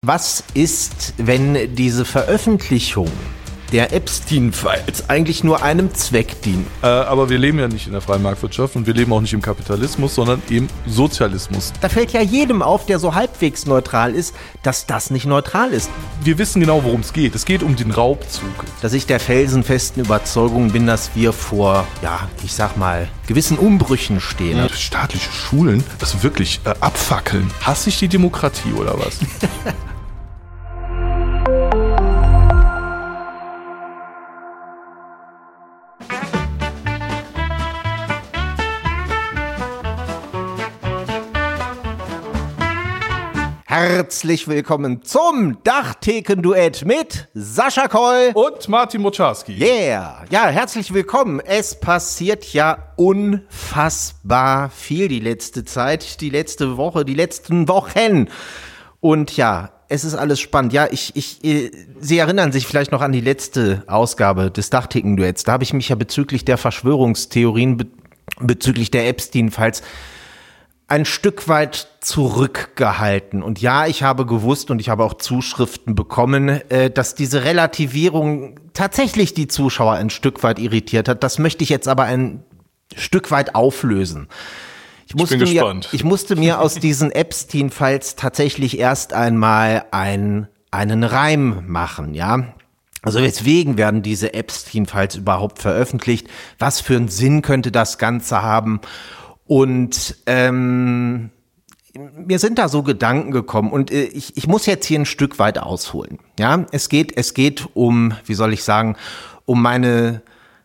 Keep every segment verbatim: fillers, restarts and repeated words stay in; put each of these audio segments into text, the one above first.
Was ist, wenn diese Veröffentlichung der Epstein-Files eigentlich nur einem Zweck dienen? Äh, aber wir leben ja nicht in der freien Marktwirtschaft und wir leben auch nicht im Kapitalismus, sondern im Sozialismus. Da fällt ja jedem auf, der so halbwegs neutral ist, dass das nicht neutral ist. Wir wissen genau, worum es geht. Es geht um den Raubzug. Dass ich der felsenfesten Überzeugung bin, dass wir vor, ja, ich sag mal, gewissen Umbrüchen stehen. Ja, staatliche Schulen, das wirklich äh, abfackeln. Hasse ich die Demokratie oder was? Herzlich willkommen zum Dachtheken-Duett mit Sascha Koll und Martin Moczarski. Yeah, ja, herzlich willkommen. Es passiert ja unfassbar viel die letzte Zeit, die letzte Woche, die letzten Wochen. Und ja, es ist alles spannend. Ja, ich, ich, Sie erinnern sich vielleicht noch an die letzte Ausgabe des Dachtheken-Duetts. Da habe ich mich ja bezüglich der Verschwörungstheorien, be- bezüglich der Epstein-Files ein Stück weit zurückgehalten. Und ja, ich habe gewusst und ich habe auch Zuschriften bekommen, äh, dass diese Relativierung tatsächlich die Zuschauer ein Stück weit irritiert hat. Das möchte ich jetzt aber ein Stück weit auflösen. Ich, musste ich bin mir, gespannt. Ich musste mir aus diesen Epstein-Files tatsächlich erst einmal ein, einen Reim machen, ja. Also weswegen werden diese Epstein-Files überhaupt veröffentlicht? Was für einen Sinn könnte das Ganze haben? Und ähm, mir sind da so Gedanken gekommen und äh, ich, ich muss jetzt hier ein Stück weit ausholen. Ja, es geht, es geht um, wie soll ich sagen, um meine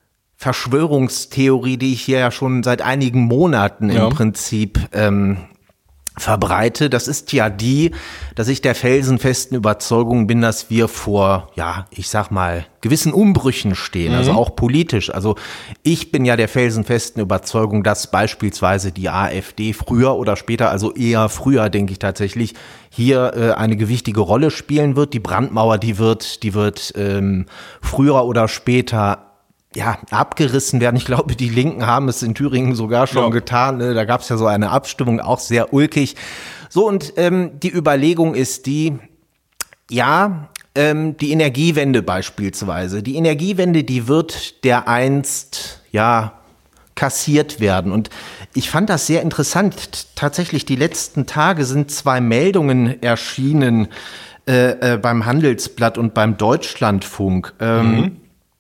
Verschwörungstheorie, die ich hier ja schon seit einigen Monaten ja. im Prinzip ähm, verbreite. Das ist ja die, dass ich der felsenfesten Überzeugung bin, dass wir vor, ja, ich sag mal, gewissen Umbrüchen stehen, mhm. also auch politisch. Also ich bin ja der felsenfesten Überzeugung, dass beispielsweise die AfD früher oder später, also eher früher, denke ich tatsächlich, hier äh, eine gewichtige Rolle spielen wird. Die Brandmauer, die wird, die wird ähm, früher oder später ja, abgerissen werden. Ich glaube, die Linken haben es in Thüringen sogar schon ja. getan. Da gab es ja so eine Abstimmung, auch sehr ulkig. So, und ähm, die Überlegung ist die, ja, ähm, die Energiewende beispielsweise. Die Energiewende, die wird dereinst, ja, kassiert werden. Und ich fand das sehr interessant. Tatsächlich, die letzten Tage sind zwei Meldungen erschienen äh, äh, beim Handelsblatt und beim Deutschlandfunk. Ähm, mhm.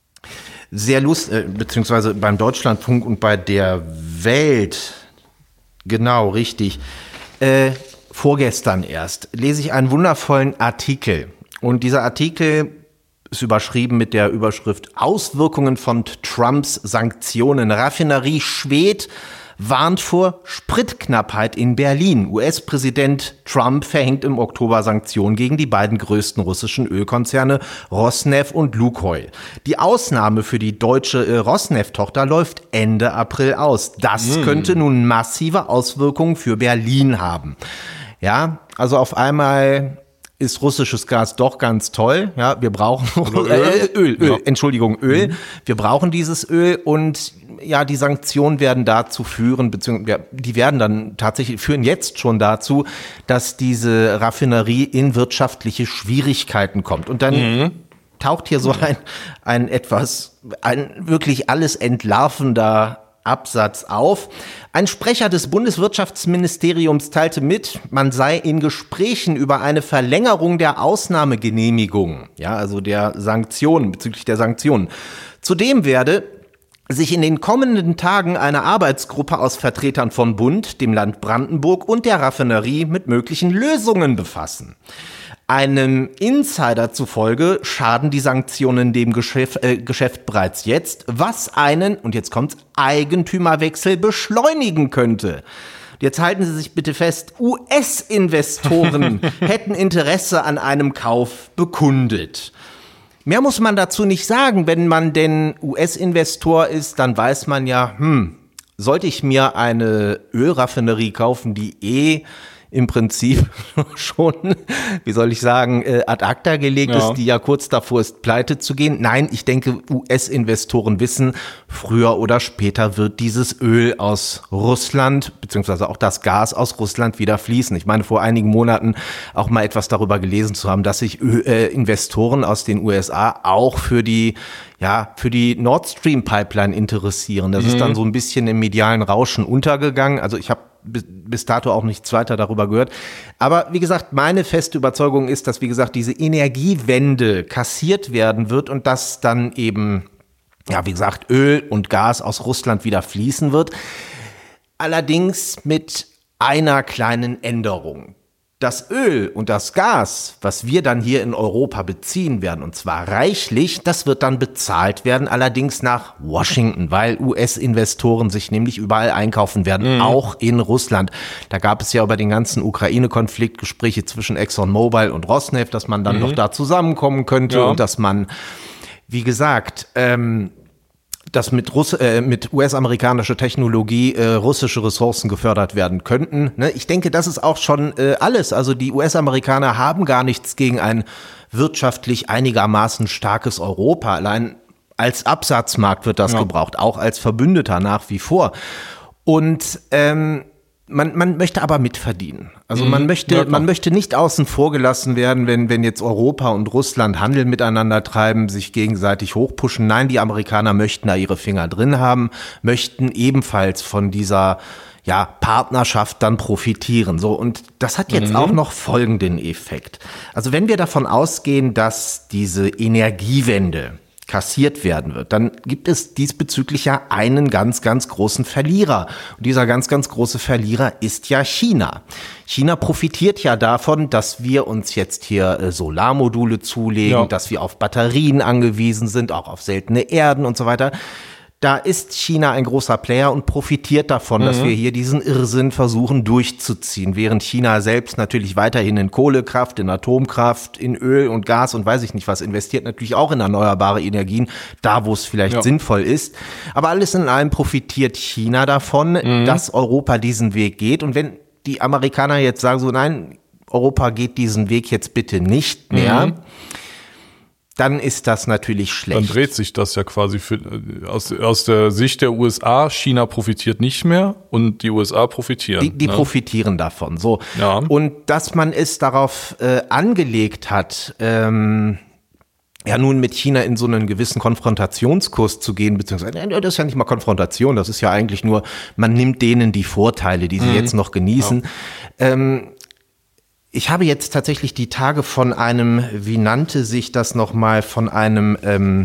Sehr lustig, äh, beziehungsweise beim Deutschlandfunk und bei der Welt, genau, richtig, äh, vorgestern erst, lese ich einen wundervollen Artikel. Und dieser Artikel ist überschrieben mit der Überschrift Auswirkungen von Trumps Sanktionen. Raffinerie Schwedt warnt vor Spritknappheit in Berlin. U S-Präsident Trump verhängt im Oktober Sanktionen gegen die beiden größten russischen Ölkonzerne Rosneft und Lukoil. Die Ausnahme für die deutsche äh, Rosneft-Tochter läuft Ende April aus. Das mm. könnte nun massive Auswirkungen für Berlin haben. Ja, also auf einmal ist russisches Gas doch ganz toll. Ja, wir brauchen Öl, äh, Öl, Öl ja. Entschuldigung, Öl. Mhm. Wir brauchen dieses Öl und ja, die Sanktionen werden dazu führen, beziehungsweise die werden dann tatsächlich, führen jetzt schon dazu, dass diese Raffinerie in wirtschaftliche Schwierigkeiten kommt. Und dann mhm. taucht hier so ein, ein etwas, ein wirklich alles entlarvender Absatz auf. Ein Sprecher des Bundeswirtschaftsministeriums teilte mit, man sei in Gesprächen über eine Verlängerung der Ausnahmegenehmigung, ja, also der Sanktionen, bezüglich der Sanktionen. Zudem werde sich in den kommenden Tagen eine Arbeitsgruppe aus Vertretern von Bund, dem Land Brandenburg und der Raffinerie mit möglichen Lösungen befassen. Einem Insider zufolge schaden die Sanktionen dem Geschäft, äh, Geschäft bereits jetzt, was einen, und jetzt kommt's, Eigentümerwechsel beschleunigen könnte. Jetzt halten Sie sich bitte fest, U S-Investoren hätten Interesse an einem Kauf bekundet. Mehr muss man dazu nicht sagen. Wenn man denn U S-Investor ist, dann weiß man ja, hm, sollte ich mir eine Ölraffinerie kaufen, die eh im Prinzip schon, wie soll ich sagen, ad acta gelegt ja. ist, die ja kurz davor ist, pleite zu gehen. Nein, ich denke, U S-Investoren wissen, früher oder später wird dieses Öl aus Russland, beziehungsweise auch das Gas aus Russland wieder fließen. Ich meine, vor einigen Monaten auch mal etwas darüber gelesen zu haben, dass sich Ö- äh, Investoren aus den U S A auch für die ja, für die Nord Stream Pipeline interessieren. Das mhm. ist dann so ein bisschen im medialen Rauschen untergegangen. Also ich habe bis dato auch nichts weiter darüber gehört. Aber wie gesagt, meine feste Überzeugung ist, dass, wie gesagt, diese Energiewende kassiert werden wird und dass dann eben, ja, wie gesagt, Öl und Gas aus Russland wieder fließen wird. Allerdings mit einer kleinen Änderung. Das Öl und das Gas, was wir dann hier in Europa beziehen werden, und zwar reichlich, das wird dann bezahlt werden, allerdings nach Washington, weil U S-Investoren sich nämlich überall einkaufen werden, mhm. auch in Russland. Da gab es ja über den ganzen Ukraine-Konflikt Gespräche zwischen ExxonMobil und Rosneft, dass man dann mhm. noch da zusammenkommen könnte ja. und dass man, wie gesagt, ähm, dass mit, Russ- äh, mit U S-amerikanischer Technologie äh, russische Ressourcen gefördert werden könnten. Ne? Ich denke, das ist auch schon äh, alles. Also die U S-Amerikaner haben gar nichts gegen ein wirtschaftlich einigermaßen starkes Europa. Allein als Absatzmarkt wird das ja. gebraucht, auch als Verbündeter nach wie vor. Und ähm, Man, man möchte aber mitverdienen. Also man möchte, ja, man möchte nicht außen vor gelassen werden, wenn, wenn jetzt Europa und Russland Handel miteinander treiben, sich gegenseitig hochpushen. Nein, die Amerikaner möchten da ihre Finger drin haben, möchten ebenfalls von dieser, ja, Partnerschaft dann profitieren. So. Und das hat jetzt mhm. auch noch folgenden Effekt. Also wenn wir davon ausgehen, dass diese Energiewende kassiert werden wird, dann gibt es diesbezüglich ja einen ganz, ganz großen Verlierer. Und dieser ganz, ganz große Verlierer ist ja China. China profitiert ja davon, dass wir uns jetzt hier äh, Solarmodule zulegen, ja. dass wir auf Batterien angewiesen sind, auch auf seltene Erden und so weiter. Da ist China ein großer Player und profitiert davon, mhm. dass wir hier diesen Irrsinn versuchen durchzuziehen, während China selbst natürlich weiterhin in Kohlekraft, in Atomkraft, in Öl und Gas und weiß ich nicht was investiert, natürlich auch in erneuerbare Energien, da wo es vielleicht ja. sinnvoll ist. Aber alles in allem profitiert China davon, mhm. dass Europa diesen Weg geht. Und wenn die Amerikaner jetzt sagen so, nein, Europa geht diesen Weg jetzt bitte nicht mehr, mhm. dann ist das natürlich schlecht. Dann dreht sich das ja quasi für, aus, aus der Sicht der U S A. China profitiert nicht mehr und die U S A profitieren. Die, die ne? profitieren davon. So. Ja. Und dass man es darauf äh, angelegt hat, ähm, ja nun mit China in so einen gewissen Konfrontationskurs zu gehen, beziehungsweise, das ist ja nicht mal Konfrontation, das ist ja eigentlich nur, man nimmt denen die Vorteile, die sie mhm. jetzt noch genießen. Ja. Ähm, Ich habe jetzt tatsächlich die Tage von einem, wie nannte sich das nochmal, von einem ähm,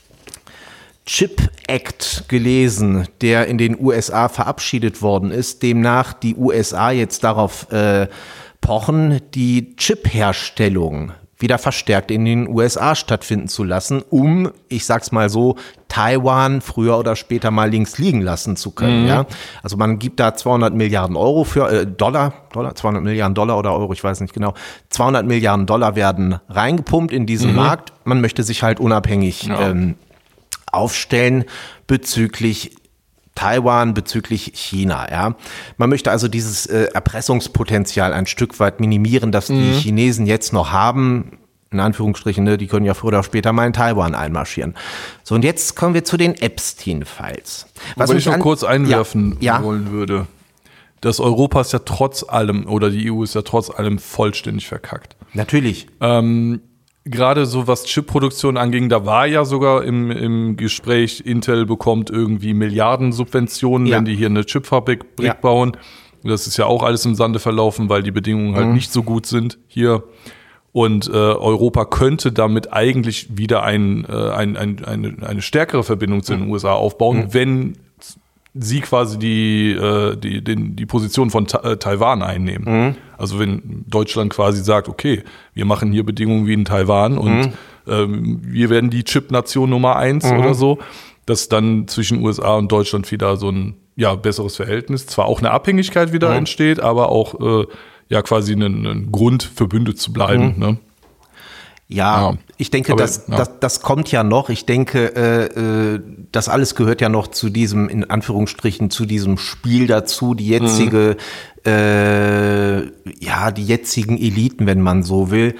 Chip Act gelesen, der in den U S A verabschiedet worden ist, demnach die U S A jetzt darauf äh, pochen, die Chip-Herstellung wieder verstärkt in den U S A stattfinden zu lassen, um, ich sag's mal so, Taiwan früher oder später mal links liegen lassen zu können. Mhm. Ja, also man gibt da zweihundert Milliarden Euro für äh, Dollar, Dollar, zweihundert Milliarden Dollar oder Euro, ich weiß nicht genau. zweihundert Milliarden Dollar werden reingepumpt in diesen mhm. Markt. Man möchte sich halt unabhängig ja. ähm, aufstellen bezüglich Taiwan, bezüglich China, ja. Man möchte also dieses äh, Erpressungspotenzial ein Stück weit minimieren, das mhm. die Chinesen jetzt noch haben, in Anführungsstrichen, ne, die können ja früher oder später mal in Taiwan einmarschieren. So, und jetzt kommen wir zu den Epstein-Files. Was ich noch an- kurz einwerfen ja, ja. wollen würde, dass Europa ist ja trotz allem, oder die E U ist ja trotz allem vollständig verkackt. Natürlich. Ähm, Gerade so was Chip-Produktion anging, da war ja sogar im, im Gespräch, Intel bekommt irgendwie Milliardensubventionen, ja. wenn die hier eine Chipfabrik ja. bauen. Das ist ja auch alles im Sande verlaufen, weil die Bedingungen halt mhm. nicht so gut sind hier. Und äh, Europa könnte damit eigentlich wieder ein, äh, ein, ein, eine, eine stärkere Verbindung zu den mhm. U S A aufbauen, mhm. wenn sie quasi die, äh, die, den, die Position von Ta- äh, Taiwan einnehmen. Mhm. Also wenn Deutschland quasi sagt, okay, wir machen hier Bedingungen wie in Taiwan und mhm. ähm, wir werden die Chip-Nation Nummer eins mhm. oder so, dass dann zwischen U S A und Deutschland wieder so ein ja, besseres Verhältnis, zwar auch eine Abhängigkeit wieder mhm. entsteht, aber auch äh, ja quasi ein, ein Grund, verbündet zu bleiben, mhm. ne? Ja, ja, ich denke, aber, das, ja. das, das kommt ja noch. Ich denke, äh, das alles gehört ja noch zu diesem, in Anführungsstrichen, zu diesem Spiel dazu. Die jetzige äh, ja, die jetzigen Eliten, wenn man so will,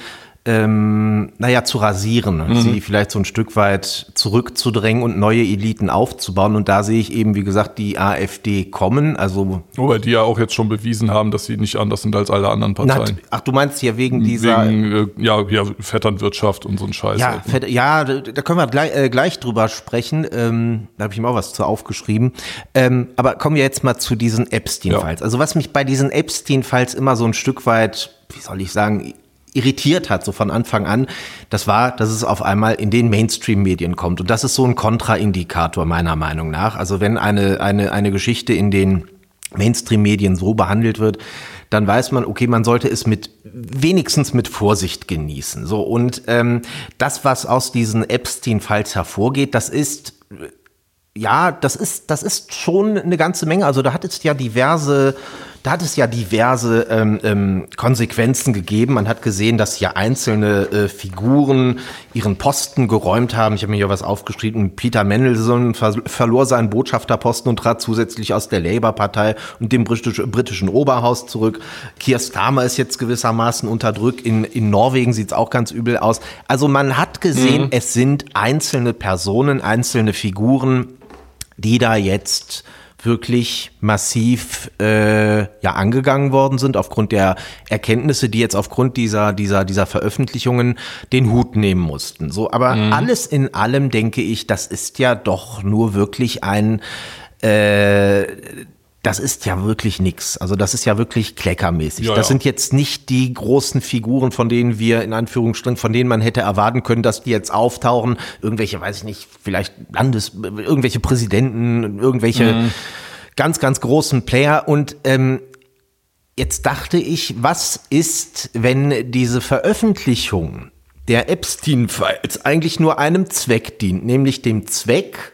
ähm, naja, zu rasieren, mhm. sie vielleicht so ein Stück weit zurückzudrängen und neue Eliten aufzubauen. Und da sehe ich eben, wie gesagt, die AfD kommen. Also Wobei die ja auch jetzt schon bewiesen haben, dass sie nicht anders sind als alle anderen Parteien. Na, ach, du meinst ja wegen dieser... Wegen, äh, ja, ja, Vetternwirtschaft und so ein Scheiß. Ja, halt, ne? Fett, ja, da können wir gleich, äh, gleich drüber sprechen. Ähm, da habe ich mir auch was zu aufgeschrieben. Ähm, aber kommen wir jetzt mal zu diesen Epstein-Files. Ja. Also was mich bei diesen Epstein-Files immer so ein Stück weit, wie soll ich sagen... irritiert hat, so von Anfang an, das war, dass es auf einmal in den Mainstream-Medien kommt. Und das ist so ein Kontraindikator meiner Meinung nach. Also wenn eine, eine, eine Geschichte in den Mainstream-Medien so behandelt wird, dann weiß man, okay, man sollte es mit wenigstens mit Vorsicht genießen. So, und ähm, das, was aus diesen Epstein-Files hervorgeht, das ist ja, das ist, das ist schon eine ganze Menge. Also da hat es ja diverse, da hat es ja diverse ähm, ähm, Konsequenzen gegeben. Man hat gesehen, dass ja einzelne äh, Figuren ihren Posten geräumt haben. Ich habe mir hier was aufgeschrieben. Peter Mandelson ver- verlor seinen Botschafterposten und trat zusätzlich aus der Labour-Partei und dem britisch, britischen Oberhaus zurück. Keir Starmer ist jetzt gewissermaßen unter Druck. In, in Norwegen sieht es auch ganz übel aus. Also man hat gesehen, mhm. es sind einzelne Personen, einzelne Figuren, die da jetzt wirklich massiv äh, ja angegangen worden sind aufgrund der Erkenntnisse, die jetzt aufgrund dieser dieser dieser Veröffentlichungen den Hut nehmen mussten. So, aber mhm. alles in allem denke ich, das ist ja doch nur wirklich ein äh, das ist ja wirklich nix. Also das ist ja wirklich kleckermäßig. Ja, das ja. sind jetzt nicht die großen Figuren, von denen wir in Anführungsstrichen, von denen man hätte erwarten können, dass die jetzt auftauchen. Irgendwelche, weiß ich nicht, vielleicht Landes, irgendwelche Präsidenten, irgendwelche mhm. ganz, ganz großen Player. Und ähm, jetzt dachte ich, was ist, wenn diese Veröffentlichung der Epstein-Files eigentlich nur einem Zweck dient, nämlich dem Zweck,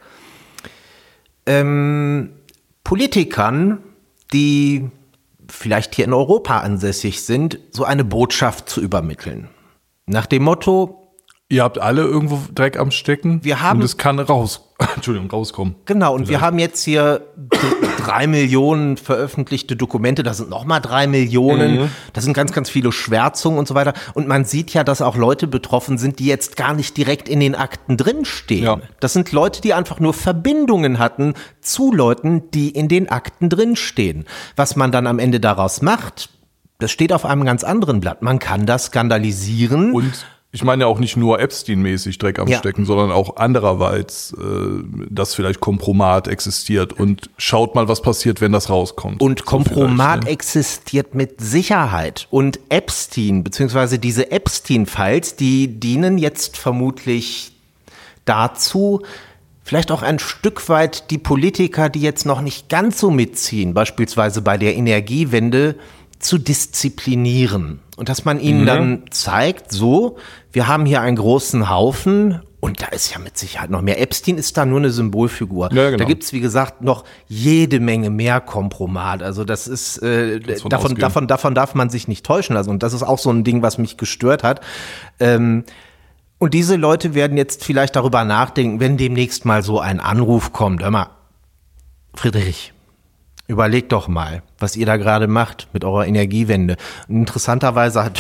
ähm, Politikern, die vielleicht hier in Europa ansässig sind, so eine Botschaft zu übermitteln. Nach dem Motto: Ihr habt alle irgendwo Dreck am Stecken wir haben, und es kann raus, Entschuldigung, rauskommen. Genau, und vielleicht. Wir haben jetzt hier drei Millionen veröffentlichte Dokumente, das sind nochmal drei Millionen, mhm. das sind ganz, ganz viele Schwärzungen und so weiter. Und man sieht ja, dass auch Leute betroffen sind, die jetzt gar nicht direkt in den Akten drinstehen. Ja. Das sind Leute, die einfach nur Verbindungen hatten zu Leuten, die in den Akten drinstehen. Was man dann am Ende daraus macht, das steht auf einem ganz anderen Blatt. Man kann das skandalisieren. Und ich meine ja auch nicht nur Epstein-mäßig Dreck am ja. Stecken, sondern auch andererseits, äh, dass vielleicht Kompromat existiert. Und schaut mal, was passiert, wenn das rauskommt. Und Kompromat so existiert mit Sicherheit. Und Epstein, beziehungsweise diese Epstein-Files, die dienen jetzt vermutlich dazu, vielleicht auch ein Stück weit die Politiker, die jetzt noch nicht ganz so mitziehen, beispielsweise bei der Energiewende, zu disziplinieren. Und dass man ihnen mhm. dann zeigt, so, wir haben hier einen großen Haufen und da ist ja mit Sicherheit noch mehr. Epstein ist da nur eine Symbolfigur. Ja, genau. Da gibt's, wie gesagt, noch jede Menge mehr Kompromat. Also das ist, äh, davon, davon, davon darf man sich nicht täuschen lassen. Und das ist auch so ein Ding, was mich gestört hat. Ähm, und diese Leute werden jetzt vielleicht darüber nachdenken, wenn demnächst mal so ein Anruf kommt. Hör mal, Friedrich, überlegt doch mal, was ihr da gerade macht mit eurer Energiewende. Und interessanterweise hat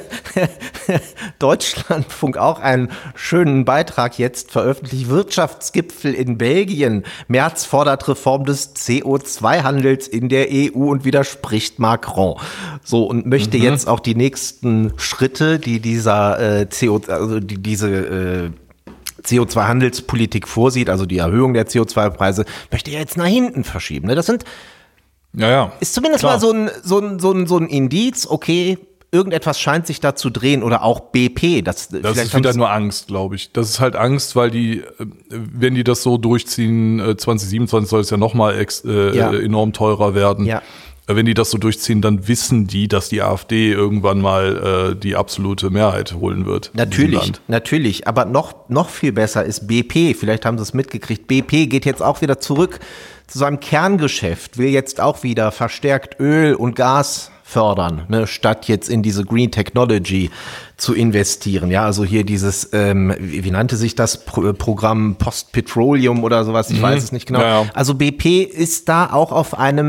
Deutschlandfunk auch einen schönen Beitrag jetzt veröffentlicht. Wirtschaftsgipfel in Belgien. Merz fordert Reform des C O zwei Handels in der E U und widerspricht Macron. So, und möchte mhm. jetzt auch die nächsten Schritte, die dieser äh, C O, also die diese äh, C O zwei Handelspolitik vorsieht, also die Erhöhung der C O zwei Preise, möchte er jetzt nach hinten verschieben. Das sind Ja, ja. Ist zumindest Klar. mal so ein, so ein, so ein, so ein Indiz, okay, irgendetwas scheint sich da zu drehen oder auch B P. Das, das vielleicht ist wieder nur Angst, glaube ich. Das ist halt Angst, weil die, wenn die das so durchziehen, zwanzig siebenundzwanzig soll es ja nochmal äh, ja. enorm teurer werden. Ja. Wenn die das so durchziehen, dann wissen die, dass die AfD irgendwann mal äh, die absolute Mehrheit holen wird. Natürlich, natürlich. Aber noch, noch viel besser ist B P. Vielleicht haben Sie es mitgekriegt. B P geht jetzt auch wieder zurück zu seinem Kerngeschäft, will jetzt auch wieder verstärkt Öl und Gas fördern, ne, statt jetzt in diese Green Technology zu investieren. Ja, also hier dieses, ähm, wie, wie nannte sich das Pro- Programm Post Petroleum oder sowas? Ich mhm. weiß es nicht genau. Ja, ja. Also B P ist da auch auf einem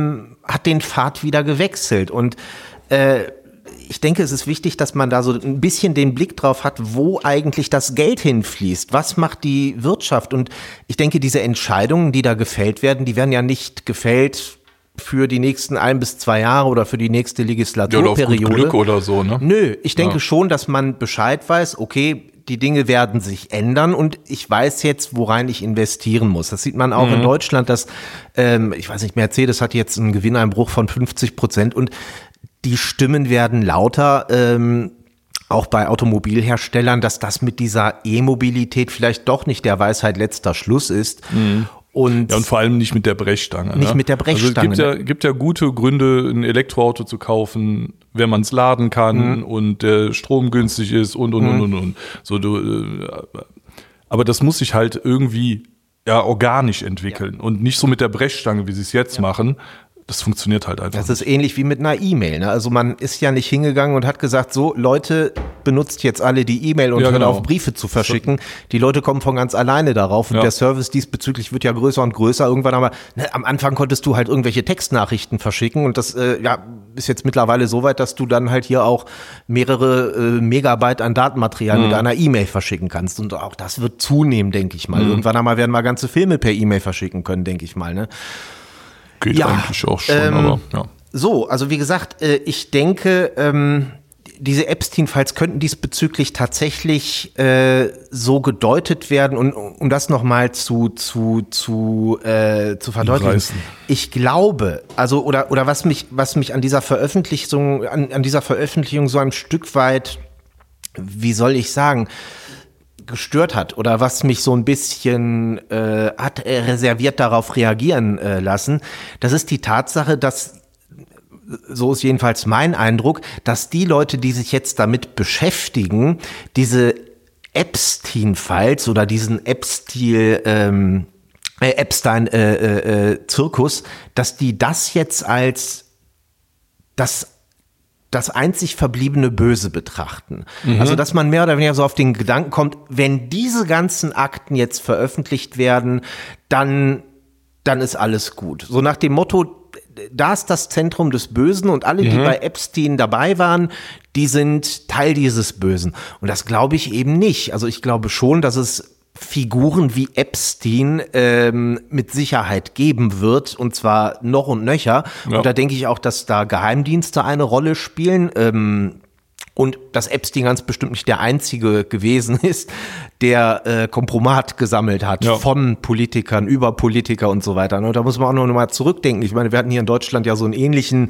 hat den Pfad wieder gewechselt. Und äh, ich denke, es ist wichtig, dass man da so ein bisschen den Blick drauf hat, wo eigentlich das Geld hinfließt. Was macht die Wirtschaft? Und ich denke, diese Entscheidungen, die da gefällt werden, die werden ja nicht gefällt für die nächsten ein bis zwei Jahre oder für die nächste Legislaturperiode. Ja, oder auf gut Glück oder so, ne? Nö, ich denke ja. schon, dass man Bescheid weiß, okay, die Dinge werden sich ändern und ich weiß jetzt, worein ich investieren muss. Das sieht man auch mhm. in Deutschland, dass, ähm, ich weiß nicht, Mercedes hat jetzt einen Gewinneinbruch von fünfzig Prozent und die Stimmen werden lauter, ähm, auch bei Automobilherstellern, dass das mit dieser E-Mobilität vielleicht doch nicht der Weisheit letzter Schluss ist. Mhm. Und, ja, und vor allem nicht mit der Brechstange. Nicht ne? mit der Brechstange. Also es gibt ja, gibt ja gute Gründe, ein Elektroauto zu kaufen, wenn man es laden kann mhm. und der Strom günstig ist und, und, mhm. und, und, und. So, du, äh, aber das muss sich halt irgendwie ja, organisch entwickeln ja. und nicht so mit der Brechstange, wie sie es jetzt ja. machen. Das funktioniert halt einfach. Das ist ähnlich wie mit einer E-Mail. Ne? Also man ist ja nicht hingegangen und hat gesagt, so Leute, benutzt jetzt alle die E-Mail und ja, hört genau. auf, Briefe zu verschicken. Die Leute kommen von ganz alleine darauf und ja. der Service diesbezüglich wird ja größer und größer. Irgendwann aber, ne, am Anfang konntest du halt irgendwelche Textnachrichten verschicken und das äh, ja, ist jetzt mittlerweile so weit, dass du dann halt hier auch mehrere äh, Megabyte an Datenmaterial mhm. mit einer E-Mail verschicken kannst. Und auch das wird zunehmen, denke ich mal. Mhm. Irgendwann einmal werden wir ganze Filme per E-Mail verschicken können, denke ich mal. Ne? Geht ja, eigentlich auch schon, ähm, aber ja. So, also wie gesagt, äh, ich denke, ähm, diese Epstein-Files könnten diesbezüglich tatsächlich äh, so gedeutet werden und um das nochmal zu zu zu äh, zu verdeutlichen. Ich glaube, also oder oder was mich was mich an dieser Veröffentlichung an, an dieser Veröffentlichung so ein Stück weit, wie soll ich sagen, gestört hat oder was mich so ein bisschen äh, hat äh, reserviert darauf reagieren äh, lassen, das ist die Tatsache, dass, so ist jedenfalls mein Eindruck, dass die Leute, die sich jetzt damit beschäftigen, diese Epstein-Files oder diesen Epstein, ähm, äh, Epstein-Zirkus, äh, äh, dass die das jetzt als das das einzig verbliebene Böse betrachten. Mhm. Also, dass man mehr oder weniger so auf den Gedanken kommt, wenn diese ganzen Akten jetzt veröffentlicht werden, dann, dann ist alles gut. So nach dem Motto, da ist das Zentrum des Bösen und alle, mhm. die bei Epstein dabei waren, die sind Teil dieses Bösen. Und das glaube ich eben nicht. Also ich glaube schon, dass es Figuren wie Epstein ähm, mit Sicherheit geben wird, und zwar noch und nöcher. Ja. Und da denke ich auch, dass da Geheimdienste eine Rolle spielen. Ähm, und dass Epstein ganz bestimmt nicht der Einzige gewesen ist, der äh, Kompromat gesammelt hat, ja. von Politikern über Politiker und so weiter. Und da muss man auch noch mal zurückdenken. Ich meine, wir hatten hier in Deutschland ja so einen ähnlichen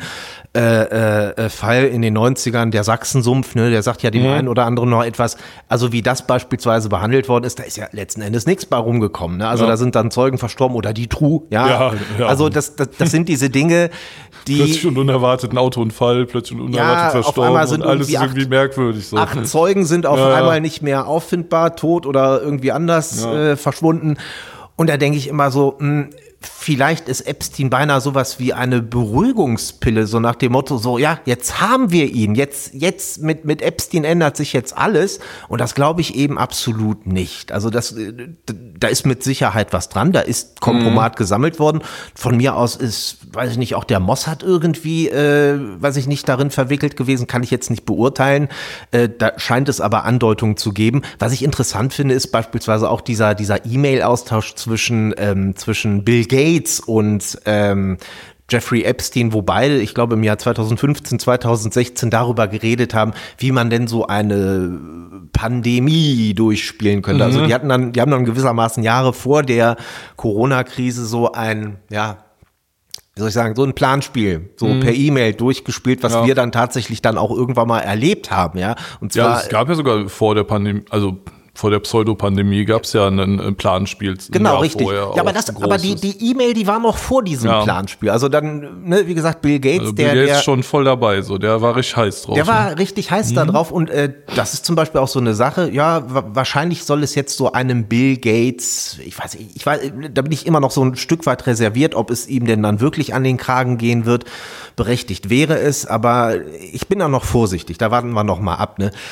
äh, äh, Fall in den neunzigern, der Sachsensumpf, ne, der sagt ja dem mhm. einen oder anderen noch etwas. Also wie das beispielsweise behandelt worden ist, da ist ja letzten Endes nichts bei rumgekommen. Ne? Also ja. da sind dann Zeugen verstorben oder die True. Ja, ja, ja. Also das, das, das sind diese Dinge, die... Plötzlich und unerwartet ein Autounfall, plötzlich und unerwartet ja, verstorben und alles ist acht, irgendwie merkwürdig. So. Acht Zeugen sind auf ja, einmal ja. nicht mehr auffindbar, tot oder irgendwie anders ja. äh, verschwunden. Und da denke ich immer so, mh, vielleicht ist Epstein beinahe sowas wie eine Beruhigungspille, so nach dem Motto, so, ja, jetzt haben wir ihn, jetzt, jetzt mit, mit Epstein ändert sich jetzt alles. Und das glaube ich eben absolut nicht. Also das, da ist mit Sicherheit was dran, da ist Kompromat mhm. gesammelt worden. Von mir aus ist, weiß ich nicht, auch der Mossad irgendwie, äh, weiß ich nicht, darin verwickelt gewesen, kann ich jetzt nicht beurteilen. Äh, da scheint es aber Andeutungen zu geben. Was ich interessant finde, ist beispielsweise auch dieser, dieser E-Mail-Austausch zwischen, ähm, zwischen Bill Gates und ähm, Jeffrey Epstein, wo beide, ich glaube im Jahr zweitausendfünfzehn, zweitausendsechzehn darüber geredet haben, wie man denn so eine Pandemie durchspielen könnte. Mhm. Also die hatten dann, die haben dann gewissermaßen Jahre vor der Corona-Krise so ein, ja, wie soll ich sagen, so ein Planspiel, so mhm. per E-Mail durchgespielt, was ja. wir dann tatsächlich dann auch irgendwann mal erlebt haben, ja. Und zwar, ja, es gab ja sogar vor der Pandemie, also vor der Pseudopandemie gab es ja ein, ein Planspiel. Genau, richtig. Ja, aber das, aber die, die E-Mail, die war noch vor diesem ja. Planspiel. Also dann, ne, wie gesagt, Bill Gates, also Bill der, Gates der schon voll dabei, so, der war richtig heiß drauf. Der war richtig heiß mhm. da drauf und äh, das ist zum Beispiel auch so eine Sache. Ja, wa- wahrscheinlich soll es jetzt so einem Bill Gates, ich weiß, ich weiß, da bin ich immer noch so ein Stück weit reserviert, ob es ihm denn dann wirklich an den Kragen gehen wird. Berechtigt wäre es, aber ich bin da noch vorsichtig. Da warten wir noch mal ab, ne?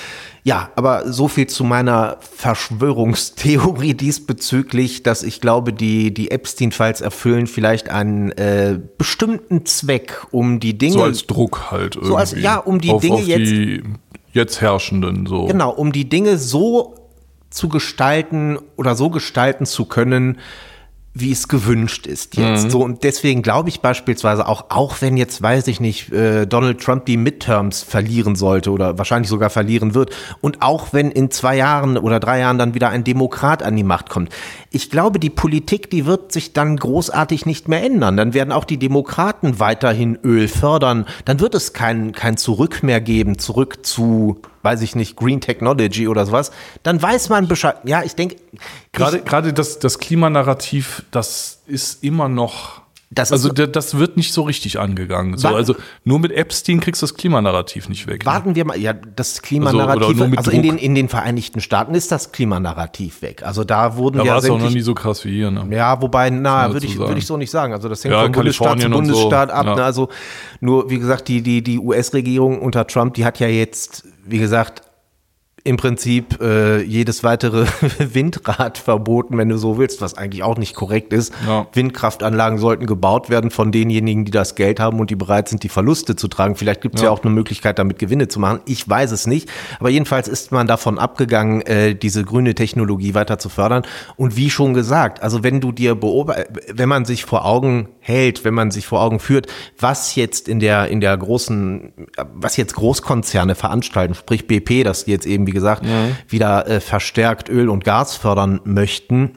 Ja, aber so viel zu meiner Verschwörungstheorie diesbezüglich, dass ich glaube, die, die Epstein-Files erfüllen vielleicht einen äh, bestimmten Zweck, um die Dinge... So als Druck halt irgendwie. So als, ja, um die auf, Dinge auf jetzt... Die jetzt Herrschenden so. Genau, um die Dinge so zu gestalten oder so gestalten zu können, wie es gewünscht ist jetzt. Mhm. So, und deswegen glaube ich beispielsweise auch, auch wenn jetzt, weiß ich nicht, äh, Donald Trump die Midterms verlieren sollte oder wahrscheinlich sogar verlieren wird und auch wenn in zwei Jahren oder drei Jahren dann wieder ein Demokrat an die Macht kommt. Ich glaube, die Politik, die wird sich dann großartig nicht mehr ändern. Dann werden auch die Demokraten weiterhin Öl fördern. Dann wird es kein, kein Zurück mehr geben, zurück zu, weiß ich nicht, Green Technology oder sowas. Dann weiß man Bescheid. Ja, ich denke... Gerade, gerade das, das Klimanarrativ, das ist immer noch... Das also ist, das wird nicht so richtig angegangen. So, also nur mit Epstein kriegst du das Klimanarrativ nicht weg. Warten ne? wir mal, ja, das Klimanarrativ, also, also in, den, in den Vereinigten Staaten ist das Klimanarrativ weg. Also da wurden da ja war es auch noch nie so krass wie hier. Ne? Ja, wobei, na, würde ich, würd ich so nicht sagen. Also das hängt ja, von Bundesstaat zu Bundesstaat so. ab. Ja. Ne? Also nur, wie gesagt, die, die, die U S-Regierung unter Trump, die hat ja jetzt, wie gesagt, im Prinzip äh, jedes weitere Windrad verboten, wenn du so willst, was eigentlich auch nicht korrekt ist. Ja. Windkraftanlagen sollten gebaut werden von denjenigen, die das Geld haben und die bereit sind, die Verluste zu tragen. Vielleicht gibt es ja. ja auch eine Möglichkeit, damit Gewinne zu machen. Ich weiß es nicht. Aber jedenfalls ist man davon abgegangen, äh, diese grüne Technologie weiter zu fördern. Und wie schon gesagt, also wenn du dir beobacht, wenn man sich vor Augen hält, wenn man sich vor Augen führt, was jetzt in der in der großen, was jetzt Großkonzerne veranstalten, sprich B P, das jetzt eben wie gesagt, mhm. wieder äh, verstärkt Öl und Gas fördern möchten,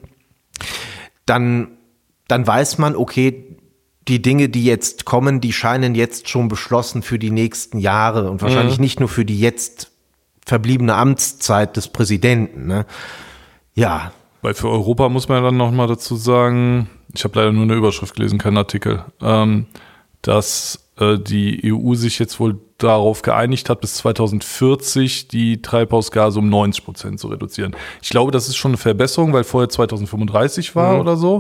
dann, dann weiß man, okay, die Dinge, die jetzt kommen, die scheinen jetzt schon beschlossen für die nächsten Jahre und wahrscheinlich mhm. nicht nur für die jetzt verbliebene Amtszeit des Präsidenten. Ne? Ja. Weil für Europa muss man dann noch mal dazu sagen, ich habe leider nur eine Überschrift gelesen, keinen Artikel, ähm, dass äh, die E U sich jetzt wohl darauf geeinigt hat, bis zweitausendvierzig die Treibhausgase um neunzig Prozent zu reduzieren. Ich glaube, das ist schon eine Verbesserung, weil vorher zweitausendfünfunddreißig war mhm. oder so.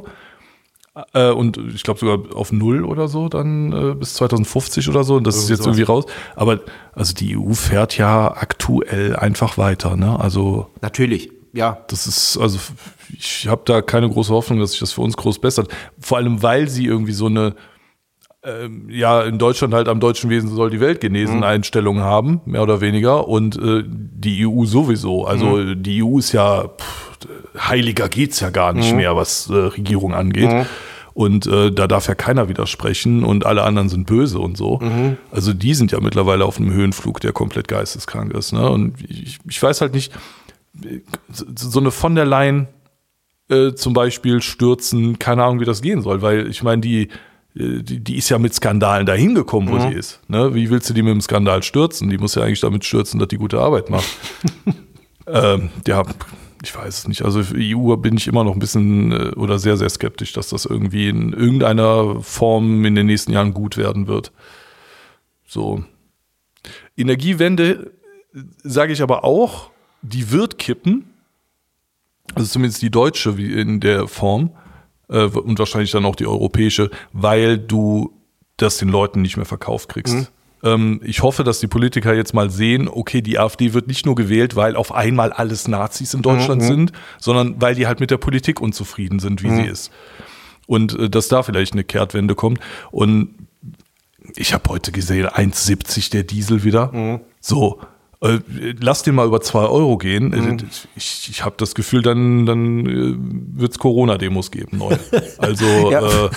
Äh, und ich glaube sogar auf null oder so, dann äh, bis zweitausendfünfzig oder so. Und das irgendwie ist jetzt sowas. Irgendwie raus. Aber also die E U fährt ja aktuell einfach weiter, ne? Also natürlich, ja. Das ist, also ich habe da keine große Hoffnung, dass sich das für uns groß bessert. Vor allem, weil sie irgendwie so eine ja, in Deutschland halt am deutschen Wesen soll die Welt genesen, mhm. Einstellungen haben, mehr oder weniger, und äh, die E U sowieso. Also mhm. die E U ist ja, pff, heiliger geht's ja gar nicht mhm. mehr, was äh, Regierung angeht. Mhm. Und äh, da darf ja keiner widersprechen und alle anderen sind böse und so. Mhm. Also die sind ja mittlerweile auf einem Höhenflug, der komplett geisteskrank ist. Ne? Und ich, ich weiß halt nicht, so eine von der Leyen äh, zum Beispiel stürzen, keine Ahnung, wie das gehen soll, weil ich meine, die Die, die ist ja mit Skandalen dahin gekommen, wo mhm. sie ist. Ne? Wie willst du die mit dem Skandal stürzen? Die muss ja eigentlich damit stürzen, dass die gute Arbeit macht. ähm, ja, ich weiß es nicht. Also für die E U bin ich immer noch ein bisschen äh, oder sehr, sehr skeptisch, dass das irgendwie in irgendeiner Form in den nächsten Jahren gut werden wird. So. Energiewende, sage ich aber auch, die wird kippen. Also zumindest die deutsche wie in der Form. Und wahrscheinlich dann auch die europäische, weil du das den Leuten nicht mehr verkauft kriegst. Mhm. Ähm, ich hoffe, dass die Politiker jetzt mal sehen, okay, die AfD wird nicht nur gewählt, weil auf einmal alles Nazis in Deutschland mhm. sind, sondern weil die halt mit der Politik unzufrieden sind, wie mhm. sie ist. Und äh, dass da vielleicht eine Kehrtwende kommt. Und ich habe heute gesehen, eins siebzig der Diesel wieder. Mhm. So, Äh, lass den mal über zwei Euro gehen. Mhm. Ich, ich habe das Gefühl, dann, dann äh, wird es Corona-Demos geben, neu. Also ja. äh,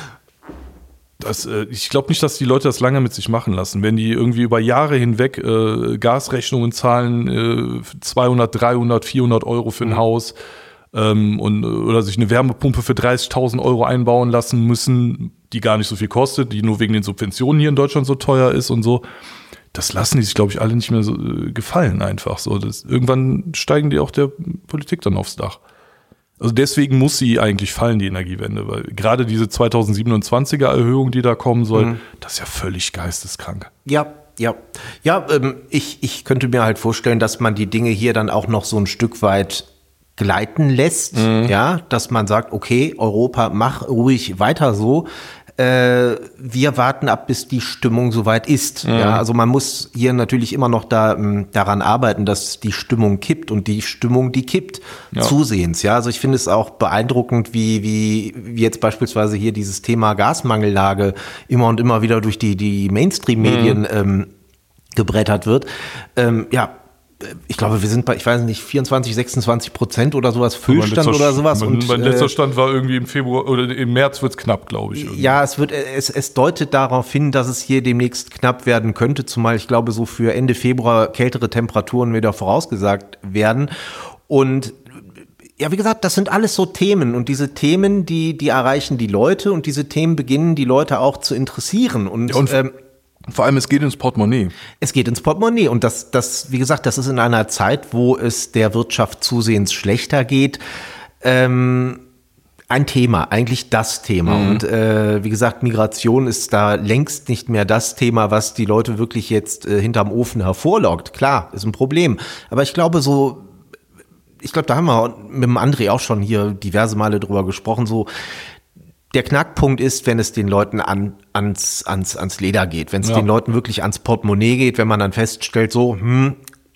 das, äh, ich glaube nicht, dass die Leute das lange mit sich machen lassen. Wenn die irgendwie über Jahre hinweg äh, Gasrechnungen zahlen, äh, zweihundert, dreihundert, vierhundert Euro für ein mhm. Haus ähm, und, oder sich eine Wärmepumpe für dreißigtausend Euro einbauen lassen müssen, die gar nicht so viel kostet, die nur wegen den Subventionen hier in Deutschland so teuer ist und so. Das lassen die sich, glaube ich, alle nicht mehr so äh, gefallen einfach. So, das, irgendwann steigen die auch der Politik dann aufs Dach. Also deswegen muss sie eigentlich fallen, die Energiewende, weil gerade diese zweitausendsiebenundzwanziger Erhöhung, die da kommen soll, mhm. das ist ja völlig geisteskrank. Ja, ja. Ja, ähm, ich, ich könnte mir halt vorstellen, dass man die Dinge hier dann auch noch so ein Stück weit gleiten lässt, mhm. ja, dass man sagt, okay, Europa, mach ruhig weiter so. äh, wir warten ab, bis die Stimmung soweit ist. Mhm. Ja, also man muss hier natürlich immer noch da, m, daran arbeiten, dass die Stimmung kippt und die Stimmung, die kippt, ja. zusehends. Ja, also ich finde es auch beeindruckend, wie, wie, wie jetzt beispielsweise hier dieses Thema Gasmangellage immer und immer wieder durch die, die Mainstream-Medien mhm. ähm, gebrettert wird. Ähm, ja, ich glaube, wir sind bei, ich weiß nicht, vierundzwanzig, sechsundzwanzig Prozent oder sowas, Füllstand oder sowas. Und, mein letzter Stand war irgendwie im Februar oder im März wird es knapp, glaube ich. Irgendwie. Ja, es wird, es, es deutet darauf hin, dass es hier demnächst knapp werden könnte, zumal ich glaube, so für Ende Februar kältere Temperaturen wieder vorausgesagt werden. Und ja, wie gesagt, das sind alles so Themen und diese Themen, die, die erreichen die Leute und diese Themen beginnen die Leute auch zu interessieren. Und, ja, und ähm, vor allem, es geht ins Portemonnaie. Es geht ins Portemonnaie und das, das, wie gesagt, das ist in einer Zeit, wo es der Wirtschaft zusehends schlechter geht, ähm, ein Thema, eigentlich das Thema. Mhm. Und äh, wie gesagt, Migration ist da längst nicht mehr das Thema, was die Leute wirklich jetzt äh, hinterm Ofen hervorlockt. Klar, ist ein Problem. Aber ich glaube so, ich glaube, da haben wir mit dem André auch schon hier diverse Male drüber gesprochen, so der Knackpunkt ist, wenn es den Leuten an, ans, ans, ans Leder geht, wenn es ja. den Leuten wirklich ans Portemonnaie geht, wenn man dann feststellt, so, hm,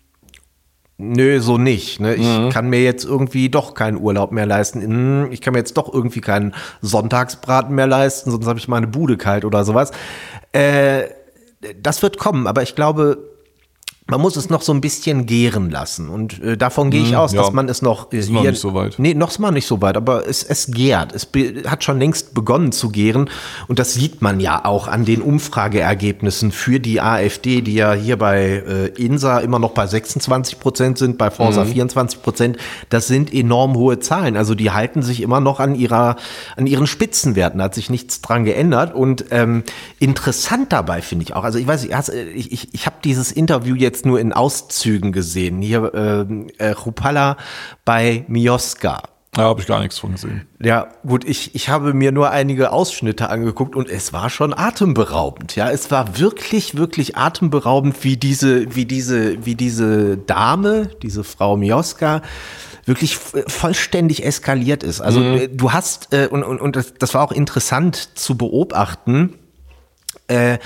nö, so nicht. Ne? Ich mhm. kann mir jetzt irgendwie doch keinen Urlaub mehr leisten. Ich kann mir jetzt doch irgendwie keinen Sonntagsbraten mehr leisten, sonst habe ich meine Bude kalt oder sowas. Äh, das wird kommen, aber ich glaube, man muss es noch so ein bisschen gären lassen und äh, davon gehe ich hm, aus, ja. dass man es noch äh, ist noch hier, nicht so weit. Nee, noch ist man nicht so weit, aber es, es gärt. Es be- hat schon längst begonnen zu gären und das sieht man ja auch an den Umfrageergebnissen für die AfD, die ja hier bei äh, INSA immer noch bei sechsundzwanzig Prozent sind, bei Forsa mhm. vierundzwanzig Prozent. Das sind enorm hohe Zahlen. Also die halten sich immer noch an ihrer, an ihren Spitzenwerten. Da hat sich nichts dran geändert und ähm, interessant dabei finde ich auch. Also ich weiß, ich, ich, ich habe dieses Interview jetzt nur in Auszügen gesehen. Hier äh, äh, Chrupalla bei Mioska. Da habe ich gar nichts von gesehen. Ja, gut, ich, ich habe mir nur einige Ausschnitte angeguckt und es war schon atemberaubend. Ja, es war wirklich, wirklich atemberaubend, wie diese, wie diese, wie diese Dame, diese Frau Mioska, wirklich vollständig eskaliert ist. Also mhm. du hast, äh, und, und, und das, das war auch interessant zu beobachten, äh,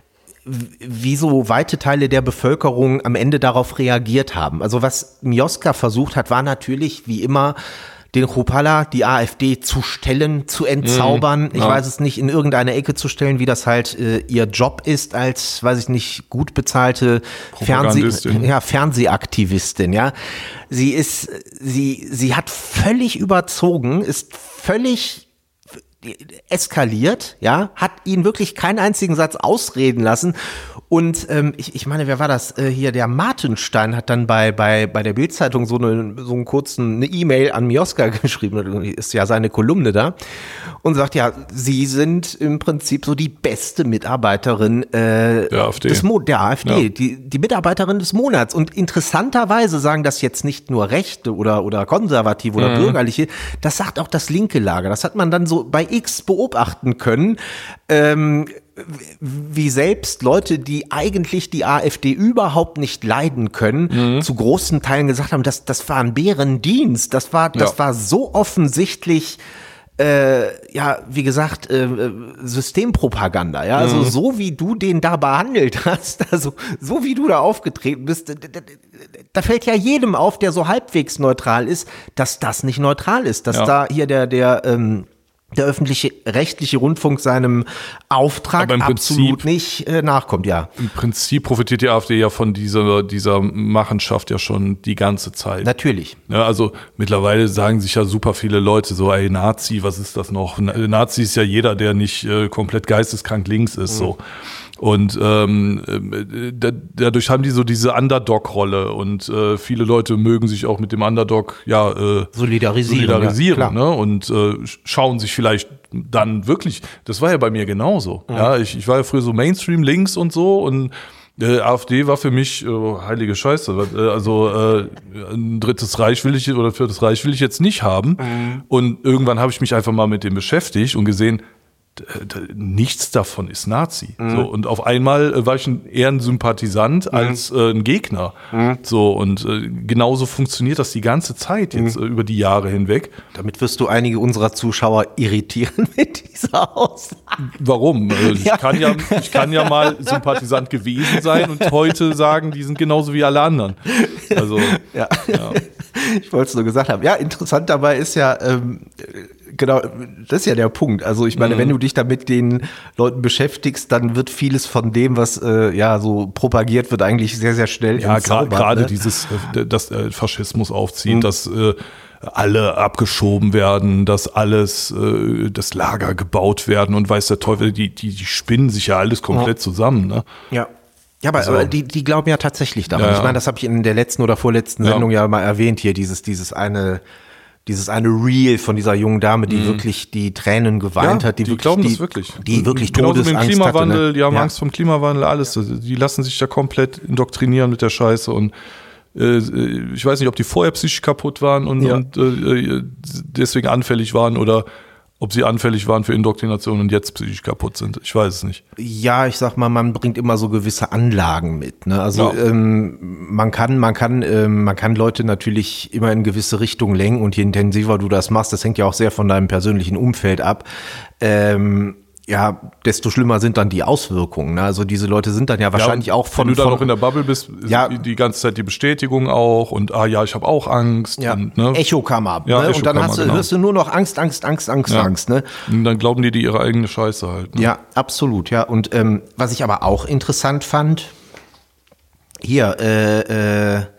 wie so weite Teile der Bevölkerung am Ende darauf reagiert haben. Also was Mioska versucht hat, war natürlich wie immer den Chrupalla, die AfD zu stellen, zu entzaubern. Ich ja. weiß es nicht, in irgendeine Ecke zu stellen, wie das halt äh, ihr Job ist als, weiß ich nicht, gut bezahlte Fernseh, ja, Fernsehaktivistin. Ja, sie ist, sie, sie hat völlig überzogen, ist völlig eskaliert, ja, hat ihn wirklich keinen einzigen Satz ausreden lassen und ähm, ich, ich meine, wer war das äh, hier, der Martenstein hat dann bei bei bei der Bild-Zeitung so eine so einen kurzen eine E-Mail an Mioska geschrieben, ist ja seine Kolumne da und sagt ja, sie sind im Prinzip so die beste Mitarbeiterin äh, der AfD, des Mo- der AfD, ja. die die Mitarbeiterin des Monats und interessanterweise sagen das jetzt nicht nur Rechte oder oder Konservative oder mhm. Bürgerliche, das sagt auch das linke Lager, das hat man dann so bei X beobachten können, ähm, wie selbst Leute, die eigentlich die AfD überhaupt nicht leiden können, mhm. zu großen Teilen gesagt haben, das, das war ein Bärendienst, das war, das ja. war so offensichtlich, äh, ja, wie gesagt, äh, Systempropaganda, ja, also mhm. so wie du den da behandelt hast, also so wie du da aufgetreten bist, da, da, da fällt ja jedem auf, der so halbwegs neutral ist, dass das nicht neutral ist, dass ja. da hier der, der, ähm, der öffentliche rechtliche Rundfunk seinem Auftrag absolut Prinzip, nicht äh, nachkommt, ja. Im Prinzip profitiert die AfD ja von dieser, dieser Machenschaft ja schon die ganze Zeit. Natürlich. Ja, also mittlerweile sagen sich ja super viele Leute so, ey, Nazi, was ist das noch? Nazi ist ja jeder, der nicht äh, komplett geisteskrank links ist, mhm. so. Und ähm, da, dadurch haben die so diese Underdog-Rolle und äh, viele Leute mögen sich auch mit dem Underdog ja äh, solidarisieren, solidarisieren ja, ne? Und äh, schauen sich vielleicht dann wirklich, das war ja bei mir genauso. Mhm. Ja, ich, ich war ja früher so Mainstream links und so und äh, AfD war für mich äh, heilige Scheiße. Äh, also äh, ein drittes Reich will ich oder viertes Reich will ich jetzt nicht haben. Mhm. Und irgendwann habe ich mich einfach mal mit dem beschäftigt und gesehen, nichts davon ist Nazi. Mhm. So, und auf einmal äh, war ich ein, eher ein Sympathisant mhm. als äh, ein Gegner. Mhm. So, und äh, genauso funktioniert das die ganze Zeit jetzt mhm. äh, über die Jahre hinweg. Damit wirst du einige unserer Zuschauer irritieren mit dieser Aussage. Warum? Also ich, ja. kann ja, ich kann ja mal Sympathisant gewesen sein und heute sagen, die sind genauso wie alle anderen. Also, ja. ja. Ich wollte es nur gesagt haben. Ja, interessant dabei ist ja, ähm, genau, das ist ja der Punkt. Also ich meine, mhm. wenn du dich da mit den Leuten beschäftigst, dann wird vieles von dem, was äh, ja so propagiert wird, eigentlich sehr, sehr schnell ja, entzaubert. Ja, gerade ne? dieses, äh, dass äh, Faschismus aufzieht, mhm. dass äh, alle abgeschoben werden, dass alles, äh, das Lager gebaut werden und weiß der Teufel, die, die, die spinnen sich ja alles komplett ja. zusammen. Ne? Ja. Ja, aber, also, aber die, die glauben ja tatsächlich daran. Ja, ja. Ich meine, das habe ich in der letzten oder vorletzten Sendung ja, ja mal erwähnt hier, dieses, dieses eine, dieses eine Reel von dieser jungen Dame, die mhm. wirklich die Tränen geweint ja, hat, die, die wirklich, glauben die, das wirklich. die wirklich Genauso Todesangst mit dem Klimawandel, hatte, ne? die haben ja. Angst vom Klimawandel, alles. Die lassen sich da komplett indoktrinieren mit der Scheiße und äh, ich weiß nicht, ob die vorher psychisch kaputt waren und, ja. und äh, deswegen anfällig waren oder ob sie anfällig waren für Indoktrination und jetzt psychisch kaputt sind. Ich weiß es nicht. Ja, ich sag mal, man bringt immer so gewisse Anlagen mit. Ne? Also ja. ähm, man kann, man kann, ähm, man kann Leute natürlich immer in gewisse Richtungen lenken und je intensiver du das machst, das hängt ja auch sehr von deinem persönlichen Umfeld ab. Ähm, ja, desto schlimmer sind dann die Auswirkungen. Ne? Also diese Leute sind dann ja wahrscheinlich ja, auch von... Wenn du dann von, noch in der Bubble bist, ja, die ganze Zeit die Bestätigung auch und ah ja, ich habe auch Angst. Ja, und, ne? Echokammer. Ja, ne? Echokammer, und dann hast du, genau. hörst du nur noch Angst, Angst, Angst, Angst, ja. Angst. Ne? Und dann glauben die die ihre eigene Scheiße halt. Ne? Ja, absolut. Ja. Und ähm, was ich aber auch interessant fand, hier, äh, äh,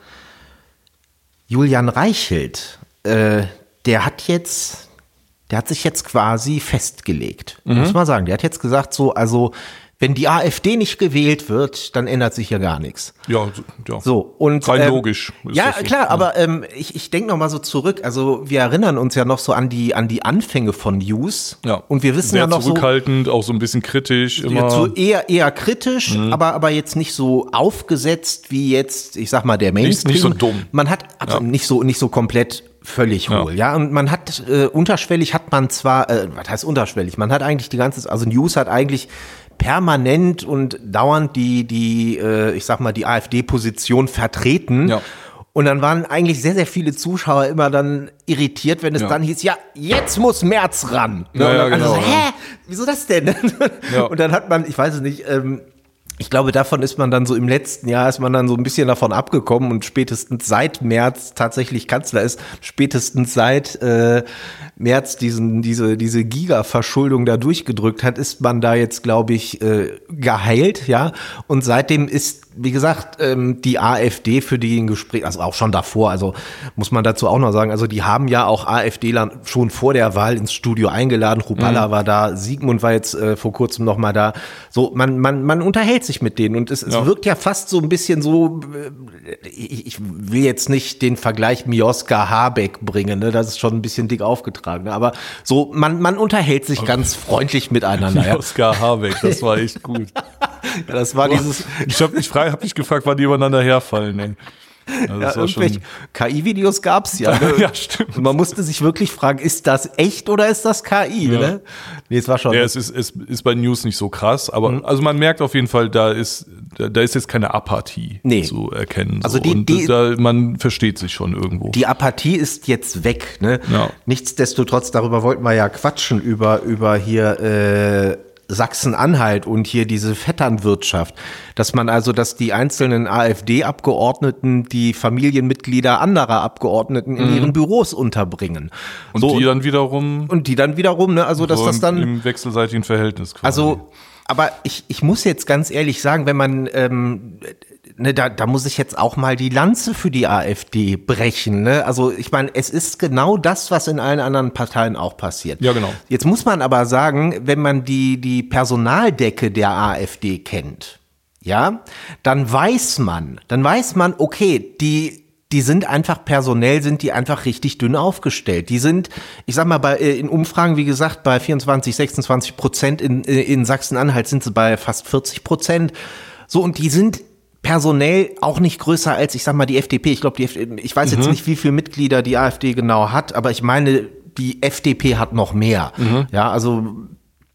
Julian Reichelt, äh, der hat jetzt... Der hat sich jetzt quasi festgelegt, mhm. muss man sagen. Der hat jetzt gesagt so, also wenn die AfD nicht gewählt wird, dann ändert sich ja gar nichts. Ja, ja. So, und, rein ähm, logisch. Ist ja, das so. klar, ja. aber ähm, ich, ich denke noch mal so zurück. Also wir erinnern uns ja noch so an die an die Anfänge von News. Ja. Und wir wissen Sehr ja noch zurückhaltend, auch so ein bisschen kritisch immer. So eher eher kritisch, mhm. aber aber jetzt nicht so aufgesetzt wie jetzt, ich sag mal, der Mainstream. Nicht, nicht so dumm. Man hat also ja. nicht so nicht so komplett völlig hohl, ja. ja, und man hat, äh, unterschwellig hat man zwar, äh, was heißt unterschwellig, man hat eigentlich die ganze, also News hat eigentlich permanent und dauernd die, die, äh, ich sag mal, die AfD-Position vertreten. Ja. Und dann waren eigentlich sehr, sehr viele Zuschauer immer dann irritiert, wenn es ja. dann hieß, ja, jetzt muss Merz ran. Ja, und ja, dann genau, also, ja. hä, wieso das denn? Ja. Und dann hat man, ich weiß es nicht, ähm, ich glaube, davon ist man dann so im letzten Jahr, ist man dann so ein bisschen davon abgekommen und spätestens seit März tatsächlich Kanzler ist, spätestens seit äh, März diesen, diese, diese Giga-Verschuldung da durchgedrückt hat, ist man da jetzt, glaube ich, äh, geheilt, ja. Und seitdem ist, wie gesagt, ähm, die AfD für die in Gespräch, also auch schon davor, also muss man dazu auch noch sagen, also die haben ja auch AfDler schon vor der Wahl ins Studio eingeladen, Ruballa mhm. war da, Sigmund war jetzt äh, vor kurzem noch mal da, so, man, man, man unterhält sich mit denen und es, es ja. wirkt ja fast so ein bisschen so, äh, ich, ich will jetzt nicht den Vergleich Mioska Habeck bringen, ne, das ist schon ein bisschen dick aufgetragen, ne? Aber so, man, man unterhält sich ganz freundlich miteinander. Mioska ja. Habeck, das war echt gut. Ja, das war dieses. Ich habe mich frei, hab mich gefragt, wann die übereinander herfallen. Ey. Also ja, irgendwelche K I-Videos gab's ja. Ne? Ja, stimmt. Und man musste sich wirklich fragen, ist das echt oder ist das K I? Ja. Ne? Nee, es war schon. Ja, es ist, es ist bei News nicht so krass, aber mhm. also man merkt auf jeden Fall, da ist, da, da ist jetzt keine Apathie nee. zu erkennen. So. Also die, und die, da, man versteht sich schon irgendwo. Die Apathie ist jetzt weg. Ne? Ja. Nichtsdestotrotz, darüber wollten wir ja quatschen, über, über hier äh, Sachsen-Anhalt und hier diese Vetternwirtschaft, dass man also, dass die einzelnen AfD-Abgeordneten die Familienmitglieder anderer Abgeordneten in mhm. ihren Büros unterbringen. Und so, die dann wiederum und die dann wiederum, ne, also dass so das dann im wechselseitigen Verhältnis quasi. Also, aber ich ich muss jetzt ganz ehrlich sagen, wenn man ähm, ne, da da muss ich jetzt auch mal die Lanze für die AfD brechen, ne? Also ich meine, es ist genau das, was in allen anderen Parteien auch passiert. Ja, genau. Jetzt muss man aber sagen, wenn man die die Personaldecke der AfD kennt, ja, dann weiß man, dann weiß man, okay, die die sind einfach personell, sind die einfach richtig dünn aufgestellt. Die sind, ich sag mal, bei in Umfragen, wie gesagt, bei vierundzwanzig, sechsundzwanzig Prozent, in, in Sachsen-Anhalt sind sie bei fast vierzig Prozent. So, und die sind personell auch nicht größer als, ich sag mal, die F D P. Ich glaube, die F D P, ich weiß mhm. jetzt nicht, wie viele Mitglieder die AfD genau hat, aber ich meine, die F D P hat noch mehr. Mhm. Ja, also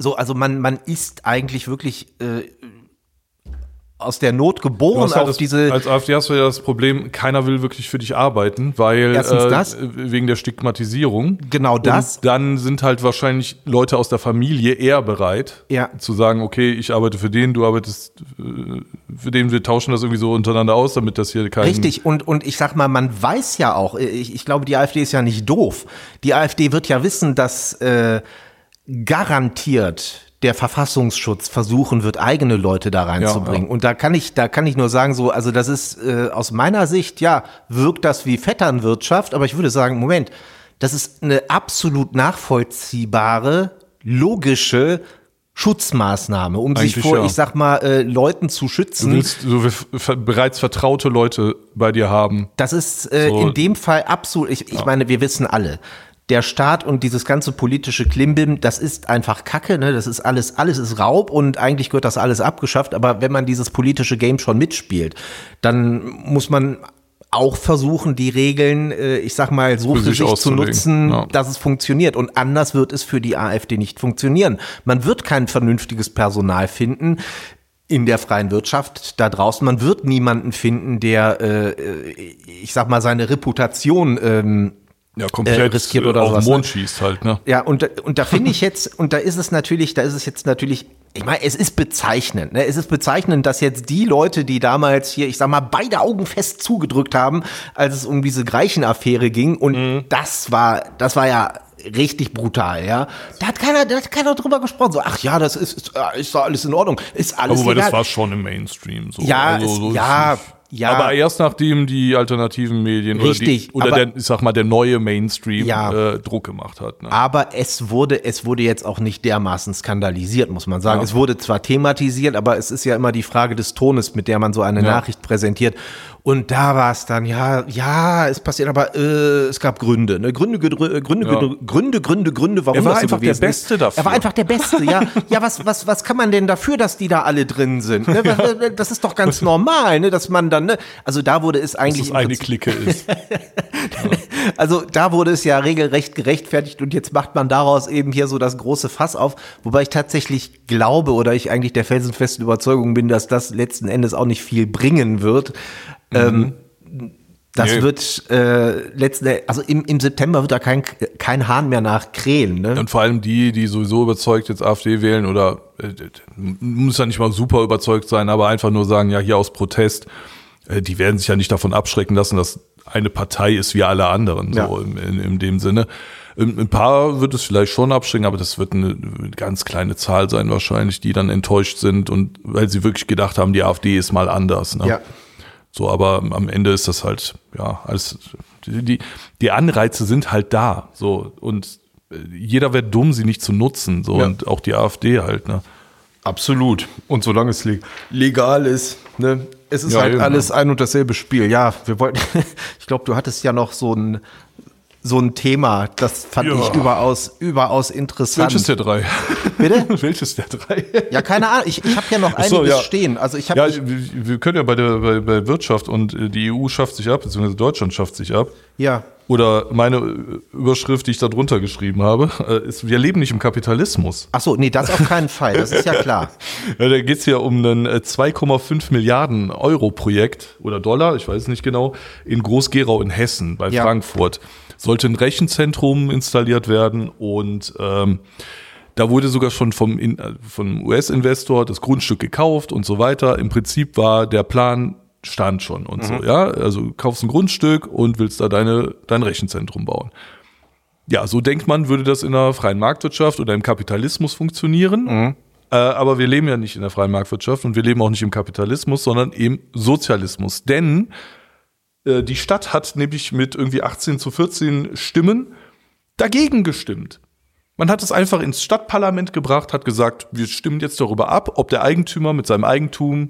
So, also man, man ist eigentlich wirklich äh, aus der Not geboren halt auf das, diese. Als AfD hast du ja das Problem, keiner will wirklich für dich arbeiten, weil Erstens äh, das. wegen der Stigmatisierung. Genau das. Und dann sind halt wahrscheinlich Leute aus der Familie eher bereit, ja. zu sagen, okay, ich arbeite für den, du arbeitest äh, für den, wir tauschen das irgendwie so untereinander aus, damit das hier kein... Richtig, und, und ich sag mal, man weiß ja auch, ich, ich glaube, die AfD ist ja nicht doof. Die AfD wird ja wissen, dass äh, garantiert der Verfassungsschutz versuchen wird, eigene Leute da reinzubringen. Ja, ja. Und da kann ich, da kann ich nur sagen, so, also das ist äh, aus meiner Sicht, ja, wirkt das wie Vetternwirtschaft, aber ich würde sagen, Moment, das ist eine absolut nachvollziehbare, logische Schutzmaßnahme, um Eigentlich sich vor, ja. ich sag mal, äh, Leuten zu schützen. Du willst so f- bereits vertraute Leute bei dir haben. Das ist äh, so. In dem Fall absolut, ich, ich ja. meine, wir wissen alle, der Staat und dieses ganze politische Klimbim, das ist einfach Kacke, ne? Das ist alles, alles ist Raub und eigentlich gehört das alles abgeschafft. Aber wenn man dieses politische Game schon mitspielt, dann muss man auch versuchen, die Regeln, äh, ich sag mal, so für, für sich, sich zu nutzen, ja. dass es funktioniert. Und anders wird es für die AfD nicht funktionieren. Man wird kein vernünftiges Personal finden in der freien Wirtschaft da draußen. Man wird niemanden finden, der, äh, ich sag mal, seine Reputation ähm, Ja, komplett äh, riskiert oder auf sowas, den Mond ne? schießt halt, ne? Ja, und, und da finde ich jetzt, und da ist es natürlich, da ist es jetzt natürlich, ich meine, es ist bezeichnend, ne? Es ist bezeichnend, dass jetzt die Leute, die damals hier, ich sag mal, beide Augen fest zugedrückt haben, als es um diese Greichen-Affäre ging, und mhm. das war, das war ja richtig brutal, ja. Da hat keiner, da hat keiner drüber gesprochen, so, ach ja, das ist, ist, ist doch alles in Ordnung, ist alles Aber egal. Das war schon im Mainstream, so. Ja, also, es, so ja, Ja. Aber erst nachdem die alternativen Medien Richtig, oder, die, oder der, ich sag mal, der neue Mainstream ja. äh, Druck gemacht hat. Ne? Aber es wurde, es wurde jetzt auch nicht dermaßen skandalisiert, muss man sagen. Ja. Es wurde zwar thematisiert, aber es ist ja immer die Frage des Tones, mit der man so eine ja. Nachricht präsentiert. Und da war es dann, ja, ja, es passiert, aber äh, es gab Gründe, ne? Gründe, Gründe, Gründe, ja. Gründe, Gründe, Gründe, warum er war das so einfach der Beste ist. dafür. Er war einfach der Beste, ja. Ja, was, was, was kann man denn dafür, dass die da alle drin sind? Ne? Ja. Das ist doch ganz normal, ne? Dass man dann, ne? Also da wurde es eigentlich. Dass es eine Clique ist. ja. Also da wurde es ja regelrecht gerechtfertigt und jetzt macht man daraus eben hier so das große Fass auf, wobei ich tatsächlich glaube oder ich eigentlich der felsenfesten Überzeugung bin, dass das letzten Endes auch nicht viel bringen wird. Mhm. Ähm, das nee. wird äh, letzten Endes, also im, im September wird da kein, kein Hahn mehr nach krähen. Ne? Und vor allem die, die sowieso überzeugt jetzt AfD wählen oder äh, muss ja nicht mal super überzeugt sein, aber einfach nur sagen, ja hier aus Protest, äh, die werden sich ja nicht davon abschrecken lassen, dass eine Partei ist wie alle anderen, ja. so in, in, in dem Sinne. Ein paar wird es vielleicht schon abschrecken, aber das wird eine ganz kleine Zahl sein wahrscheinlich, die dann enttäuscht sind und weil sie wirklich gedacht haben, die AfD ist mal anders. Ne? Ja. So, aber am Ende ist das halt, ja, alles, die, die Anreize sind halt da, so, und jeder wäre dumm, sie nicht zu nutzen, so, ja. und auch die AfD halt, ne. Absolut. Und solange es legal ist, ne, es ist ja, halt eben, alles ja. ein und dasselbe Spiel. Ja, wir wollten, ich glaube, du hattest ja noch so ein, so ein Thema, das fand ja. ich überaus, überaus interessant. Welches der drei? Bitte? Welches der drei? Ja, keine Ahnung. Ich, ich habe ja noch einiges so, ja. stehen. Also ich habe ja, wir, wir können ja bei der bei, bei Wirtschaft und die E U schafft sich ab, beziehungsweise Deutschland schafft sich ab. Ja. Oder meine Überschrift, die ich da drunter geschrieben habe, ist, wir leben nicht im Kapitalismus. Ach so, nee, das auf keinen Fall. Das ist ja klar. Ja, da geht's ja um ein zwei Komma fünf Milliarden Euro Projekt oder Dollar, ich weiß es nicht genau, in Groß-Gerau in Hessen bei ja. Frankfurt. Sollte ein Rechenzentrum installiert werden und ähm, da wurde sogar schon vom, vom U S-Investor das Grundstück gekauft und so weiter. Im Prinzip war der Plan, stand schon und mhm. so, ja. Also du kaufst ein Grundstück und willst da deine, dein Rechenzentrum bauen. Ja, so denkt man, würde das in einer freien Marktwirtschaft oder im Kapitalismus funktionieren. Mhm. Äh, aber wir leben ja nicht in der freien Marktwirtschaft und wir leben auch nicht im Kapitalismus, sondern im Sozialismus. Denn äh, die Stadt hat nämlich mit irgendwie achtzehn zu vierzehn Stimmen dagegen gestimmt. Man hat es einfach ins Stadtparlament gebracht, hat gesagt, wir stimmen jetzt darüber ab, ob der Eigentümer mit seinem Eigentum,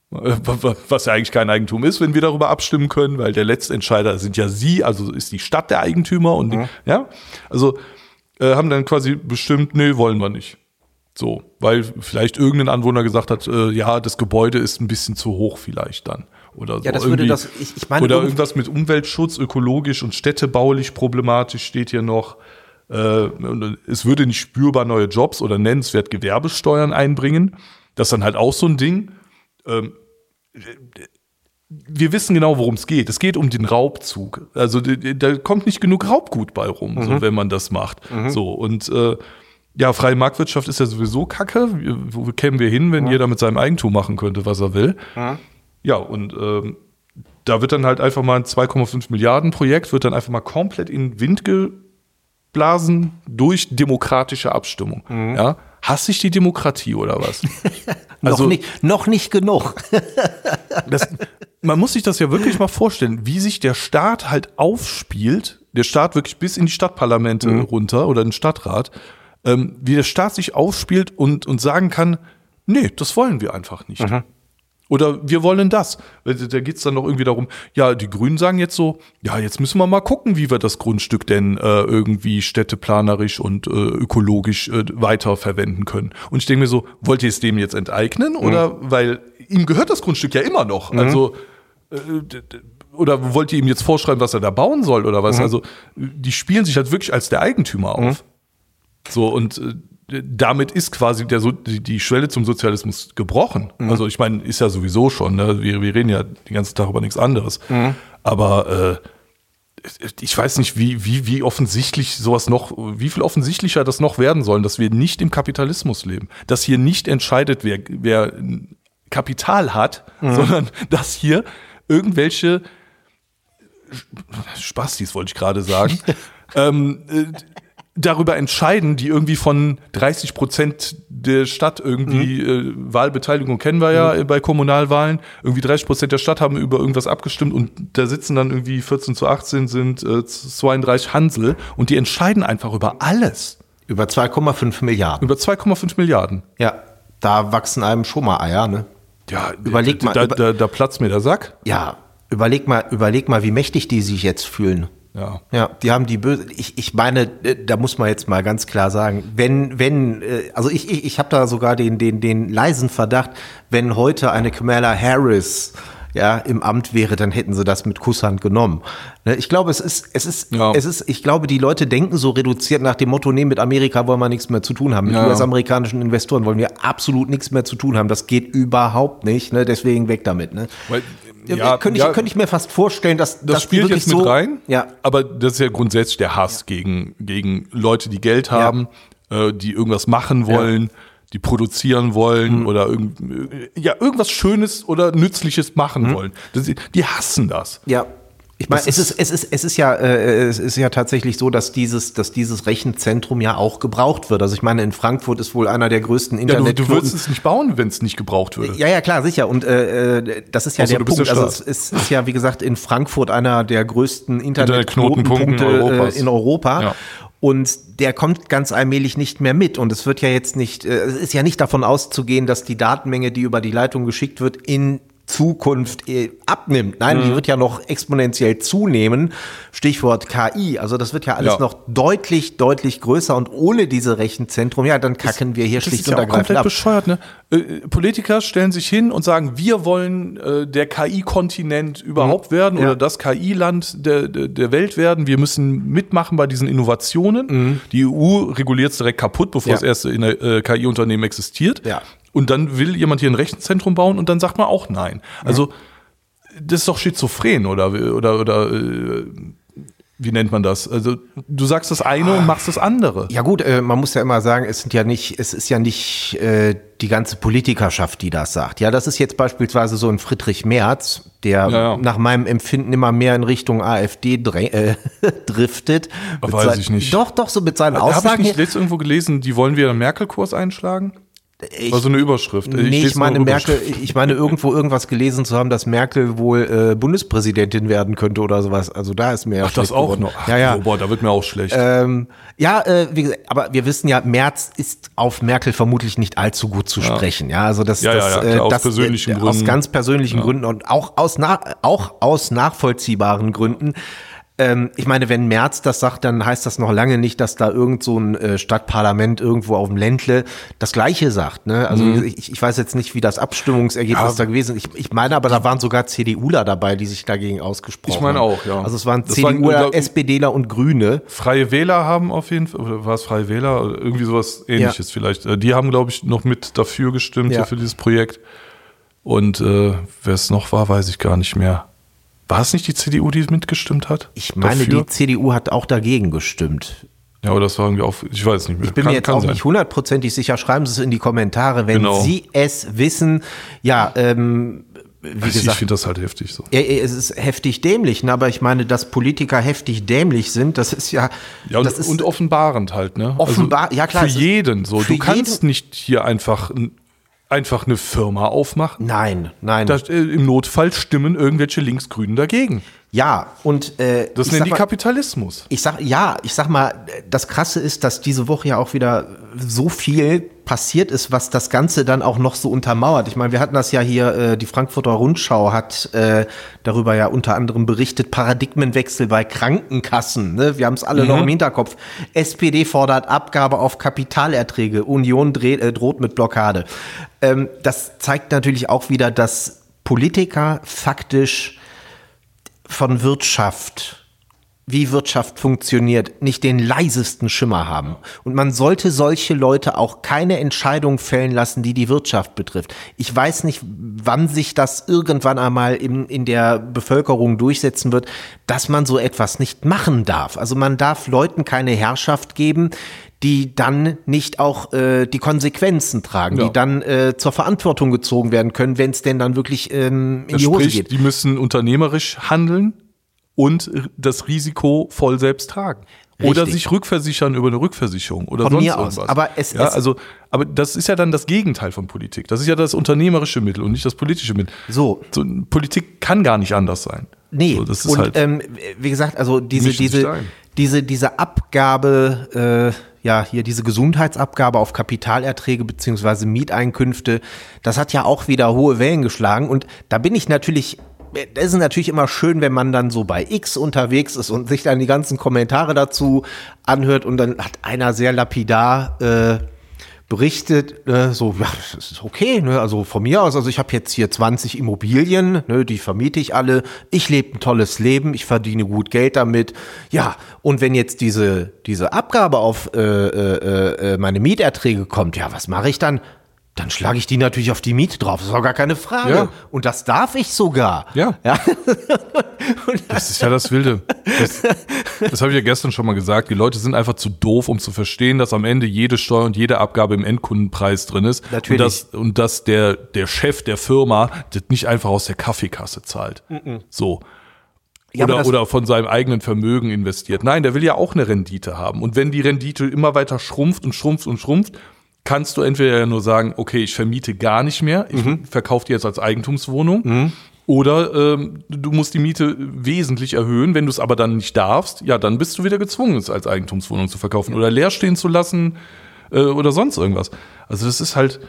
was ja eigentlich kein Eigentum ist, wenn wir darüber abstimmen können, weil der Letztentscheider sind ja Sie, also ist die Stadt der Eigentümer und mhm. ja, also äh, haben dann quasi bestimmt, nee, wollen wir nicht. So, weil vielleicht irgendein Anwohner gesagt hat, äh, ja, das Gebäude ist ein bisschen zu hoch vielleicht dann. Oder so. Ja, das würde das, ich, ich meine, oder irgendwas mit Umweltschutz, ökologisch und städtebaulich problematisch steht hier noch. äh, es würde nicht spürbar neue Jobs oder nennenswert Gewerbesteuern einbringen. Das ist dann halt auch so ein Ding. Ähm, wir wissen genau, worum es geht. Es geht um den Raubzug. Also da kommt nicht genug Raubgut bei rum, mhm. so, wenn man das macht. Mhm. So, und äh, ja, freie Marktwirtschaft ist ja sowieso Kacke. Wo kämen wir hin, wenn mhm. jeder mit seinem Eigentum machen könnte, was er will? Mhm. Ja, und ähm, da wird dann halt einfach mal ein zwei Komma fünf Milliarden Projekt, wird dann einfach mal komplett in den Wind geblasen durch demokratische Abstimmung. Mhm. Ja? Hasse ich die Demokratie oder was? Also, noch, nicht, noch nicht genug. das, man muss sich das ja wirklich mal vorstellen, wie sich der Staat halt aufspielt, der Staat wirklich bis in die Stadtparlamente mhm. runter oder den Stadtrat, ähm, wie der Staat sich aufspielt und, und sagen kann, nee, das wollen wir einfach nicht. Mhm. Oder wir wollen das. Da geht es dann noch irgendwie darum, ja, die Grünen sagen jetzt so, ja, jetzt müssen wir mal gucken, wie wir das Grundstück denn äh, irgendwie städteplanerisch und äh, ökologisch äh, weiterverwenden können. Und ich denke mir so, wollt ihr es dem jetzt enteignen? Mhm. Oder, weil ihm gehört das Grundstück ja immer noch. Mhm. Also, äh, oder wollt ihr ihm jetzt vorschreiben, was er da bauen soll oder was? Mhm. Also, die spielen sich halt wirklich als der Eigentümer auf. Mhm. So, und äh, damit ist quasi der, die, die Schwelle zum Sozialismus gebrochen. Mhm. Also ich meine, ist ja sowieso schon, ne? wir, wir reden ja den ganzen Tag über nichts anderes. Mhm. Aber äh, ich weiß nicht, wie, wie, wie offensichtlich sowas noch, wie viel offensichtlicher das noch werden soll, dass wir nicht im Kapitalismus leben. Dass hier nicht entscheidet, wer, wer Kapital hat, mhm. sondern dass hier irgendwelche Spastis, wollte ich gerade sagen, ähm, äh, darüber entscheiden, die irgendwie von dreißig Prozent der Stadt irgendwie, mhm. äh, Wahlbeteiligung kennen wir ja mhm. bei Kommunalwahlen, irgendwie dreißig Prozent der Stadt haben über irgendwas abgestimmt und da sitzen dann irgendwie vierzehn zu achtzehn sind äh, zweiunddreißig Hansel und die entscheiden einfach über alles. Über zwei Komma fünf Milliarden. Über zwei Komma fünf Milliarden. Ja, da wachsen einem schon mal Eier, ne? Ja, überleg mal. Da, über, da, da platzt mir der Sack. Ja, überleg mal, überleg mal, wie mächtig die sich jetzt fühlen. Ja. Ja, die haben die böse, ich, ich meine, da muss man jetzt mal ganz klar sagen, wenn, wenn, also ich, ich, ich habe da sogar den, den, den leisen Verdacht, wenn heute eine Kamala Harris ja, im Amt wäre, dann hätten sie das mit Kusshand genommen. Ich glaube, es ist, es ist, ja. es ist, ich glaube, die Leute denken so reduziert nach dem Motto, nee, mit Amerika wollen wir nichts mehr zu tun haben. Mit ja. U S-amerikanischen Investoren wollen wir absolut nichts mehr zu tun haben. Das geht überhaupt nicht, ne? Deswegen weg damit, ne? Weil Ja, könnte, ich, ja, könnte ich mir fast vorstellen, dass das dass spielt jetzt mit so, rein, ja. aber das ist ja grundsätzlich der Hass ja. gegen, gegen Leute, die Geld haben, ja. äh, die irgendwas machen wollen, ja. die produzieren wollen mhm. oder irgend, ja, irgendwas Schönes oder Nützliches machen mhm. wollen. Das, die hassen das. Ja. Ich meine, es ist, es ist, es ist ja, äh, es ist ja tatsächlich so, dass dieses, dass dieses Rechenzentrum ja auch gebraucht wird. Also ich meine, in Frankfurt ist wohl einer der größten Internet. Ja, du, du würdest es nicht bauen, wenn es nicht gebraucht würde. Ja, ja, klar, sicher. Und äh, das ist ja Außer der Punkt. Also es ist, ist ja, wie gesagt, in Frankfurt einer der größten Internetknotenpunkte Internet in Europa. Ja. Und der kommt ganz allmählich nicht mehr mit. Und es wird ja jetzt nicht, äh, es ist ja nicht davon auszugehen, dass die Datenmenge, die über die Leitung geschickt wird, in Zukunft äh, abnimmt. Nein, mhm. die wird ja noch exponentiell zunehmen. Stichwort K I. Also das wird ja alles ja. noch deutlich, deutlich größer. Und ohne diese Rechenzentrum, ja, dann kacken das, wir hier schlicht und ergreifend ab. Das ist ja komplett bescheuert, ne? Äh, Politiker stellen sich hin und sagen, wir wollen äh, der K I-Kontinent überhaupt mhm. werden ja. oder das K I-Land der, der, der Welt werden. Wir müssen mitmachen bei diesen Innovationen. Mhm. Die E U reguliert es direkt kaputt, bevor ja. das erste in der, äh, K I-Unternehmen existiert. Ja. Und dann will jemand hier ein Rechenzentrum bauen und dann sagt man auch nein. Also das ist doch schizophren oder oder oder äh, wie nennt man das? Also du sagst das eine und machst das andere. Ja gut, äh, man muss ja immer sagen, es sind ja nicht, es ist ja nicht äh, die ganze Politikerschaft, die das sagt. Ja, das ist jetzt beispielsweise so ein Friedrich Merz, der ja, ja. nach meinem Empfinden immer mehr in Richtung AfD drä- äh, driftet. Weiß sein, ich nicht. Doch, doch, so mit seinen Hab Aussagen. Habe ich nicht letztens irgendwo gelesen, die wollen wieder einen Merkel-Kurs einschlagen? Ich, war so eine Überschrift. Ich, nee, ich meine Merkel, ich meine irgendwo irgendwas gelesen zu haben, dass Merkel wohl äh, Bundespräsidentin werden könnte oder sowas. Also da ist mir ja Ach, das auch geworden. noch. Ach, ja, ja. Oh, boah, da wird mir auch schlecht. Ähm, ja, äh, wie gesagt, aber wir wissen ja, Merz ist auf Merkel vermutlich nicht allzu gut zu ja. sprechen. Ja, also das, ja, das, ja, ja, klar, aus das, persönlichen äh, Gründen. Aus ganz persönlichen ja. Gründen und auch aus, na, auch aus nachvollziehbaren Gründen. Ähm, ich meine, wenn Merz das sagt, dann heißt das noch lange nicht, dass da irgend so ein äh, Stadtparlament irgendwo auf dem Ländle das Gleiche sagt. Ne? Also mhm. ich, ich weiß jetzt nicht, wie das Abstimmungsergebnis ja. da gewesen ist. Ich, ich meine aber, da waren sogar CDUler dabei, die sich dagegen ausgesprochen haben. Ich meine auch, ja. Also es waren CDUler, SPDler und Grüne. Freie Wähler haben auf jeden Fall, oder war es Freie Wähler? Irgendwie sowas Ähnliches ja. vielleicht. Die haben, glaube ich, noch mit dafür gestimmt, ja. so für dieses Projekt. Und äh, wer es noch war, weiß ich gar nicht mehr. War es nicht die C D U, die mitgestimmt hat? Ich meine, dafür? Die C D U hat auch dagegen gestimmt. Ja, aber das war irgendwie auch, ich weiß nicht mehr. Ich bin kann, mir jetzt auch sein. nicht hundertprozentig sicher. Schreiben Sie es in die Kommentare, wenn genau. Sie es wissen. Ja, ähm, wie also gesagt. Ich finde das halt heftig so. Ja, es ist heftig dämlich, ne? Aber ich meine, dass Politiker heftig dämlich sind, das ist ja. Ja, und, das ist und offenbarend halt, ne? Offenbar, also, ja klar. Für jeden so. Für du kannst jeden, nicht hier einfach einfach eine Firma aufmachen. Nein, nein. Das, äh, im Notfall stimmen irgendwelche Linksgrünen dagegen. Ja, und äh, das nennen die mal, Kapitalismus. Ich sag ja, ich sag mal, das Krasse ist, dass diese Woche ja auch wieder so viel passiert ist, was das Ganze dann auch noch so untermauert. Ich meine, wir hatten das ja hier, äh, die Frankfurter Rundschau hat äh, darüber ja unter anderem berichtet, Paradigmenwechsel bei Krankenkassen. Ne? Wir haben es alle mhm. noch im Hinterkopf. S P D fordert Abgabe auf Kapitalerträge, Union dreht, äh, droht mit Blockade. Ähm, das zeigt natürlich auch wieder, dass Politiker faktisch von Wirtschaft, wie Wirtschaft funktioniert, nicht den leisesten Schimmer haben. Und man sollte solche Leute auch keine Entscheidung fällen lassen, die die Wirtschaft betrifft. Ich weiß nicht, wann sich das irgendwann einmal in, in der Bevölkerung durchsetzen wird, dass man so etwas nicht machen darf. Also man darf Leuten keine Herrschaft geben, die dann nicht auch äh, die Konsequenzen tragen, ja. die dann äh, zur Verantwortung gezogen werden können, wenn es denn dann wirklich ähm, in das die Hose sprich, geht. Die müssen unternehmerisch handeln und das Risiko voll selbst tragen. Richtig. Oder sich rückversichern über eine Rückversicherung oder von sonst mir irgendwas. Aus. Aber es, ja, es also, aber das ist ja dann das Gegenteil von Politik. Das ist ja das unternehmerische Mittel und nicht das politische Mittel. So. so Politik kann gar nicht anders sein. Nee, so, das ist und halt ähm, wie gesagt, also diese, diese, diese, diese Abgabe, äh, ja, hier diese Gesundheitsabgabe auf Kapitalerträge beziehungsweise Mieteinkünfte, das hat ja auch wieder hohe Wellen geschlagen. Und da bin ich natürlich, das ist natürlich immer schön, wenn man dann so bei X unterwegs ist und sich dann die ganzen Kommentare dazu anhört und dann hat einer sehr lapidar äh, berichtet, äh, so, ja, das ist okay, ne, also von mir aus, also ich habe jetzt hier zwanzig Immobilien, ne, die vermiete ich alle, ich lebe ein tolles Leben, ich verdiene gut Geld damit, ja, und wenn jetzt diese, diese Abgabe auf äh, äh, äh, meine Mieterträge kommt, ja, was mache ich dann? Dann schlage ich die natürlich auf die Miete drauf, das ist auch gar keine Frage. Ja. Und das darf ich sogar. Ja. ja. Das ist ja das Wilde. Das, das habe ich ja gestern schon mal gesagt. Die Leute sind einfach zu doof, um zu verstehen, dass am Ende jede Steuer und jede Abgabe im Endkundenpreis drin ist. Natürlich. Und dass, und dass der, der Chef der Firma das nicht einfach aus der Kaffeekasse zahlt. Mhm. So. Ja, oder, oder von seinem eigenen Vermögen investiert. Nein, der will ja auch eine Rendite haben. Und wenn die Rendite immer weiter schrumpft und schrumpft und schrumpft, kannst du entweder ja nur sagen, okay, ich vermiete gar nicht mehr, ich mhm. verkaufe die jetzt als Eigentumswohnung, mhm. oder ähm, du musst die Miete wesentlich erhöhen. Wenn du es aber dann nicht darfst, ja, dann bist du wieder gezwungen, es als Eigentumswohnung zu verkaufen oder leer stehen zu lassen äh, oder sonst irgendwas. Also das ist halt,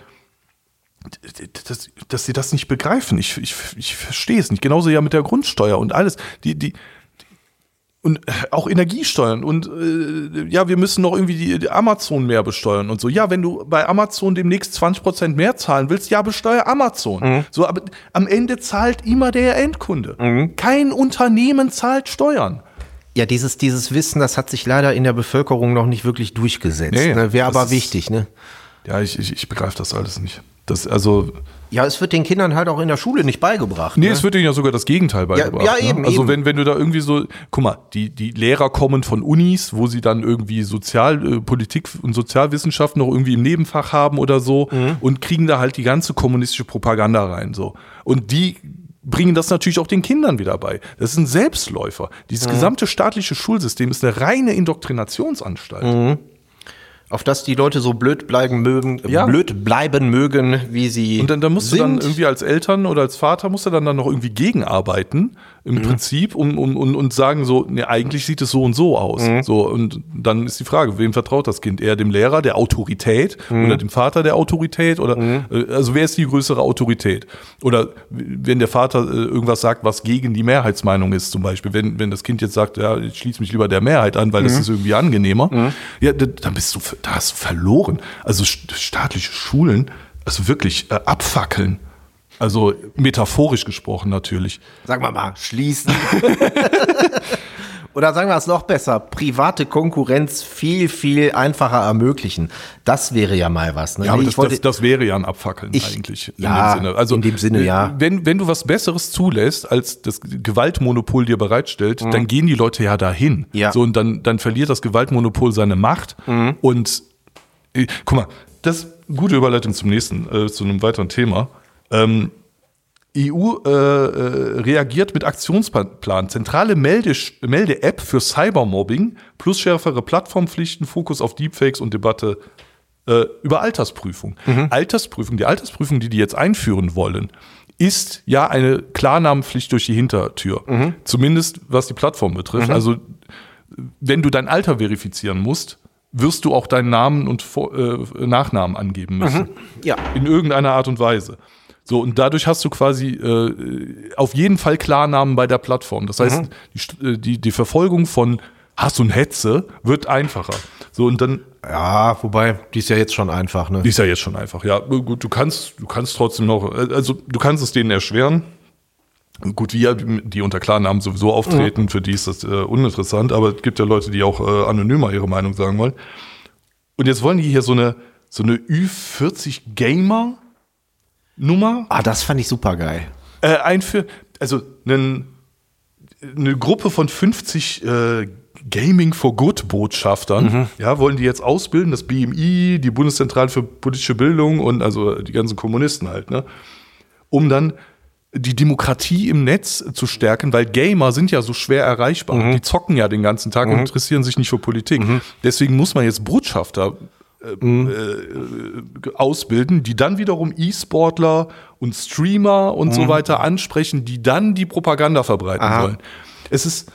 das, dass sie das nicht begreifen. Ich, ich, ich verstehe es nicht. Genauso ja mit der Grundsteuer und alles. Die, die Und auch Energiesteuern und äh, ja, wir müssen noch irgendwie die, die Amazon mehr besteuern und so. Ja, wenn du bei Amazon demnächst zwanzig Prozent mehr zahlen willst, ja, besteuer Amazon. Mhm. So, aber am Ende zahlt immer der Endkunde. Mhm. Kein Unternehmen zahlt Steuern. Ja, dieses, dieses Wissen, das hat sich leider in der Bevölkerung noch nicht wirklich durchgesetzt. Nee, ne? Wäre aber ist, wichtig, ne? Ja, ich, ich, ich begreife das alles nicht. Das, also Ja, es wird den Kindern halt auch in der Schule nicht beigebracht. Nee, ne? es wird ihnen ja sogar das Gegenteil beigebracht. Ja, ja eben. Ne? Also eben. wenn wenn du da irgendwie so, guck mal, die die Lehrer kommen von Unis, wo sie dann irgendwie Sozial, äh, Politik und Sozialwissenschaften noch irgendwie im Nebenfach haben oder so mhm. und kriegen da halt die ganze kommunistische Propaganda rein so. Und die bringen das natürlich auch den Kindern wieder bei. Das ist ein Selbstläufer. Dieses mhm. gesamte staatliche Schulsystem ist eine reine Indoktrinationsanstalt. Mhm. Auf dass die Leute so blöd bleiben mögen, ja. blöd bleiben mögen, wie sie Und dann, dann musst sind. du dann irgendwie als Eltern oder als Vater musst du dann, dann noch irgendwie gegenarbeiten, im mhm. Prinzip um, um, um, und sagen so, ne, eigentlich sieht es so und so aus. Mhm. So, und dann ist die Frage, wem vertraut das Kind? Eher dem Lehrer, der Autorität mhm. oder dem Vater der Autorität? Oder mhm. also wer ist die größere Autorität? Oder wenn der Vater äh, irgendwas sagt, was gegen die Mehrheitsmeinung ist, zum Beispiel, wenn, wenn das Kind jetzt sagt, ja, ich schließe mich lieber der Mehrheit an, weil mhm. das ist irgendwie angenehmer, mhm. ja, dann bist du, da hast du verloren. Also staatliche Schulen, also wirklich äh, abfackeln. Also metaphorisch gesprochen natürlich. Sagen wir mal, schließen. Oder sagen wir es noch besser, private Konkurrenz viel, viel einfacher ermöglichen. Das wäre ja mal was. Ne? Ja, aber ich das, wollte, das, das wäre ja ein Abfackeln ich, eigentlich. In ja, dem Sinne. Also, in dem Sinne, ja. Wenn, wenn du was Besseres zulässt, als das Gewaltmonopol dir bereitstellt, mhm. dann gehen die Leute ja dahin. Ja. So, und dann, dann verliert das Gewaltmonopol seine Macht. Mhm. Und äh, guck mal, das ist eine gute Überleitung zum nächsten, äh, zu einem weiteren Thema. Ähm, E U äh, äh, reagiert mit Aktionsplan. Zentrale Melde- Melde-App für Cybermobbing plus schärfere Plattformpflichten, Fokus auf Deepfakes und Debatte äh, über Altersprüfung. Mhm. Altersprüfung, die Altersprüfung, die die jetzt einführen wollen, ist ja eine Klarnamenpflicht durch die Hintertür. Mhm. Zumindest was die Plattform betrifft. Mhm. Also wenn du dein Alter verifizieren musst, wirst du auch deinen Namen und Vor- äh, Nachnamen angeben müssen. Mhm. Ja. In irgendeiner Art und Weise. So, und dadurch hast du quasi äh, auf jeden Fall Klarnamen bei der Plattform. Das heißt, mhm. die, die, die Verfolgung von Hass und Hetze wird einfacher. So, und dann. Ja, wobei, die ist ja jetzt schon einfach, ne? Die ist ja jetzt schon einfach, ja. Gut, du kannst, du kannst trotzdem noch, also du kannst es denen erschweren. Gut, wir, die unter Klarnamen sowieso auftreten, mhm. für die ist das äh, uninteressant, aber es gibt ja Leute, die auch äh, anonymer ihre Meinung sagen wollen. Und jetzt wollen die hier so eine, so eine Ü vierzig Gamer Nummer. Ah, das fand ich super geil. Äh, einführen, also einen, eine Gruppe von fünfzig äh, Gaming for Good Botschaftern, mhm. ja, wollen die jetzt ausbilden, das B M I, die Bundeszentrale für politische Bildung und also die ganzen Kommunisten halt, ne, um dann die Demokratie im Netz zu stärken, weil Gamer sind ja so schwer erreichbar. Mhm. Die zocken ja den ganzen Tag mhm. und interessieren sich nicht für Politik. Mhm. Deswegen muss man jetzt Botschafter Äh, mhm. äh, ausbilden, die dann wiederum E-Sportler und Streamer und mhm. so weiter ansprechen, die dann die Propaganda verbreiten Aha. sollen. Es ist,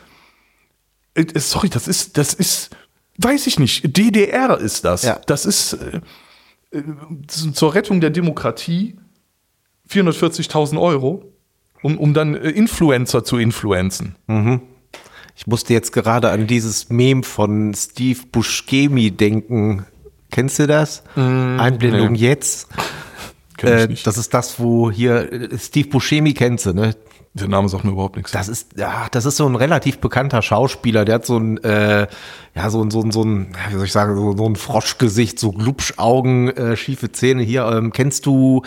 äh, sorry, das ist, das ist, weiß ich nicht, D D R ist das. Ja. Das ist äh, äh, zur Rettung der Demokratie vierhundertvierzigtausend Euro, um, um dann äh, Influencer zu influenzen. Mhm. Ich musste jetzt gerade an dieses Meme von Steve Buscemi denken. Kennst du das? Mm, Einblendung nee. jetzt. Äh, das ist das, wo hier Steve Buscemi kennst du, ne? Der Name sagt mir überhaupt nichts. Das ist, ja, das ist so ein relativ bekannter Schauspieler. Der hat so ein, äh, ja, so ein, so ein, so ein, wie soll ich sagen, so, so ein Froschgesicht, so Glubschaugen, äh, schiefe Zähne. Hier, ähm, kennst du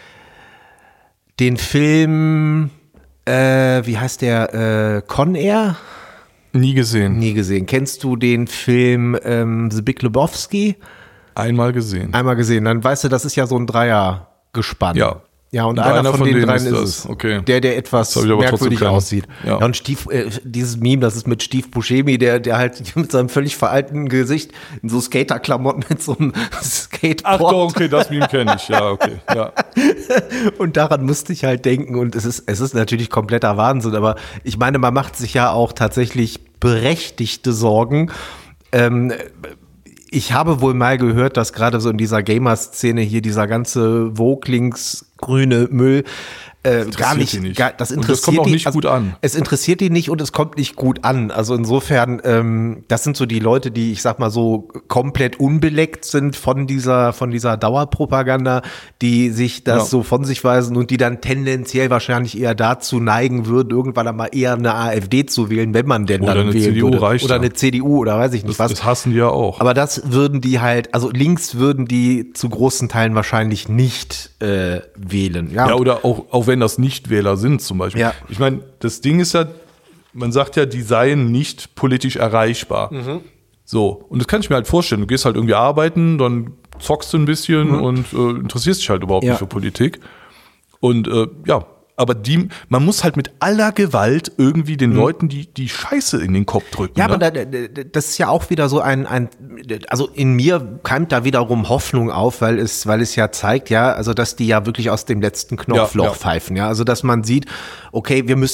den Film, äh, wie heißt der, äh, Con Air? Nie gesehen. Nie gesehen. Kennst du den Film ähm, The Big Lebowski? Einmal gesehen. Einmal gesehen. Dann weißt du, das ist ja so ein Dreiergespann. Ja. Ja, und, und einer, einer von, von den dreien ist es. Okay. Der, der etwas merkwürdig aussieht. Ja. Ja, und Steve, äh, dieses Meme, das ist mit Steve Buscemi, der, der halt mit seinem völlig veralteten Gesicht in so Skaterklamotten mit so einem Skateboard. Ach doch, okay, das Meme kenne ich. Ja, okay. Ja. Und daran musste ich halt denken. Und es ist, es ist natürlich kompletter Wahnsinn. Aber ich meine, man macht sich ja auch tatsächlich berechtigte Sorgen. Ähm, Ich habe wohl mal gehört, dass gerade so in dieser Gamer-Szene hier dieser ganze Vogue-links-grüne Müll äh, gar nicht, nicht. Gar, das interessiert und das kommt auch die, nicht also, gut an. Es interessiert die nicht und es kommt nicht gut an. Also insofern, ähm, das sind so die Leute, die, ich sag mal so, komplett unbeleckt sind von dieser, von dieser Dauerpropaganda, die sich das ja. so von sich weisen und die dann tendenziell wahrscheinlich eher dazu neigen würden, irgendwann einmal eher eine AfD zu wählen, wenn man denn oder dann eine wählen C D U würde. Reicht oder ja. eine C D U oder weiß ich nicht das, was. Das hassen die ja auch. Aber das würden die halt, also links würden die zu großen Teilen wahrscheinlich nicht äh, wählen. Ja, ja, oder auch, auch wenn das Nichtwähler sind zum Beispiel. Ja. Ich meine, das Ding ist ja, man sagt ja, die seien nicht politisch erreichbar. Mhm. So, und das kann ich mir halt vorstellen. Du gehst halt irgendwie arbeiten, dann zockst du ein bisschen mhm. und äh, interessierst dich halt überhaupt ja. nicht für Politik. Und äh, ja, aber die, man muss halt mit aller Gewalt irgendwie den mhm. Leuten die, die Scheiße in den Kopf drücken. Ja, ne? aber da, das ist ja auch wieder so ein, ein, also in mir keimt da wiederum Hoffnung auf, weil es, weil es ja zeigt, ja, also dass die ja wirklich aus dem letzten Knopfloch ja, ja. pfeifen, ja, also dass man sieht, okay, wir müssen jetzt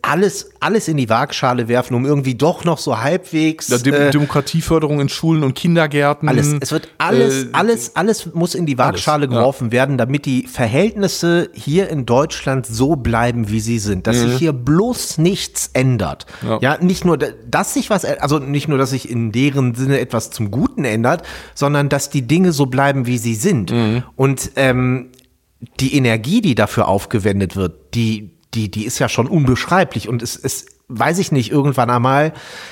alles, alles in die Waagschale werfen, um irgendwie doch noch so halbwegs. Ja, Dem- äh, Demokratieförderung in Schulen und Kindergärten. Alles, es wird alles, äh, alles, alles muss in die Waagschale alles, ja. geworfen werden, damit die Verhältnisse hier in Deutschland so bleiben, wie sie sind. Dass Mhm. sich hier bloß nichts ändert. Ja. Ja, nicht nur, dass sich was, also nicht nur, dass sich in deren Sinne etwas zum Guten ändert, sondern dass die Dinge so bleiben, wie sie sind. Mhm. Und ähm, die Energie, die dafür aufgewendet wird, die, die, die ist ja schon unbeschreiblich. Und es ist, weiß ich nicht, irgendwann einmal.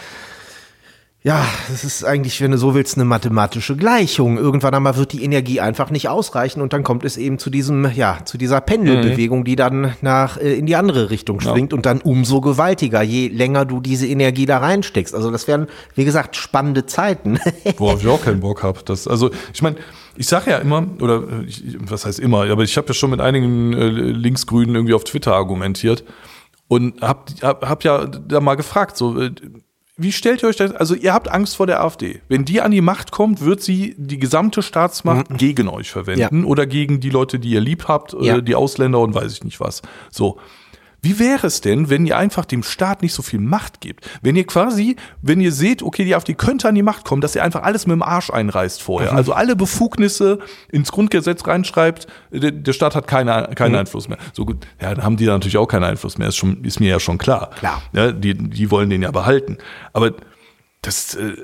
Ja, das ist eigentlich, wenn du so willst, eine mathematische Gleichung. Irgendwann einmal wird die Energie einfach nicht ausreichen und dann kommt es eben zu diesem, ja, zu dieser Pendelbewegung, die dann nach äh, in die andere Richtung schwingt Ja. und dann umso gewaltiger, je länger du diese Energie da reinsteckst. Also das wären, wie gesagt, spannende Zeiten. Worauf ich auch keinen Bock habe. Also ich meine, ich sage ja immer, oder ich, was heißt immer, aber ich habe ja schon mit einigen äh, Linksgrünen irgendwie auf Twitter argumentiert und hab, hab, hab ja da mal gefragt, so, äh, wie stellt ihr euch das, also ihr habt Angst vor der AfD. Wenn die an die Macht kommt, wird sie die gesamte Staatsmacht mhm. gegen euch verwenden Ja. oder gegen die Leute, die ihr lieb habt, Ja. äh, die Ausländer und weiß ich nicht was. So. Wie wäre es denn, wenn ihr einfach dem Staat nicht so viel Macht gebt? Wenn ihr quasi, wenn ihr seht, okay, die AfD könnte an die Macht kommen, dass ihr einfach alles mit dem Arsch einreißt vorher. Mhm. Also alle Befugnisse ins Grundgesetz reinschreibt, der, der Staat hat keine, keinen Mhm. Einfluss mehr. So gut, ja, dann haben die da natürlich auch keinen Einfluss mehr, ist, schon, ist mir ja schon klar. Klar. Ja, die, die wollen den ja behalten. Aber das, äh,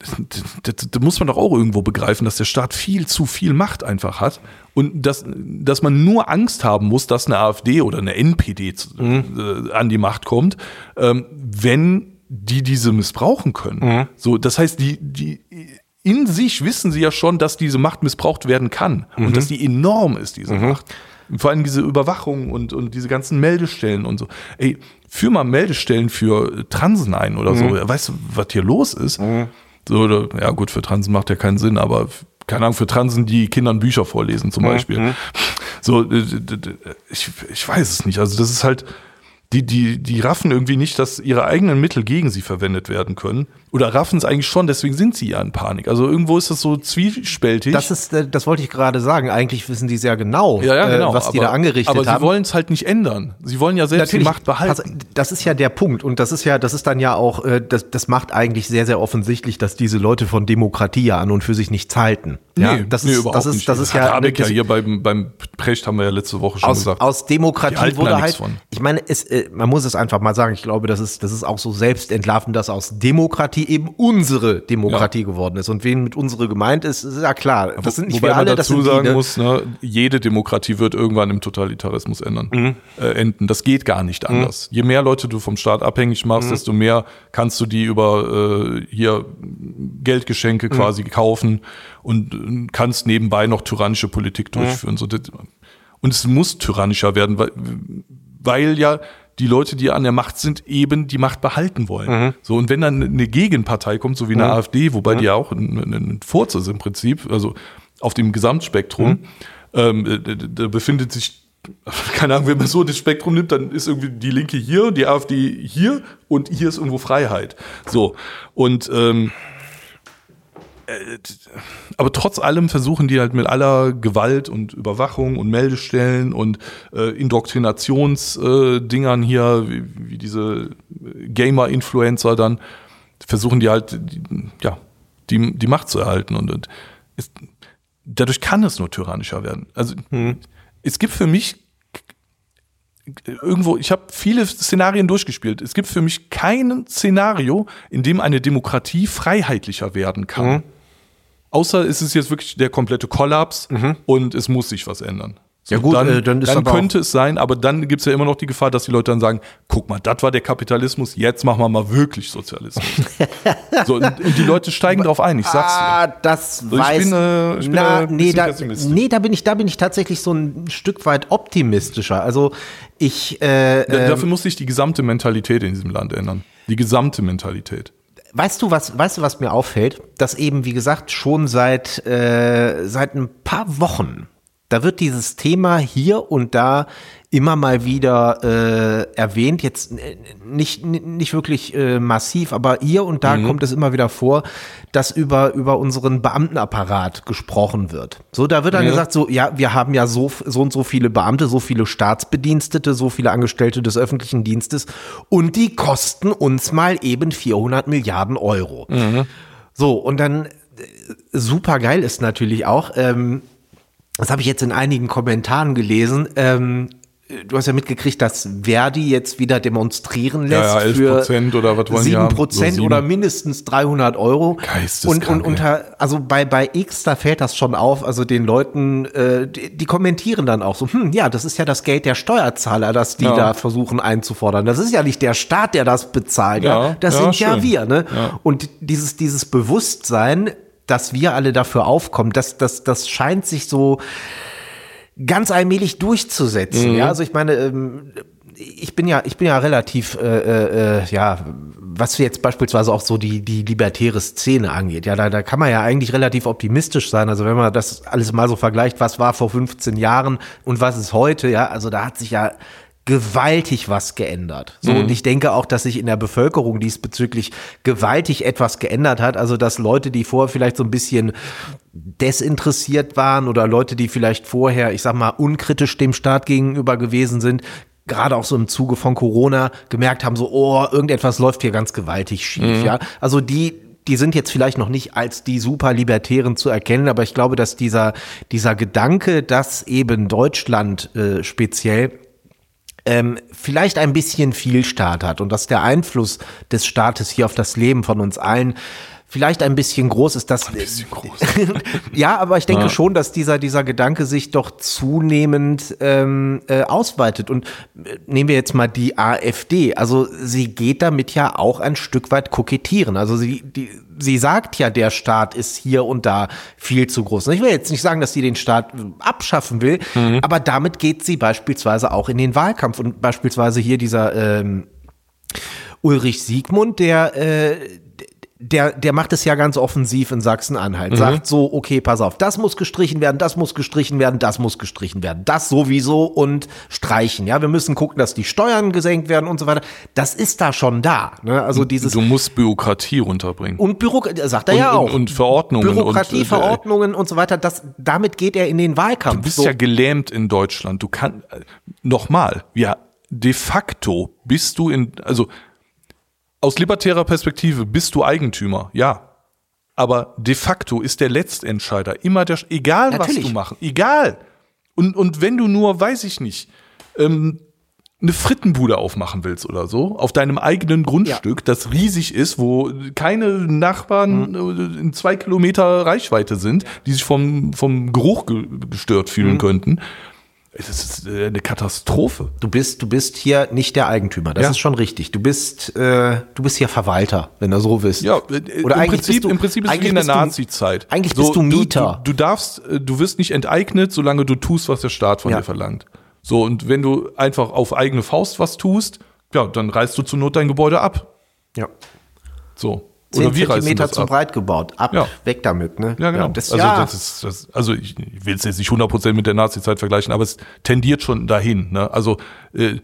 das, das muss man doch auch irgendwo begreifen, dass der Staat viel zu viel Macht einfach hat und dass, dass man nur Angst haben muss, dass eine AfD oder eine N P D zu, Mhm. äh, an die Macht kommt, ähm, wenn die diese missbrauchen können. Mhm. So, das heißt, die, die in sich wissen sie ja schon, dass diese Macht missbraucht werden kann Mhm. und dass die enorm ist, diese Macht. Vor allem diese Überwachung und, und diese ganzen Meldestellen und so. Ey, führ mal Meldestellen für Transen ein oder so. Mhm. Weißt du, was hier los ist? Mhm. So, oder, ja gut, für Transen macht ja keinen Sinn, aber keine Ahnung, für Transen, die Kindern Bücher vorlesen zum Beispiel. Mhm. So, d- d- d- ich, ich weiß es nicht. Also das ist halt, die, die, die raffen irgendwie nicht, dass ihre eigenen Mittel gegen sie verwendet werden können. Oder raffen es eigentlich schon, deswegen sind sie ja in Panik. Also irgendwo ist das so zwiespältig. Das ist, äh, das wollte ich gerade sagen. Eigentlich wissen die sehr genau, ja, ja, genau. äh, was die aber, da angerichtet aber haben. Aber sie wollen es halt nicht ändern. Sie wollen ja selbst Natürlich, die Macht behalten. also, das ist ja der Punkt und das ist ja, das ist dann ja auch, äh, das, das macht eigentlich sehr, sehr offensichtlich, dass diese Leute von Demokratie ja an und für sich nichts halten. Ja, nee, das nee, ist, überhaupt das ist, nicht. das ist ja, Habeck ja das, hier beim, beim Precht haben wir ja letzte Woche schon aus, gesagt. aus Die Demokratie halten wurde da halt, nichts von. ich meine, es, äh, man muss es einfach mal sagen, ich glaube, das ist, das ist auch so selbstentlarvend, dass aus Demokratie eben unsere Demokratie Ja. geworden ist. Und wen mit unsere gemeint ist, ist ja klar. Das sind nicht Wobei wir alle, man das dazu sind die, sagen ne? muss, ne, jede Demokratie wird irgendwann im Totalitarismus ändern, Mhm. äh, enden. Das geht gar nicht anders. Je mehr Leute du vom Staat abhängig machst, Mhm. desto mehr kannst du die über äh, hier Geldgeschenke Mhm. quasi kaufen und äh, kannst nebenbei noch tyrannische Politik durchführen. So, das, und es muss tyrannischer werden, weil, weil ja die Leute, die an der Macht sind, eben die Macht behalten wollen. Mhm. So, und wenn dann eine Gegenpartei kommt, so wie eine Mhm. AfD, wobei Mhm. die ja auch ein, ein, ein Furz ist im Prinzip, also auf dem Gesamtspektrum, Mhm. ähm, da, da befindet sich, keine Ahnung, wenn man so das Spektrum nimmt, dann ist irgendwie die Linke hier, die AfD hier und hier ist irgendwo Freiheit. So, und ähm, äh, aber trotz allem versuchen die halt mit aller Gewalt und Überwachung und Meldestellen und äh, Indoktrinationsdingern äh, hier, wie, wie diese Gamer-Influencer dann, versuchen die halt, die, ja, die, die Macht zu erhalten. Und, und es, dadurch kann es nur tyrannischer werden. Also Mhm. es gibt für mich irgendwo, ich habe viele Szenarien durchgespielt. Es gibt für mich kein Szenario, in dem eine Demokratie freiheitlicher werden kann. Mhm. Außer es ist jetzt wirklich der komplette Kollaps Mhm. und es muss sich was ändern. So, Ja gut, dann, äh, dann ist dann aber könnte es sein, aber dann gibt es ja immer noch die Gefahr, dass die Leute dann sagen, guck mal, das war der Kapitalismus, jetzt machen wir mal wirklich Sozialismus. So, und, und die Leute steigen drauf ein, ich sag's dir. Ah, das ich weiß bin, äh, ich bin na, ein nee, bisschen da, pessimistisch. nee, da bin ich, da bin ich tatsächlich so ein Stück weit optimistischer. Also ich, äh, Da, ähm, dafür muss sich die gesamte Mentalität in diesem Land ändern. Die gesamte Mentalität. weißt du was, weißt du was mir auffällt, dass eben wie gesagt schon seit äh, seit ein paar Wochen da wird dieses Thema hier und da immer mal wieder äh, erwähnt, jetzt nicht nicht wirklich äh, massiv, aber hier und da mhm. kommt es immer wieder vor, dass über über unseren Beamtenapparat gesprochen wird. So, da wird dann ja. gesagt, so ja, wir haben ja so so und so viele Beamte, so viele Staatsbedienstete, so viele Angestellte des öffentlichen Dienstes und die kosten uns mal eben vierhundert Milliarden Euro. Mhm. So, und dann super geil ist natürlich auch, ähm, das habe ich jetzt in einigen Kommentaren gelesen, ähm, du hast ja mitgekriegt, dass Verdi jetzt wieder demonstrieren lässt ja, ja, elf Prozent für oder was wollen sieben Prozent so oder mindestens dreihundert Euro. Geisteskrank. Und, und unter, also bei, bei X, da fällt das schon auf, also den Leuten, äh, die, die kommentieren dann auch so, hm, ja, das ist ja das Geld der Steuerzahler, das die ja. da versuchen einzufordern. Das ist ja nicht der Staat, der das bezahlt, ja, ja? das ja, sind schön. ja wir, ne? Ja. Und dieses, dieses Bewusstsein, dass wir alle dafür aufkommen, das, das, das scheint sich so ganz allmählich durchzusetzen. Mhm. Ja, also ich meine, ähm, ich bin ja, ich bin ja relativ, äh, äh, ja, was jetzt beispielsweise auch so die die libertäre Szene angeht. Ja, da, da kann man ja eigentlich relativ optimistisch sein. Also wenn man das alles mal so vergleicht, was war vor fünfzehn Jahren und was ist heute, ja, also da hat sich ja gewaltig was geändert. So, mhm. und ich denke auch, dass sich in der Bevölkerung diesbezüglich gewaltig etwas geändert hat. Also, dass Leute, die vorher vielleicht so ein bisschen desinteressiert waren oder Leute, die vielleicht vorher, ich sag mal, unkritisch dem Staat gegenüber gewesen sind, gerade auch so im Zuge von Corona gemerkt haben, so, oh, irgendetwas läuft hier ganz gewaltig schief, mhm. ja. Also, die Die sind jetzt vielleicht noch nicht als die Superlibertären zu erkennen, aber ich glaube, dass dieser, dieser Gedanke, dass eben Deutschland äh, speziell Ähm, vielleicht ein bisschen viel Staat hat und dass der Einfluss des Staates hier auf das Leben von uns allen vielleicht ein bisschen groß ist. Dass, ein bisschen groß. Ja, aber ich denke ja. schon, dass dieser dieser Gedanke sich doch zunehmend ähm, äh, ausweitet. Und äh, nehmen wir jetzt mal die AfD. Also sie geht damit ja auch ein Stück weit kokettieren. Also sie die Sie sagt ja, der Staat ist hier und da viel zu groß. Ich will jetzt nicht sagen, dass sie den Staat abschaffen will, mhm. aber damit geht sie beispielsweise auch in den Wahlkampf. Und beispielsweise hier dieser ähm, Ulrich Siegmund, der äh, Der, der macht es ja ganz offensiv in Sachsen-Anhalt. Mhm. Sagt so, okay, pass auf, das muss gestrichen werden, das muss gestrichen werden, das muss gestrichen werden. Das sowieso und streichen. Ja, wir müssen gucken, dass die Steuern gesenkt werden und so weiter. Das ist da schon da. Ne? Also dieses. Du musst Bürokratie runterbringen. Und Bürokratie, sagt er und, ja auch. Und, und Verordnungen. Bürokratie, und, Verordnungen und so weiter. Das, damit geht er in den Wahlkampf. Du bist so. ja gelähmt in Deutschland. Du kannst, nochmal, ja, de facto bist du in, also, aus libertärer Perspektive bist du Eigentümer, ja. Aber de facto ist der Letztentscheider immer der, egal Natürlich. was du machst, egal. Und, und wenn du nur, weiß ich nicht, ähm, eine Frittenbude aufmachen willst oder so, auf deinem eigenen Grundstück, ja. das riesig ist, wo keine Nachbarn mhm. in zwei Kilometer Reichweite sind, die sich vom, vom Geruch ge- gestört fühlen mhm. könnten. Es ist eine Katastrophe. Du bist, du bist hier nicht der Eigentümer. Das ja. ist schon richtig. Du bist, äh, du bist hier Verwalter, wenn du so willst. Ja, oder im eigentlich Prinzip, bist du, im Prinzip ist es wie in der Nazi-Zeit. Eigentlich so, bist du Mieter. Du, du, du darfst, du wirst nicht enteignet, solange du tust, was der Staat von ja. dir verlangt. So, und wenn du einfach auf eigene Faust was tust, ja, dann reißt du zur Not dein Gebäude ab. Ja. So. Zehn Zentimeter zu breit gebaut. Ab, ja. weg damit, ne? Ja, genau. Ja, das, also, ja. das ist, das, also ich, ich will es jetzt nicht hundert Prozent mit der Nazi-Zeit vergleichen, aber es tendiert schon dahin, ne? Also, äh,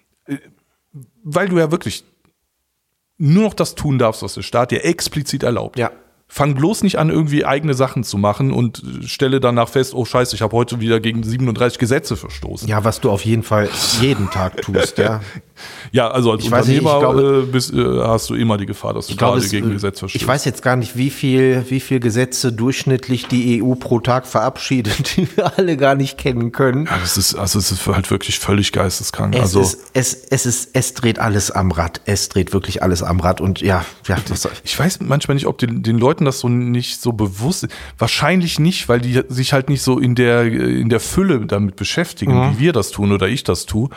weil du ja wirklich nur noch das tun darfst, was der Staat dir explizit erlaubt. Ja. Fang bloß nicht an, irgendwie eigene Sachen zu machen und stelle danach fest, oh Scheiße, ich habe heute wieder gegen siebenunddreißig Gesetze verstoßen. Ja, was du auf jeden Fall jeden Tag tust, ja. Ja, also als ich Unternehmer weiß nicht, ich glaube, äh, bist, äh, hast du immer die Gefahr, dass du glaube, gerade es, gegen Gesetz verstößt. Ich weiß jetzt gar nicht, wie viel, wie viel Gesetze durchschnittlich die E U pro Tag verabschiedet, die wir alle gar nicht kennen können. Ja, das ist, also es ist halt wirklich völlig geisteskrank. Es also ist, es, es ist, es dreht alles am Rad. Es dreht wirklich alles am Rad und ja, ja. Das ich weiß manchmal nicht, ob den, den Leuten das so nicht so bewusst ist. Wahrscheinlich nicht, weil die sich halt nicht so in der, in der Fülle damit beschäftigen, mhm. wie wir das tun oder ich das tue.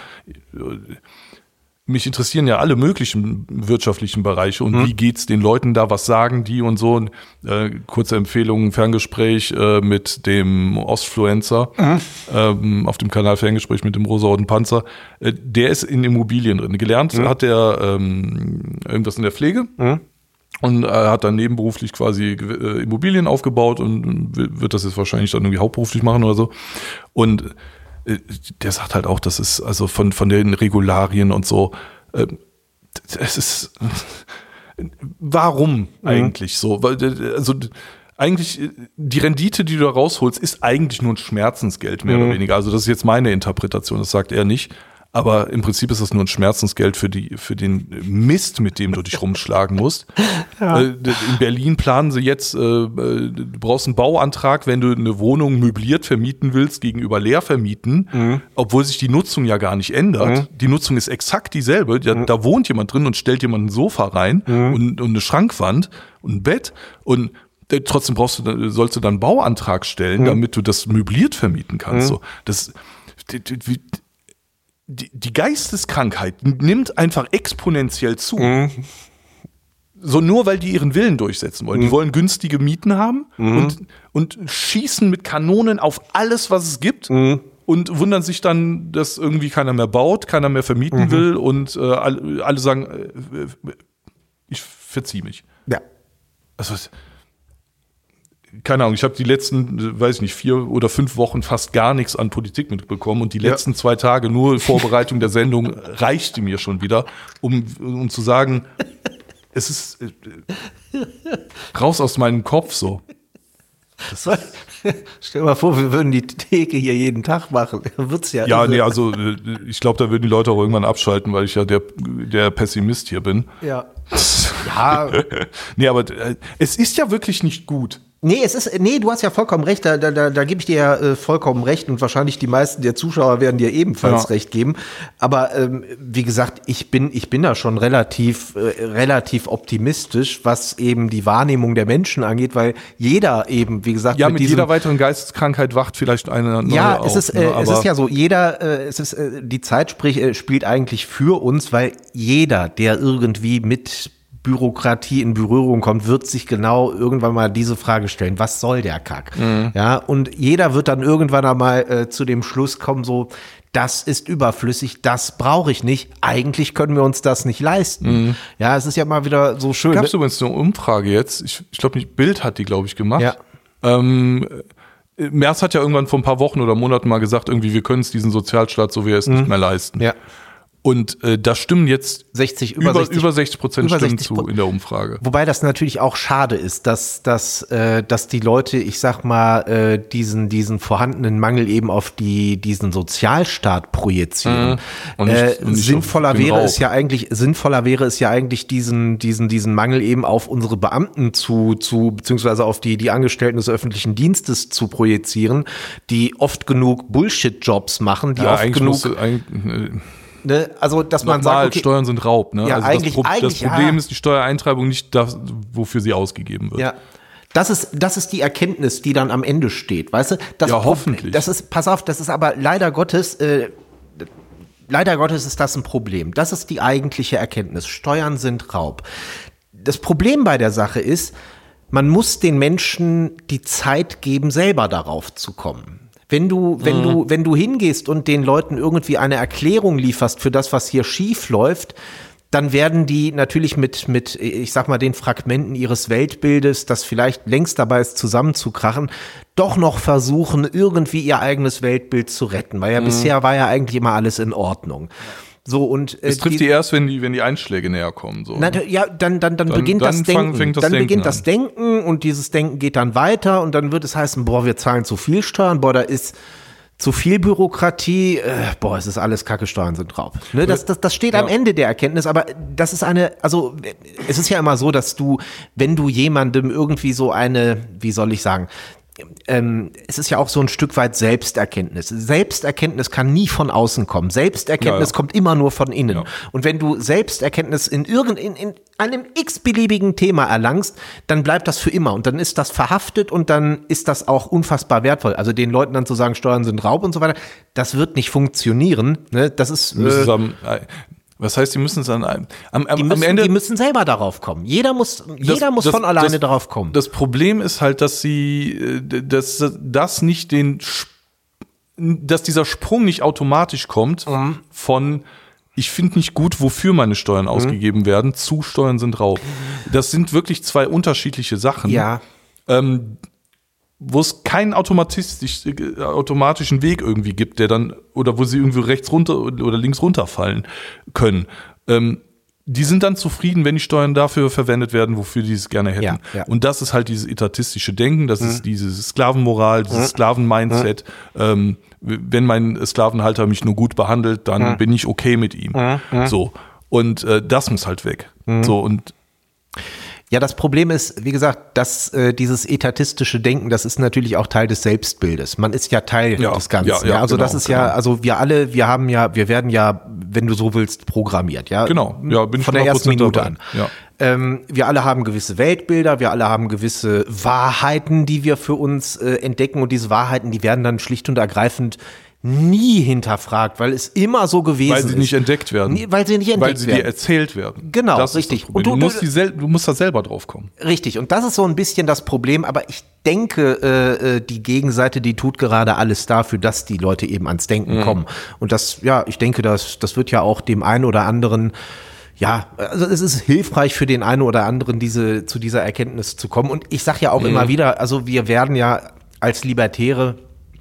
Mich interessieren ja alle möglichen wirtschaftlichen Bereiche und mhm. wie geht's den Leuten da, was sagen die und so. Äh, kurze Empfehlung, Ferngespräch äh, mit dem Ostfluencer mhm. ähm, auf dem Kanal Ferngespräch mit dem rosa-roten Panzer. Äh, der ist in Immobilien drin. Gelernt mhm. hat er ähm, irgendwas in der Pflege. Mhm. Und er hat dann nebenberuflich quasi äh, Immobilien aufgebaut und wird das jetzt wahrscheinlich dann irgendwie hauptberuflich machen oder so. Und äh, der sagt halt auch, das ist also von, von den Regularien und so, äh, es ist, warum mhm. eigentlich so? Also eigentlich, die Rendite, die du da rausholst, ist eigentlich nur ein Schmerzensgeld, mehr mhm. oder weniger. Also das ist jetzt meine Interpretation, das sagt er nicht. Aber im Prinzip ist das nur ein Schmerzensgeld für die, für den Mist, mit dem du dich rumschlagen musst. Ja. Äh, in Berlin planen sie jetzt, äh, du brauchst einen Bauantrag, wenn du eine Wohnung möbliert vermieten willst, gegenüber leer vermieten, mhm. obwohl sich die Nutzung ja gar nicht ändert. Mhm. Die Nutzung ist exakt dieselbe. Da, mhm. da wohnt jemand drin und stellt jemand ein Sofa rein mhm. und, und eine Schrankwand und ein Bett und trotzdem brauchst du, sollst du dann einen Bauantrag stellen, mhm. damit du das möbliert vermieten kannst. Mhm. So, das, die, die, Die, die Geisteskrankheit nimmt einfach exponentiell zu. Mhm. So nur, weil die ihren Willen durchsetzen wollen. Mhm. Die wollen günstige Mieten haben mhm. und, und schießen mit Kanonen auf alles, was es gibt mhm. und wundern sich dann, dass irgendwie keiner mehr baut, keiner mehr vermieten mhm. will und äh, alle, alle sagen, äh, ich verziehe mich. Ja. Also keine Ahnung, ich habe die letzten, weiß ich nicht, vier oder fünf Wochen fast gar nichts an Politik mitbekommen und die letzten ja. zwei Tage nur Vorbereitung der Sendung reichte mir schon wieder, um, um zu sagen, es ist äh, raus aus meinem Kopf so. Das war, stell dir mal vor, wir würden die Theke hier jeden Tag machen. Wird's ja. Ja, nee, also ich glaube, da würden die Leute auch irgendwann abschalten, weil ich ja der, der Pessimist hier bin. Ja. Ja. Nee, aber äh, es ist ja wirklich nicht gut. Nee, es ist, nee, du hast ja vollkommen recht, da, da, da, da gebe ich dir ja äh, vollkommen recht und wahrscheinlich die meisten der Zuschauer werden dir ebenfalls ja. recht geben. Aber ähm, wie gesagt, ich bin, ich bin da schon relativ, äh, relativ optimistisch, was eben die Wahrnehmung der Menschen angeht, weil jeder eben, wie gesagt, ja, mit, mit diesem, jeder weiteren Geisteskrankheit wacht vielleicht eine neue ja, es auf, ist, äh, ne, es ist ja so, jeder, äh, es ist, äh, die Zeit sprich, äh, spielt eigentlich für uns, weil jeder, der irgendwie mit Bürokratie in Berührung kommt, wird sich genau irgendwann mal diese Frage stellen, was soll der Kack? Mhm. Ja, und jeder wird dann irgendwann einmal äh, zu dem Schluss kommen, so, das ist überflüssig, das brauche ich nicht, eigentlich können wir uns das nicht leisten. Mhm. Ja, es ist ja mal wieder so schön. Gab es übrigens eine Umfrage jetzt, ich, ich glaube nicht, Bild hat die, glaube ich, gemacht. Ja. Ähm, Merz hat ja irgendwann vor ein paar Wochen oder Monaten mal gesagt, irgendwie, wir können es diesen Sozialstaat, so wie er ist, mhm. nicht mehr leisten. Ja. Und äh, da stimmen jetzt sechzig, über, über, sechzig, über sechzig Prozent über stimmen sechzig zu in der Umfrage. Wobei das natürlich auch schade ist, dass, dass, äh, dass die Leute, ich sag mal, äh, diesen, diesen vorhandenen Mangel eben auf die, diesen Sozialstaat projizieren. Mhm. Und nicht, äh, und nicht sinnvoller wäre Raub. es ja eigentlich, sinnvoller wäre es ja eigentlich, diesen, diesen, diesen Mangel eben auf unsere Beamten zu, zu, beziehungsweise auf die, die Angestellten des öffentlichen Dienstes zu projizieren, die oft genug Bullshit-Jobs machen, die ja, oft genug, Ne, also, dass man Normal, sagt, okay, Steuern sind Raub. Ne? Ja, also eigentlich, das, Pro- eigentlich, das Problem ja. ist die Steuereintreibung, nicht das, wofür sie ausgegeben wird. Ja. Das ist, das ist die Erkenntnis, die dann am Ende steht, weißt du? Das ja, Pro- hoffentlich. Das ist, pass auf, das ist aber leider Gottes, äh, leider Gottes ist das ein Problem. Das ist die eigentliche Erkenntnis. Steuern sind Raub. Das Problem bei der Sache ist, man muss den Menschen die Zeit geben, selber darauf zu kommen. Wenn du, wenn mhm. du, wenn du hingehst und den Leuten irgendwie eine Erklärung lieferst für das, was hier schief läuft, dann werden die natürlich mit, mit, ich sag mal, den Fragmenten ihres Weltbildes, das vielleicht längst dabei ist, zusammenzukrachen, doch noch versuchen, irgendwie ihr eigenes Weltbild zu retten. Weil ja mhm. bisher war ja eigentlich immer alles in Ordnung. So, und, äh, es trifft die, die erst, wenn die, wenn die Einschläge näher kommen. So. Na, ja, dann, dann, dann, dann beginnt dann das Denken. Fang, das dann Denken beginnt an. das Denken und dieses Denken geht dann weiter und dann wird es heißen, boah, wir zahlen zu viel Steuern, boah, da ist zu viel Bürokratie, äh, boah, es ist alles Kacke, Steuern sind Raub. Ne, das, das, das steht ja. am Ende der Erkenntnis, aber das ist eine, also es ist ja immer so, dass du, wenn du jemandem irgendwie so eine, wie soll ich sagen, Ähm, es ist ja auch so ein Stück weit Selbsterkenntnis. Selbsterkenntnis kann nie von außen kommen. Selbsterkenntnis ja, ja. kommt immer nur von innen. Ja. Und wenn du Selbsterkenntnis in irgend, in, in einem x-beliebigen Thema erlangst, dann bleibt das für immer. Und dann ist das verhaftet und dann ist das auch unfassbar wertvoll. Also den Leuten dann zu sagen, Steuern sind Raub und so weiter, das wird nicht funktionieren. Ne? Das ist äh, Was heißt, die müssen es dann am, am, die müssen, am Ende. Die müssen selber darauf kommen. Jeder muss, jeder das, muss das, von alleine das, darauf kommen. Das Problem ist halt, dass sie, dass das nicht den, dass dieser Sprung nicht automatisch kommt mhm. von ich finde nicht gut, wofür meine Steuern mhm. ausgegeben werden. Zusteuern sind Raub. Das sind wirklich zwei unterschiedliche Sachen. Ja. Ähm, wo es keinen automatisch, automatischen Weg irgendwie gibt, der dann, oder wo sie irgendwie rechts runter oder links runterfallen können. Ähm, die sind dann zufrieden, wenn die Steuern dafür verwendet werden, wofür die es gerne hätten. Ja, ja. Und das ist halt dieses etatistische Denken, das mhm. ist dieses Sklavenmoral, dieses mhm. Sklaven-Mindset. Mhm. Ähm, wenn mein Sklavenhalter mich nur gut behandelt, dann mhm. bin ich okay mit ihm. Mhm. So. Und äh, das muss halt weg. Mhm. So, und ja, das Problem ist, wie gesagt, dass äh, dieses etatistische Denken, das ist natürlich auch Teil des Selbstbildes. Man ist ja Teil ja, des Ganzen. Ja, ja, ja, also genau, das ist genau. ja, also wir alle, wir haben ja, wir werden ja, wenn du so willst, programmiert. Ja, genau. Ja, bin ich von der ersten Minute dabei. an. Ja. Ähm, wir alle haben gewisse Weltbilder, wir alle haben gewisse Wahrheiten, die wir für uns äh, entdecken, und diese Wahrheiten, die werden dann schlicht und ergreifend nie hinterfragt, weil es immer so gewesen ist. Weil sie ist. nicht entdeckt werden. Nie, weil sie nicht entdeckt werden. Weil sie werden. dir erzählt werden. Genau, das richtig. Ist das und du, du, musst die sel- du musst da selber drauf kommen. Richtig, und das ist so ein bisschen das Problem, aber ich denke, äh, die Gegenseite, die tut gerade alles dafür, dass die Leute eben ans Denken mhm. kommen. Und das, ja, ich denke, das, das wird ja auch dem einen oder anderen, ja, also es ist hilfreich für den einen oder anderen, diese, zu dieser Erkenntnis zu kommen. Und ich sage ja auch mhm. immer wieder, also wir werden ja als Libertäre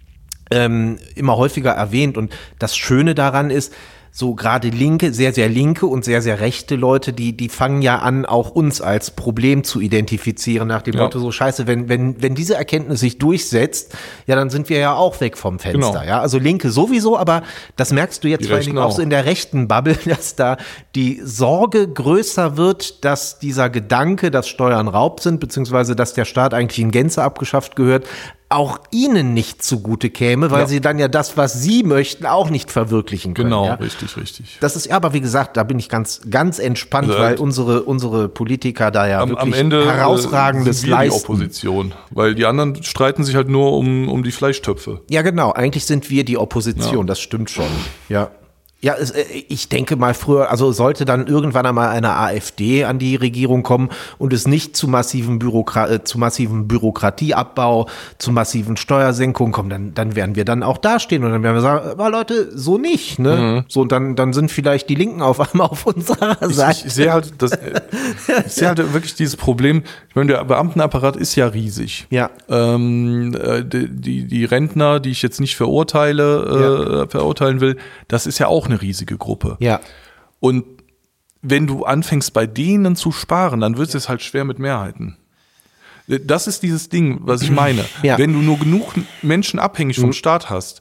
Ähm, immer häufiger erwähnt, und das Schöne daran ist, so gerade linke, sehr, sehr linke und sehr, sehr rechte Leute, die, die fangen ja an, auch uns als Problem zu identifizieren, nach dem ja. Motto, so scheiße, wenn, wenn, wenn diese Erkenntnis sich durchsetzt, ja, dann sind wir ja auch weg vom Fenster, genau. ja, also Linke sowieso, aber das merkst du jetzt die vor allen Dingen auch so in der rechten Bubble, dass da die Sorge größer wird, dass dieser Gedanke, dass Steuern Raub sind, beziehungsweise dass der Staat eigentlich in Gänze abgeschafft gehört, auch ihnen nicht zugute käme, weil ja. sie dann ja das, was sie möchten, auch nicht verwirklichen können. Genau, ja? richtig, richtig. Das ist ja, aber wie gesagt, da bin ich ganz, ganz entspannt, also, weil unsere, unsere Politiker da ja am, wirklich am Ende herausragendes sind wir leisten. Die Opposition, weil die anderen streiten sich halt nur um, um die Fleischtöpfe. Ja, genau. Eigentlich sind wir die Opposition. Ja. Das stimmt schon. Ja. Ja, es, ich denke mal früher, also sollte dann irgendwann einmal eine AfD an die Regierung kommen und es nicht zu massiven Bürokra- äh, zu massiven Bürokratieabbau, zu massiven Steuersenkungen kommen, dann, dann werden wir dann auch dastehen und dann werden wir sagen, aber Leute, so nicht, ne? Mhm. So, und dann, dann sind vielleicht die Linken auf einmal auf unserer Seite. Ich, ich sehe halt, das, ich sehe halt wirklich dieses Problem. Ich meine, der Beamtenapparat ist ja riesig. Ja. Ähm, die, die, die Rentner, die ich jetzt nicht verurteile, ja. äh, verurteilen will, das ist ja auch eine riesige Gruppe. Ja. Und wenn du anfängst, bei denen zu sparen, dann wird es halt schwer mit Mehrheiten. Das ist dieses Ding, was ich meine. Ja. Wenn du nur genug Menschen abhängig vom mhm. Staat hast,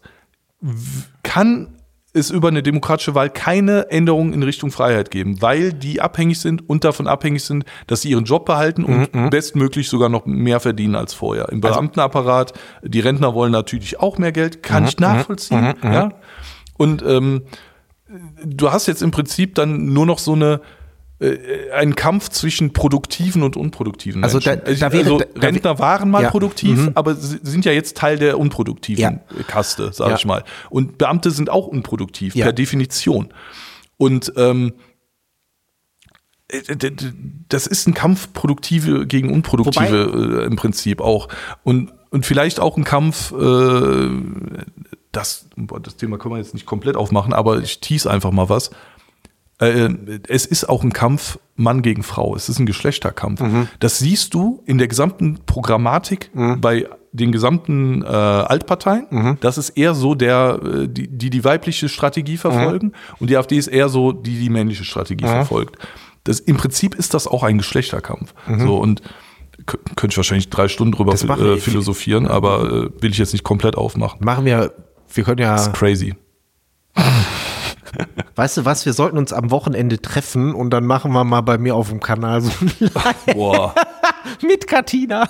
kann es über eine demokratische Wahl keine Änderung in Richtung Freiheit geben, weil die abhängig sind und davon abhängig sind, dass sie ihren Job behalten und mhm. bestmöglich sogar noch mehr verdienen als vorher. Im Beamtenapparat, die Rentner wollen natürlich auch mehr Geld, kann mhm. ich nachvollziehen. Mhm. Ja? Und ähm, du hast jetzt im Prinzip dann nur noch so eine äh, einen Kampf zwischen produktiven und unproduktiven also Menschen. Da, da wäre, also da, Rentner waren mal ja. produktiv, mhm. aber sie sind ja jetzt Teil der unproduktiven ja. Kaste, sag ja. ich mal. Und Beamte sind auch unproduktiv, ja. per Definition. Und ähm, das ist ein Kampf Produktive gegen Unproduktive Wobei, äh, im Prinzip auch. Und, und vielleicht auch ein Kampf, äh, das, das Thema können wir jetzt nicht komplett aufmachen, aber ich tease einfach mal was. Äh, es ist auch ein Kampf Mann gegen Frau. Es ist ein Geschlechterkampf. Mhm. Das siehst du in der gesamten Programmatik mhm. bei den gesamten äh, Altparteien. Mhm. Das ist eher so der, die die, die weibliche Strategie verfolgen mhm. und die AfD ist eher so, die die männliche Strategie mhm. verfolgt. Das, im Prinzip ist das auch ein Geschlechterkampf. Mhm. So, und k- könnte ich wahrscheinlich drei Stunden drüber äh, philosophieren, aber äh, will ich jetzt nicht komplett aufmachen. Machen wir, wir können ja. Das ist crazy. Weißt du was, wir sollten uns am Wochenende treffen und dann machen wir mal bei mir auf dem Kanal so ein Live. Boah. Mit Katina.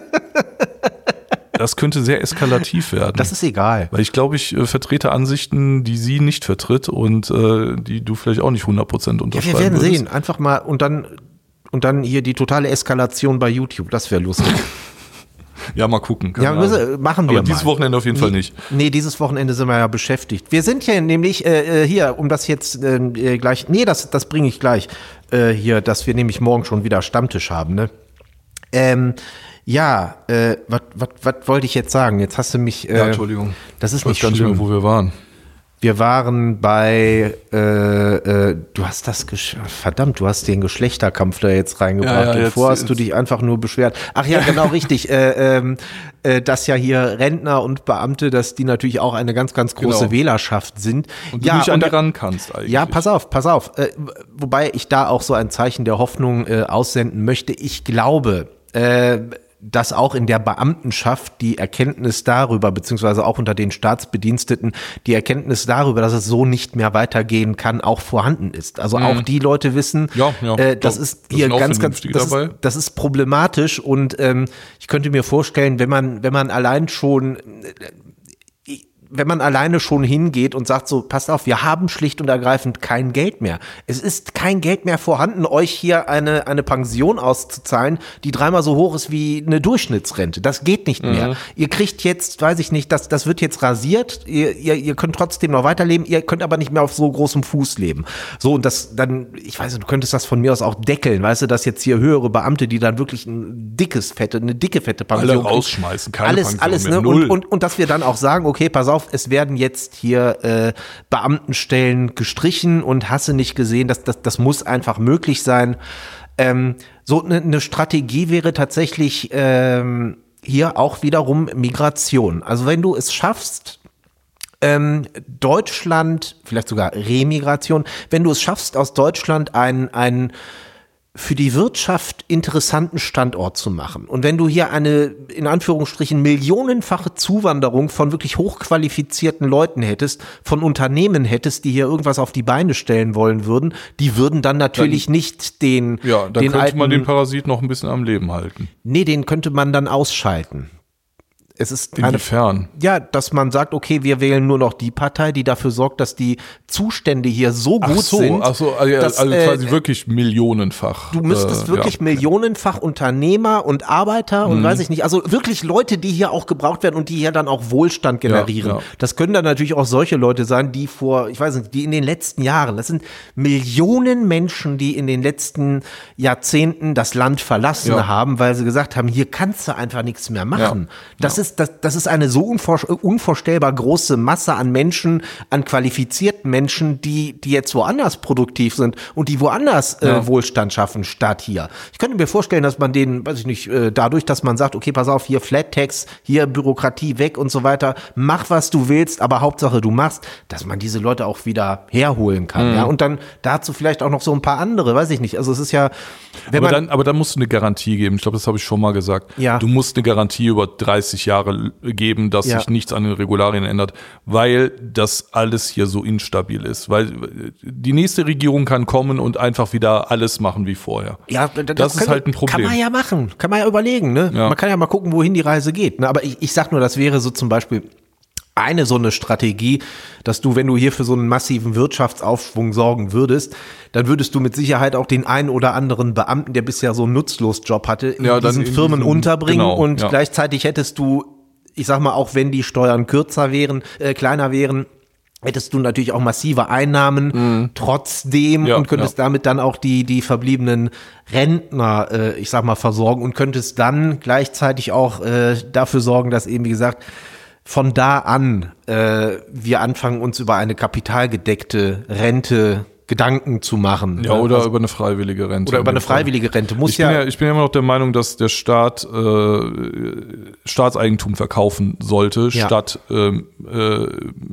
Das könnte sehr eskalativ werden. Das ist egal. Weil ich glaube, ich äh, vertrete Ansichten, die sie nicht vertritt und äh, die du vielleicht auch nicht hundert Prozent unterschreiben Ja, wir werden würdest. sehen. Einfach mal und dann, und dann hier die totale Eskalation bei YouTube. Das wäre lustig. Ja, mal gucken. Ja, müssen, machen wir Aber dieses mal. Wochenende auf jeden nee, Fall nicht. Nee, dieses Wochenende sind wir ja beschäftigt. Wir sind ja nämlich äh, hier, um das jetzt äh, gleich, nee, das, das bringe ich gleich äh, hier, dass wir nämlich morgen schon wieder Stammtisch haben, ne? Ähm, ja, äh, was wollte ich jetzt sagen? Jetzt hast du mich. Äh, ja, Entschuldigung. Das ist ich weiß nicht gar nicht schlimm. mehr, wo wir waren. Wir waren bei, äh, äh, du hast das, gesch- verdammt, du hast den Geschlechterkampf da jetzt reingebracht. Ja, ja, und jetzt- vorher hast jetzt- du dich einfach nur beschwert. Ach ja, genau, richtig. Äh, ähm, äh, dass ja hier Rentner und Beamte, dass die natürlich auch eine ganz, ganz große Genau. Wählerschaft sind. Und du ja, nicht an und die da- ran kannst eigentlich. Ja, pass auf, pass auf. Äh, wobei ich da auch so ein Zeichen der Hoffnung äh, aussenden möchte. Ich glaube, äh, dass auch in der Beamtenschaft die Erkenntnis darüber, beziehungsweise auch unter den Staatsbediensteten, die Erkenntnis darüber, dass es so nicht mehr weitergehen kann, auch vorhanden ist. Also auch die Leute wissen, Ja, ja, äh, das doch, ist das hier sind auch ganz, ganz, Vernünftige das ist, dabei. das ist problematisch und ähm, ich könnte mir vorstellen, wenn man, wenn man allein schon wenn man alleine schon hingeht und sagt so, passt auf, wir haben schlicht und ergreifend kein Geld mehr. Es ist kein Geld mehr vorhanden, euch hier eine, eine Pension auszuzahlen, die dreimal so hoch ist wie eine Durchschnittsrente. Das geht nicht mehr. Mhm. Ihr kriegt jetzt, weiß ich nicht, das, das wird jetzt rasiert, ihr, ihr, ihr könnt trotzdem noch weiterleben, ihr könnt aber nicht mehr auf so großem Fuß leben. So, und das dann, ich weiß nicht, du könntest das von mir aus auch deckeln, weißt du, dass jetzt hier höhere Beamte, die dann wirklich ein dickes, fette, eine dicke, fette Pension Alle kriegen. rausschmeißen, keine alles, Pension alles, mehr, ne? null. Und, und, und dass wir dann auch sagen, okay, pass auf, es werden jetzt hier äh, Beamtenstellen gestrichen und hast du nicht gesehen, das, das, das muss einfach möglich sein. Ähm, so eine ne Strategie wäre tatsächlich ähm, hier auch wiederum Migration. Also wenn du es schaffst, ähm, Deutschland, vielleicht sogar Remigration, wenn du es schaffst, aus Deutschland einen, einen für die Wirtschaft interessanten Standort zu machen. Und wenn du hier eine, in Anführungsstrichen, millionenfache Zuwanderung von wirklich hochqualifizierten Leuten hättest, von Unternehmen hättest, die hier irgendwas auf die Beine stellen wollen würden, die würden dann natürlich Dann- nicht den, Ja, dann den könnte alten, man den Parasit noch ein bisschen am Leben halten. nee, den könnte man dann ausschalten. Es ist eine, Inwiefern? ja, dass man sagt, okay, wir wählen nur noch die Partei, die dafür sorgt, dass die Zustände hier so gut Ach so, sind. ach so, also, dass, also äh, quasi wirklich millionenfach. Du müsstest äh, wirklich ja. millionenfach Unternehmer und Arbeiter und weiß ich nicht, also wirklich Leute, die hier auch gebraucht werden und die hier dann auch Wohlstand generieren. Ja, ja. Das können dann natürlich auch solche Leute sein, die vor, ich weiß nicht, die in den letzten Jahren, das sind Millionen Menschen, die in den letzten Jahrzehnten das Land verlassen Ja. haben, weil sie gesagt haben, hier kannst du einfach nichts mehr machen. Ja. Das ist, das, das ist eine so unvor, unvorstellbar große Masse an Menschen, an qualifizierten Menschen, die, die jetzt woanders produktiv sind und die woanders äh, Ja. Wohlstand schaffen, statt hier. Ich könnte mir vorstellen, dass man denen, weiß ich nicht, äh, dadurch, dass man sagt, okay, pass auf, hier Flat Tax, hier Bürokratie weg und so weiter, mach was du willst, aber Hauptsache du machst, dass man diese Leute auch wieder herholen kann. Ja, und dann dazu vielleicht auch noch so ein paar andere, weiß ich nicht. Also es ist ja, wenn Aber man dann, aber dann musst du eine Garantie geben. Ich glaube, das habe ich schon mal gesagt. Ja. Du musst eine Garantie über dreißig Jahre geben, dass Ja. sich nichts an den Regularien ändert, weil das alles hier so instabil ist. Weil die nächste Regierung kann kommen und einfach wieder alles machen wie vorher. Ja, d- d- Das ist kann, halt ein Problem. Kann man ja machen, kann man ja überlegen, ne? Ja. Man kann ja mal gucken, wohin die Reise geht. Ne? Aber ich, ich sag nur, das wäre so zum Beispiel eine so eine Strategie, dass du, wenn du hier für so einen massiven Wirtschaftsaufschwung sorgen würdest, dann würdest du mit Sicherheit auch den einen oder anderen Beamten, der bisher so einen Nutzlosjob hatte, in Ja, dann diesen in Firmen diesen- unterbringen genau, und ja. gleichzeitig hättest du, ich sag mal, auch wenn die Steuern kürzer wären, äh, kleiner wären, hättest du natürlich auch massive Einnahmen trotzdem Ja, und könntest ja. damit dann auch die, die verbliebenen Rentner, äh, ich sag mal, versorgen und könntest dann gleichzeitig auch äh, dafür sorgen, dass eben, wie gesagt, von da an äh, wir anfangen, uns über eine kapitalgedeckte Rente Gedanken zu machen. Ja, oder Also, über eine freiwillige Rente. oder in über eine dem Fall. freiwillige Rente. Muss Ich bin, ja, ja, ich bin ja immer noch der Meinung, dass der Staat äh, Staatseigentum verkaufen sollte, Ja. statt ähm, äh,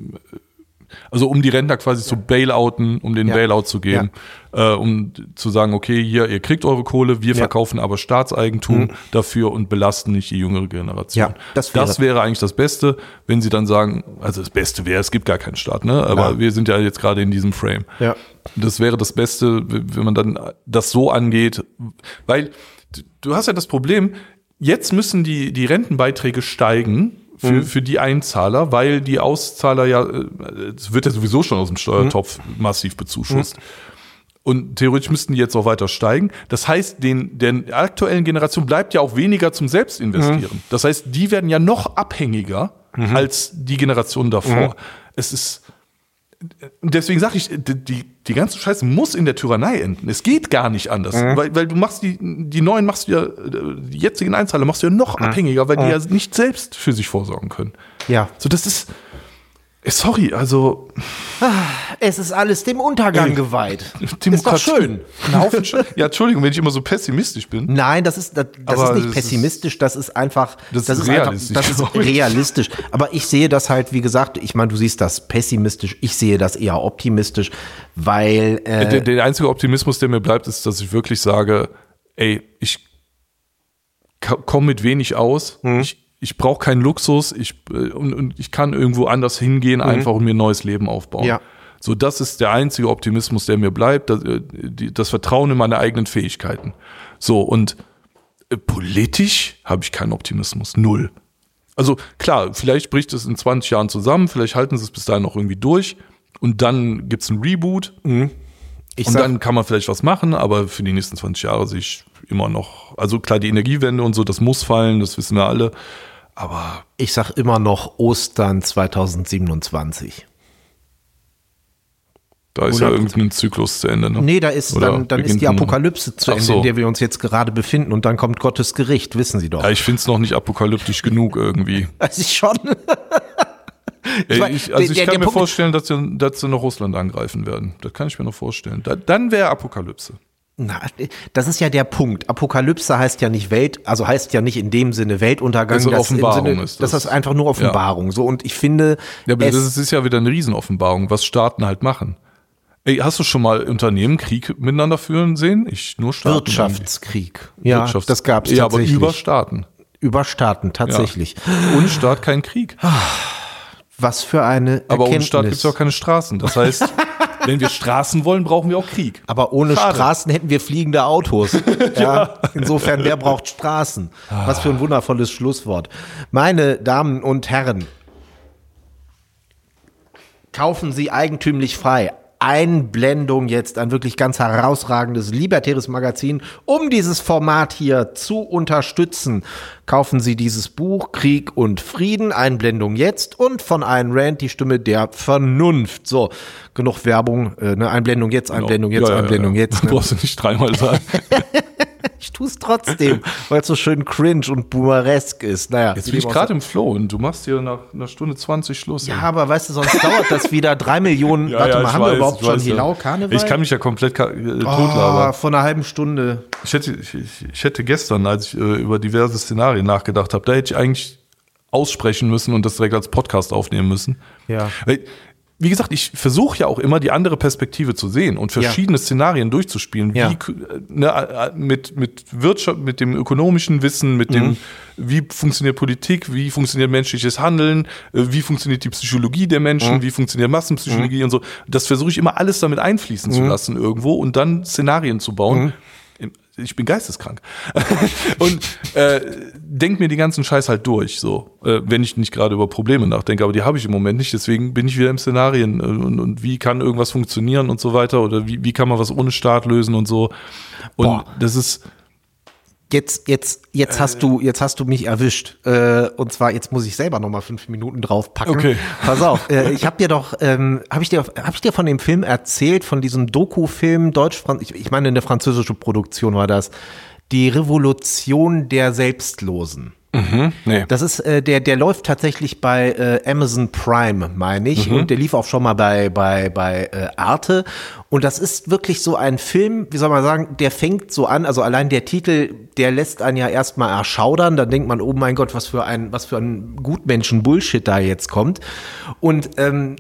also um die Rentner quasi zu bailouten, um den Ja. Bailout zu geben, äh, um zu sagen, okay, hier, ihr kriegt eure Kohle, wir Ja. verkaufen aber Staatseigentum Mhm. dafür und belasten nicht die jüngere Generation. Ja, das wäre- das wäre eigentlich das Beste, wenn sie dann sagen, also das Beste wäre, es gibt gar keinen Staat, ne? Aber Klar. wir sind ja jetzt gerade in diesem Frame. ja. Das wäre das Beste, wenn man dann das so angeht, weil du hast ja das Problem, jetzt müssen die, die Rentenbeiträge steigen für, Mhm. für die Einzahler, weil die Auszahler ja, äh, es wird ja sowieso schon aus dem Steuertopf Mhm. massiv bezuschusst. Und theoretisch müssten die jetzt auch weiter steigen. Das heißt, den, der aktuellen Generation bleibt ja auch weniger zum Selbstinvestieren. Mhm. Das heißt, die werden ja noch abhängiger als die Generation davor. Mhm. Es ist Und deswegen sage ich, die, die ganze Scheiße muss in der Tyrannei enden. Es geht gar nicht anders. Mhm. Weil, weil du machst die, die neuen machst du ja, die jetzigen Einzahler machst du ja noch abhängiger, weil die ja nicht selbst für sich vorsorgen können. Ja. So, das ist, Sorry, also. Es ist alles dem Untergang ey, geweiht. Demokratie. Ist doch schön. Ja, Entschuldigung, wenn ich immer so pessimistisch bin. Nein, das ist, das, das ist nicht das pessimistisch, das ist einfach. Das, das ist realistisch. Einfach, das ist realistisch. Aber ich sehe das halt, wie gesagt, ich meine, du siehst das pessimistisch, ich sehe das eher optimistisch, weil. Äh, der, der einzige Optimismus, der mir bleibt, ist, dass ich wirklich sage, ey, ich komme mit wenig aus. Hm. Ich, Ich brauche keinen Luxus, ich, und, und ich kann irgendwo anders hingehen, mhm. einfach und mir ein neues Leben aufbauen. Ja. So, das ist der einzige Optimismus, der mir bleibt, das, das Vertrauen in meine eigenen Fähigkeiten. So, und äh, politisch habe ich keinen Optimismus, null. Also klar, vielleicht bricht es in zwanzig Jahren zusammen, vielleicht halten sie es bis dahin noch irgendwie durch und dann gibt es ein Reboot mhm. ich und sag, dann kann man vielleicht was machen, aber für die nächsten zwanzig Jahre sehe ich immer noch, also klar, die Energiewende und so, das muss fallen, das wissen wir alle. Aber ich sag immer noch Ostern zweitausendsiebenundzwanzig. Da ist Oder ja irgendein Zyklus zu Ende, ne? Nee, da ist Oder dann, dann ist die Apokalypse zu Ende, so. in der wir uns jetzt gerade befinden und dann kommt Gottes Gericht, wissen Sie doch. Ja, ich finde es noch nicht apokalyptisch genug irgendwie. Also ich schon. ich, ich, also ich der, kann der mir Punkt vorstellen, dass sie, dass sie noch Russland angreifen werden. Das kann ich mir noch vorstellen. Da, dann wäre Apokalypse. Na, das ist ja der Punkt. Apokalypse heißt ja nicht Welt, also heißt ja nicht in dem Sinne Weltuntergang. Also das Offenbarung Sinne, ist das. Das ist einfach nur Offenbarung. Ja. So, und ich finde. Ja, aber das ist ja wieder eine Riesenoffenbarung, was Staaten halt machen. Ey, hast du schon mal Unternehmen Krieg miteinander führen sehen? Ich nur Staaten. Wirtschaftskrieg. Ja, Wirtschafts- das gab's ja, tatsächlich. Ja, aber über Staaten. Über Staaten, tatsächlich. Ja. Ohne Staat kein Krieg. Was für eine Aber Erkenntnis. ohne Staat gibt es auch keine Straßen. Das heißt, wenn wir Straßen wollen, brauchen wir auch Krieg. Aber ohne Schade. Straßen hätten wir fliegende Autos. Ja. Ja. Insofern, wer braucht Straßen? Was für ein wundervolles Schlusswort. Meine Damen und Herren, kaufen Sie eigentümlich frei. Einblendung jetzt, ein wirklich ganz herausragendes, libertäres Magazin. Um dieses Format hier zu unterstützen, kaufen Sie dieses Buch Krieg und Frieden, Einblendung jetzt und von Ayn Rand die Stimme der Vernunft. So, genug Werbung, äh, ne? Einblendung jetzt, Einblendung jetzt, ja, ja, Einblendung ja, ja. jetzt. Ne? Brauchst du nicht dreimal sagen. Ich tue es trotzdem, weil es so schön cringe und boomeresk ist. Naja, jetzt bin ich gerade im Flow und du machst hier nach einer Stunde zwanzig Schluss. Ja, aber weißt du, sonst dauert das wieder drei Millionen. Ja, warte ja, mal, haben weiß, wir überhaupt schon Hilau ja. Karneval? Ich kann mich ja komplett ka- äh, totlabern. Oh, vor einer halben Stunde. Ich hätte, ich, ich hätte gestern, als ich äh, über diverse Szenarien nachgedacht habe, da hätte ich eigentlich aussprechen müssen und das direkt als Podcast aufnehmen müssen. Ja. Weil, wie gesagt, ich versuche ja auch immer die andere Perspektive zu sehen und verschiedene ja. Szenarien durchzuspielen, wie ja. ne, mit mit Wirtschaft, mit dem ökonomischen Wissen, mit mhm. dem wie funktioniert Politik, wie funktioniert menschliches Handeln, wie funktioniert die Psychologie der Menschen, mhm. wie funktioniert Massenpsychologie mhm. und so. Das versuche ich immer alles damit einfließen mhm. zu lassen irgendwo und dann Szenarien zu bauen. Mhm. Ich bin geisteskrank und äh, denk mir die ganzen Scheiß halt durch, so, äh, wenn ich nicht gerade über Probleme nachdenke, aber die habe ich im Moment nicht, deswegen bin ich wieder im Szenarien äh, und, und wie kann irgendwas funktionieren und so weiter oder wie, wie kann man was ohne Staat lösen und so und Boah. das ist Jetzt, jetzt, jetzt hast du, jetzt hast du mich erwischt. Äh, und zwar, jetzt muss ich selber noch mal fünf Minuten draufpacken. Okay. Pass auf, äh, ich habe dir doch, ähm, habe ich dir, habe ich dir von dem Film erzählt, von diesem Doku-Film Deutsch, ich, ich meine, eine französische Produktion war das, die Revolution der Selbstlosen. Mhm, nee. Das ist, äh, der, der läuft tatsächlich bei äh, Amazon Prime, meine ich, Mhm. und der lief auch schon mal bei, bei, bei äh, Arte. Und das ist wirklich so ein Film, wie soll man sagen, der fängt so an, also allein der Titel, der lässt einen ja erstmal erschaudern, dann denkt man, oh mein Gott, was für ein, was für ein Gutmenschen-Bullshit da jetzt kommt. Und ähm,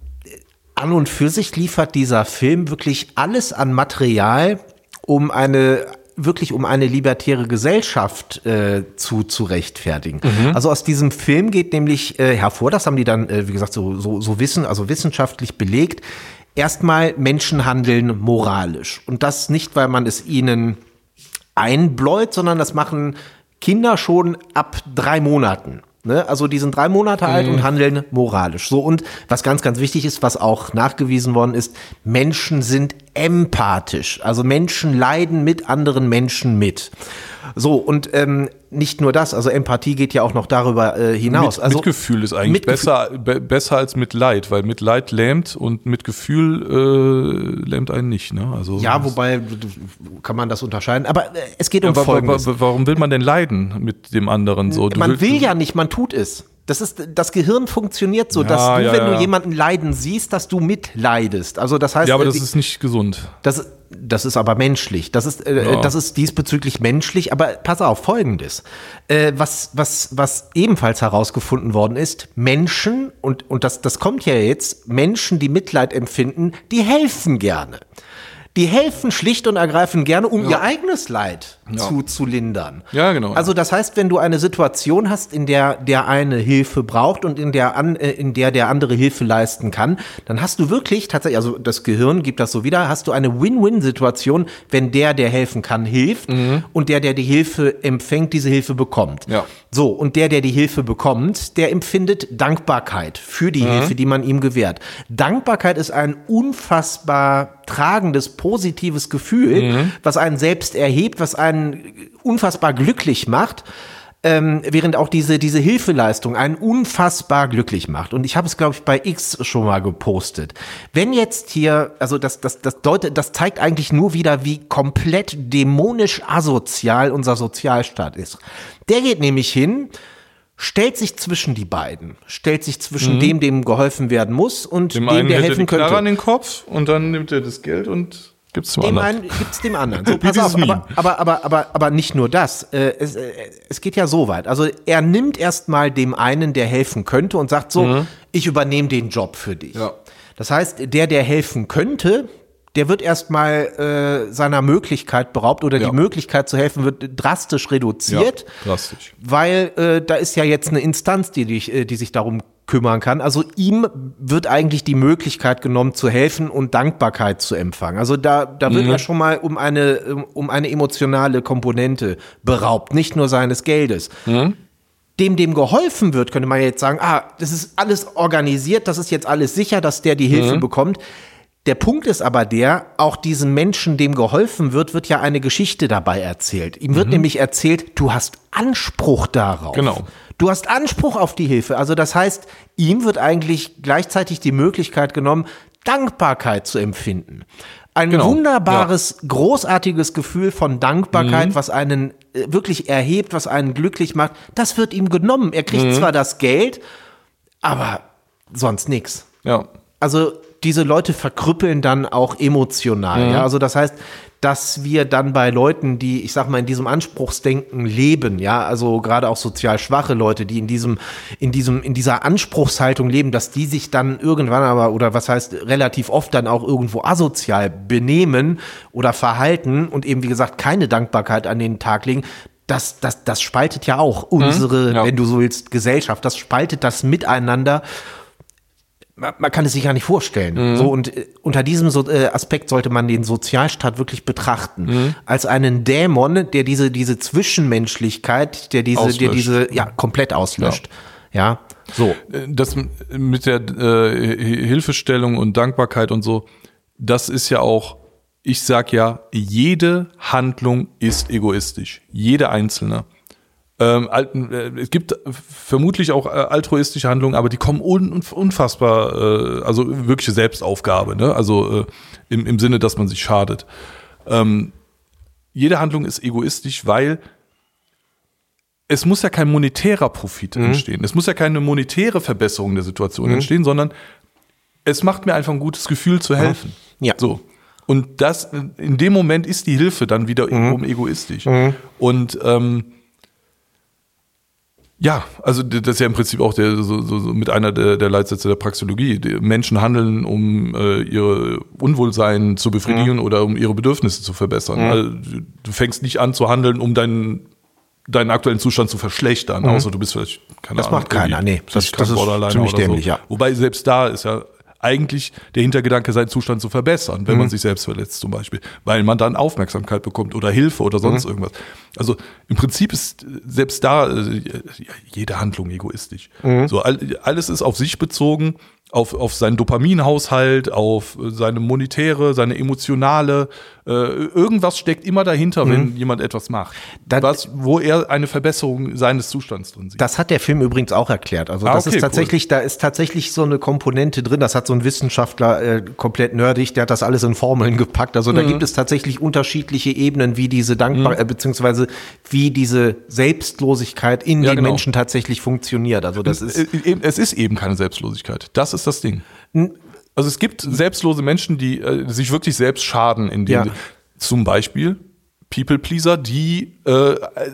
an und für sich liefert dieser Film wirklich alles an Material, um eine wirklich um eine libertäre Gesellschaft äh, zu, zu rechtfertigen. Mhm. Also aus diesem Film geht nämlich äh, hervor, das haben die dann, äh, wie gesagt, so, so, so wissen, also wissenschaftlich belegt, erstmal Menschen handeln moralisch. Und das nicht, weil man es ihnen einbläut, sondern das machen Kinder schon ab drei Monaten. Ne? Also die sind drei Monate mhm. alt und handeln moralisch. So, und was ganz, ganz wichtig ist, was auch nachgewiesen worden ist, Menschen sind empathisch. Also Menschen leiden mit anderen Menschen mit. So, und ähm, nicht nur das, also Empathie geht ja auch noch darüber äh, hinaus. Mit, also, Mitgefühl ist eigentlich Mitgefühl. besser, be- besser als Mitleid, weil Mitleid lähmt und Mitgefühl äh, lähmt einen nicht. Ne? Also, ja, wobei kann man das unterscheiden. Aber äh, es geht um ja, Folgendes. Warum will man denn leiden mit dem anderen? So? Du man willst, will ja nicht, man tut es. Das ist, das Gehirn funktioniert so, Ja, dass du, ja, wenn ja. du jemanden leiden siehst, dass du mitleidest. Also das heißt, Ja, aber äh, das die- ist nicht gesund. Das, das ist aber menschlich. Das ist, äh, Ja. das ist diesbezüglich menschlich. Aber pass auf, Folgendes. Äh, was, was, was ebenfalls herausgefunden worden ist, Menschen, und, und das, das kommt ja jetzt, Menschen, die Mitleid empfinden, die helfen gerne. Die helfen schlicht und ergreifend gerne, um Ja. ihr eigenes Leid Ja. zu, zu lindern. Ja, genau. Also das heißt, wenn du eine Situation hast, in der der eine Hilfe braucht und in der, an, äh, in der der andere Hilfe leisten kann, dann hast du wirklich tatsächlich, also das Gehirn gibt das so wieder, hast du eine Win-Win-Situation, wenn der, der helfen kann, hilft und der, der die Hilfe empfängt, diese Hilfe bekommt. Ja. So, und der, der die Hilfe bekommt, der empfindet Dankbarkeit für die Hilfe, die man ihm gewährt. Dankbarkeit ist ein unfassbar tragendes, positives Gefühl, was einen selbst erhebt, was einen unfassbar glücklich macht, ähm, während auch diese, diese Hilfeleistung einen unfassbar glücklich macht. Und ich habe es, glaube ich, bei X schon mal gepostet. Wenn jetzt hier, also das, das, das deutet, das zeigt eigentlich nur wieder, wie komplett dämonisch asozial unser Sozialstaat ist. Der geht nämlich hin, stellt sich zwischen die beiden, stellt sich zwischen Mhm. dem, dem geholfen werden muss, und Dem dem, einen der hält er die helfen Knarre könnte. an den Kopf und dann nimmt er das Geld und gibt's zum Dem anderen. einen gibt's dem anderen. So, pass Wie auf, dieses aber, Meme. aber, aber, aber, aber nicht nur das. Äh, es, äh, es geht ja so weit. Also er nimmt erstmal dem einen, der helfen könnte, und sagt so, ich übernehme den Job für dich. Ja. Das heißt, der, der helfen könnte, der wird erstmal äh, seiner Möglichkeit beraubt, oder Ja. die Möglichkeit zu helfen wird drastisch reduziert. Ja, drastisch. Weil äh, da ist ja jetzt eine Instanz, die, dich, äh, die sich darum kümmern kann. Also ihm wird eigentlich die Möglichkeit genommen, zu helfen und Dankbarkeit zu empfangen. Also da, da wird Mhm. er schon mal um eine, um eine emotionale Komponente beraubt, nicht nur seines Geldes. Mhm. Dem, dem geholfen wird, könnte man jetzt sagen, ah, das ist alles organisiert, das ist jetzt alles sicher, dass der die Hilfe Mhm. bekommt. Der Punkt ist aber der, auch diesem Menschen, dem geholfen wird, wird ja eine Geschichte dabei erzählt. Ihm wird nämlich erzählt, du hast Anspruch darauf. Genau. Du hast Anspruch auf die Hilfe. Also das heißt, ihm wird eigentlich gleichzeitig die Möglichkeit genommen, Dankbarkeit zu empfinden. Ein Genau. wunderbares, großartiges Gefühl von Dankbarkeit, was einen äh, wirklich erhebt, was einen glücklich macht, das wird ihm genommen. Er kriegt zwar das Geld, aber sonst nichts. Ja. Also diese Leute verkrüppeln dann auch emotional. Ja? Also das heißt, dass wir dann bei Leuten, die, ich sag mal, in diesem Anspruchsdenken leben, ja, also gerade auch sozial schwache Leute, die in diesem, in diesem, in dieser Anspruchshaltung leben, dass die sich dann irgendwann aber, oder was heißt, relativ oft dann auch irgendwo asozial benehmen oder verhalten und eben, wie gesagt, keine Dankbarkeit an den Tag legen. Das, das, das spaltet ja auch unsere, Ja. wenn du so willst, Gesellschaft. Das spaltet das Miteinander. Man man kann es sich gar nicht vorstellen. So, und äh, unter diesem so, äh, Aspekt sollte man den Sozialstaat wirklich betrachten. Als einen Dämon, der diese, diese Zwischenmenschlichkeit, der diese, der Auslöscht. diese, ja, komplett auslöscht. Ja, so. Das mit der äh, Hilfestellung und Dankbarkeit und so, das ist ja auch, ich sag ja, jede Handlung ist egoistisch. Jede einzelne. Ähm, alten, äh, es gibt vermutlich auch äh, altruistische Handlungen, aber die kommen un, unfassbar, äh, also wirkliche Selbstaufgabe, ne? Also äh, im, im Sinne, dass man sich schadet. Ähm, jede Handlung ist egoistisch, weil es muss ja kein monetärer Profit entstehen. Es muss ja keine monetäre Verbesserung der Situation entstehen, sondern es macht mir einfach ein gutes Gefühl zu helfen. Ja. So. Und das, in dem Moment ist die Hilfe dann wiederum egoistisch. Und ähm, ja, also das ist ja im Prinzip auch der, so, so, so mit einer der, der Leitsätze der Praxeologie. Die Menschen handeln, um äh, ihre Unwohlsein zu befriedigen oder um ihre Bedürfnisse zu verbessern. Also, du, du fängst nicht an zu handeln, um deinen deinen aktuellen Zustand zu verschlechtern, außer du bist vielleicht, keine Das Ahnung. macht keiner, irgendwie nee. Das- psychisch das ist Borderliner ziemlich oder dämlich, so. ja. Wobei selbst da ist ja eigentlich der Hintergedanke, seinen Zustand zu verbessern, wenn man sich selbst verletzt zum Beispiel, weil man dann Aufmerksamkeit bekommt oder Hilfe oder sonst irgendwas. Also im Prinzip ist selbst da äh, jede Handlung egoistisch. So all, alles ist auf sich bezogen auf, auf seinen Dopaminhaushalt, auf seine monetäre, seine emotionale, äh, irgendwas steckt immer dahinter, mhm. wenn jemand etwas macht. Das, was, wo er eine Verbesserung seines Zustands drin sieht. Das hat der Film übrigens auch erklärt. Also das ah, okay, ist tatsächlich, cool. da ist tatsächlich so eine Komponente drin, das hat so ein Wissenschaftler äh, komplett nerdig, der hat das alles in Formeln gepackt. Also da mhm. gibt es tatsächlich unterschiedliche Ebenen, wie diese Dankbarkeit, mhm. äh, beziehungsweise wie diese Selbstlosigkeit in ja, den genau. Menschen tatsächlich funktioniert. Also das ist es ist eben keine Selbstlosigkeit. Das ist das Ding. Also es gibt selbstlose Menschen, die äh, sich wirklich selbst schaden, indem ja. sie, zum Beispiel People-Pleaser, die äh,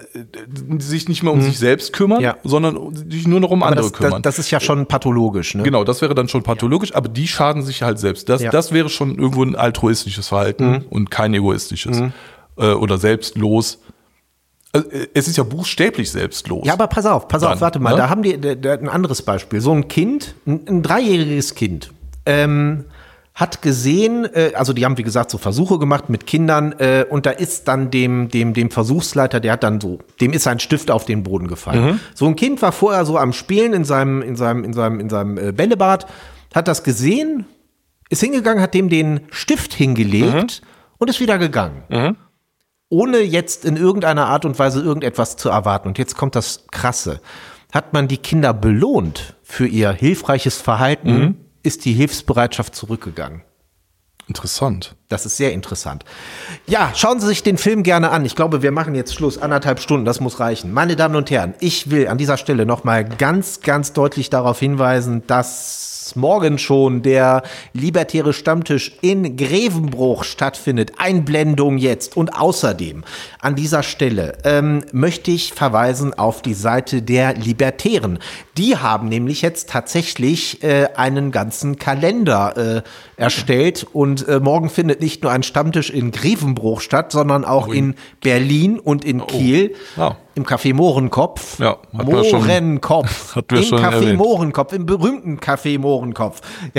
sich nicht mehr um mhm. sich selbst kümmern, ja. sondern sich nur noch um aber andere das, kümmern. Das, das ist ja schon pathologisch, ne? Genau, das wäre dann schon pathologisch, ja. aber die schaden sich halt selbst. Das, ja. das wäre schon irgendwo ein altruistisches Verhalten mhm. und kein egoistisches mhm. äh, oder selbstlos. Also, es ist ja buchstäblich selbstlos. Ja, aber pass auf, pass Dann, auf, warte mal, ne? da haben die da, da, ein anderes Beispiel. So ein Kind, ein, ein dreijähriges Kind, ähm, hat gesehen, äh, also die haben, wie gesagt, so Versuche gemacht mit Kindern äh, und da ist dann dem, dem, dem Versuchsleiter, der hat dann so, dem ist ein Stift auf den Boden gefallen. Mhm. So ein Kind war vorher so am Spielen in seinem, in seinem, in seinem, in seinem äh, Bällebad, hat das gesehen, ist hingegangen, hat dem den Stift hingelegt mhm. und ist wieder gegangen. Mhm. Ohne jetzt in irgendeiner Art und Weise irgendetwas zu erwarten. Und jetzt kommt das Krasse. Hat man die Kinder belohnt für ihr hilfreiches Verhalten, mhm. ist die Hilfsbereitschaft zurückgegangen. Interessant. Das ist sehr interessant. Ja, schauen Sie sich den Film gerne an. Ich glaube, wir machen jetzt Schluss. Anderthalb Stunden, das muss reichen. Meine Damen und Herren, ich will an dieser Stelle nochmal ganz, ganz deutlich darauf hinweisen, dass morgen schon der Libertäre Stammtisch in Grevenbruch stattfindet. Einblendung jetzt. Und außerdem an dieser Stelle ähm, möchte ich verweisen auf die Seite der Libertären. Die haben nämlich jetzt tatsächlich äh, einen ganzen Kalender äh, erstellt und äh, morgen findet nicht nur ein Stammtisch in Grevenbruch statt, sondern auch oh. in Berlin und in Kiel. Oh. Oh. Im Café Mohrenkopf. Ja, Mohrenkopf. Hat wir Im schon Café erwähnt. Mohrenkopf, im berühmten Café Mohrenkopf. Ja,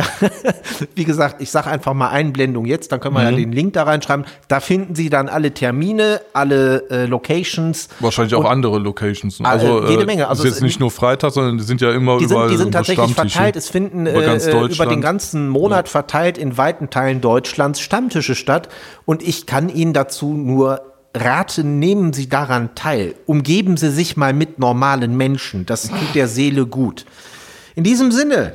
wie gesagt, ich sage einfach mal Einblendung jetzt, dann können wir mhm. ja den Link da reinschreiben. Da finden Sie dann alle Termine, alle äh, Locations. Wahrscheinlich auch andere Locations. Also äh, jede Menge. Also es ist jetzt nicht nur Freitag, sondern die sind ja immer die überall. Sind, die sind tatsächlich verteilt. Es finden über, äh, über den ganzen Monat ja. verteilt in weiten Teilen Deutschlands Stammtische statt. Und ich kann Ihnen dazu nur raten, nehmen Sie daran teil. Umgeben Sie sich mal mit normalen Menschen. Das tut der Seele gut. In diesem Sinne,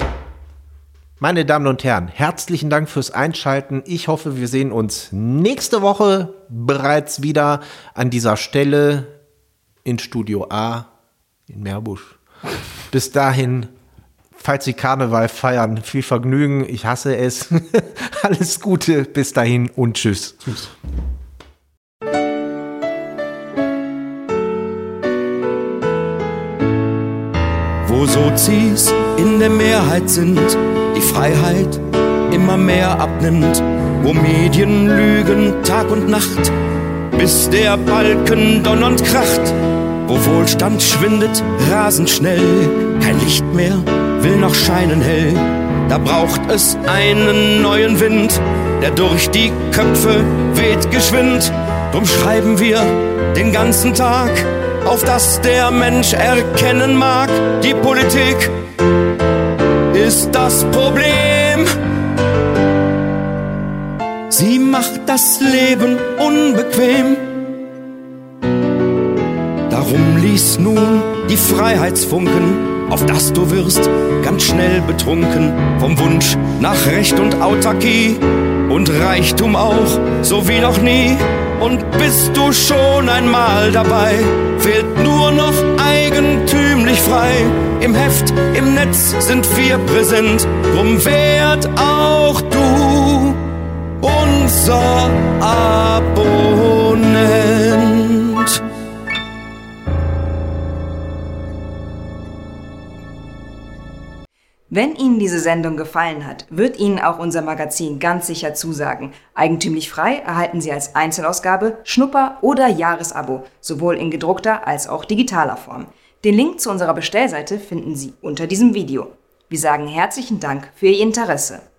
meine Damen und Herren, herzlichen Dank fürs Einschalten. Ich hoffe, wir sehen uns nächste Woche bereits wieder an dieser Stelle in Studio A in Meerbusch. Bis dahin, falls Sie Karneval feiern, viel Vergnügen. Ich hasse es. Alles Gute. Bis dahin und tschüss. Tschüss. Wo Sozis in der Mehrheit sind, die Freiheit immer mehr abnimmt, wo Medien lügen Tag und Nacht, bis der Balken donnernd kracht, wo Wohlstand schwindet rasend schnell, kein Licht mehr will noch scheinen hell, da braucht es einen neuen Wind, der durch die Köpfe weht geschwind, drum schreiben wir den ganzen Tag, auf das der Mensch erkennen mag, die Politik ist das Problem. Sie macht das Leben unbequem. Darum lies nun die Freiheitsfunken, auf das du wirst ganz schnell betrunken vom Wunsch nach Recht und Autarkie und Reichtum auch, so wie noch nie. Und bist du schon einmal dabei, fehlt nur noch eigentümlich frei. Im Heft, im Netz sind wir präsent, drum werd auch du unser Abonnent. Wenn Ihnen diese Sendung gefallen hat, wird Ihnen auch unser Magazin ganz sicher zusagen. Eigentümlich frei erhalten Sie als Einzelausgabe, Schnupper- oder Jahresabo, sowohl in gedruckter als auch digitaler Form. Den Link zu unserer Bestellseite finden Sie unter diesem Video. Wir sagen herzlichen Dank für Ihr Interesse.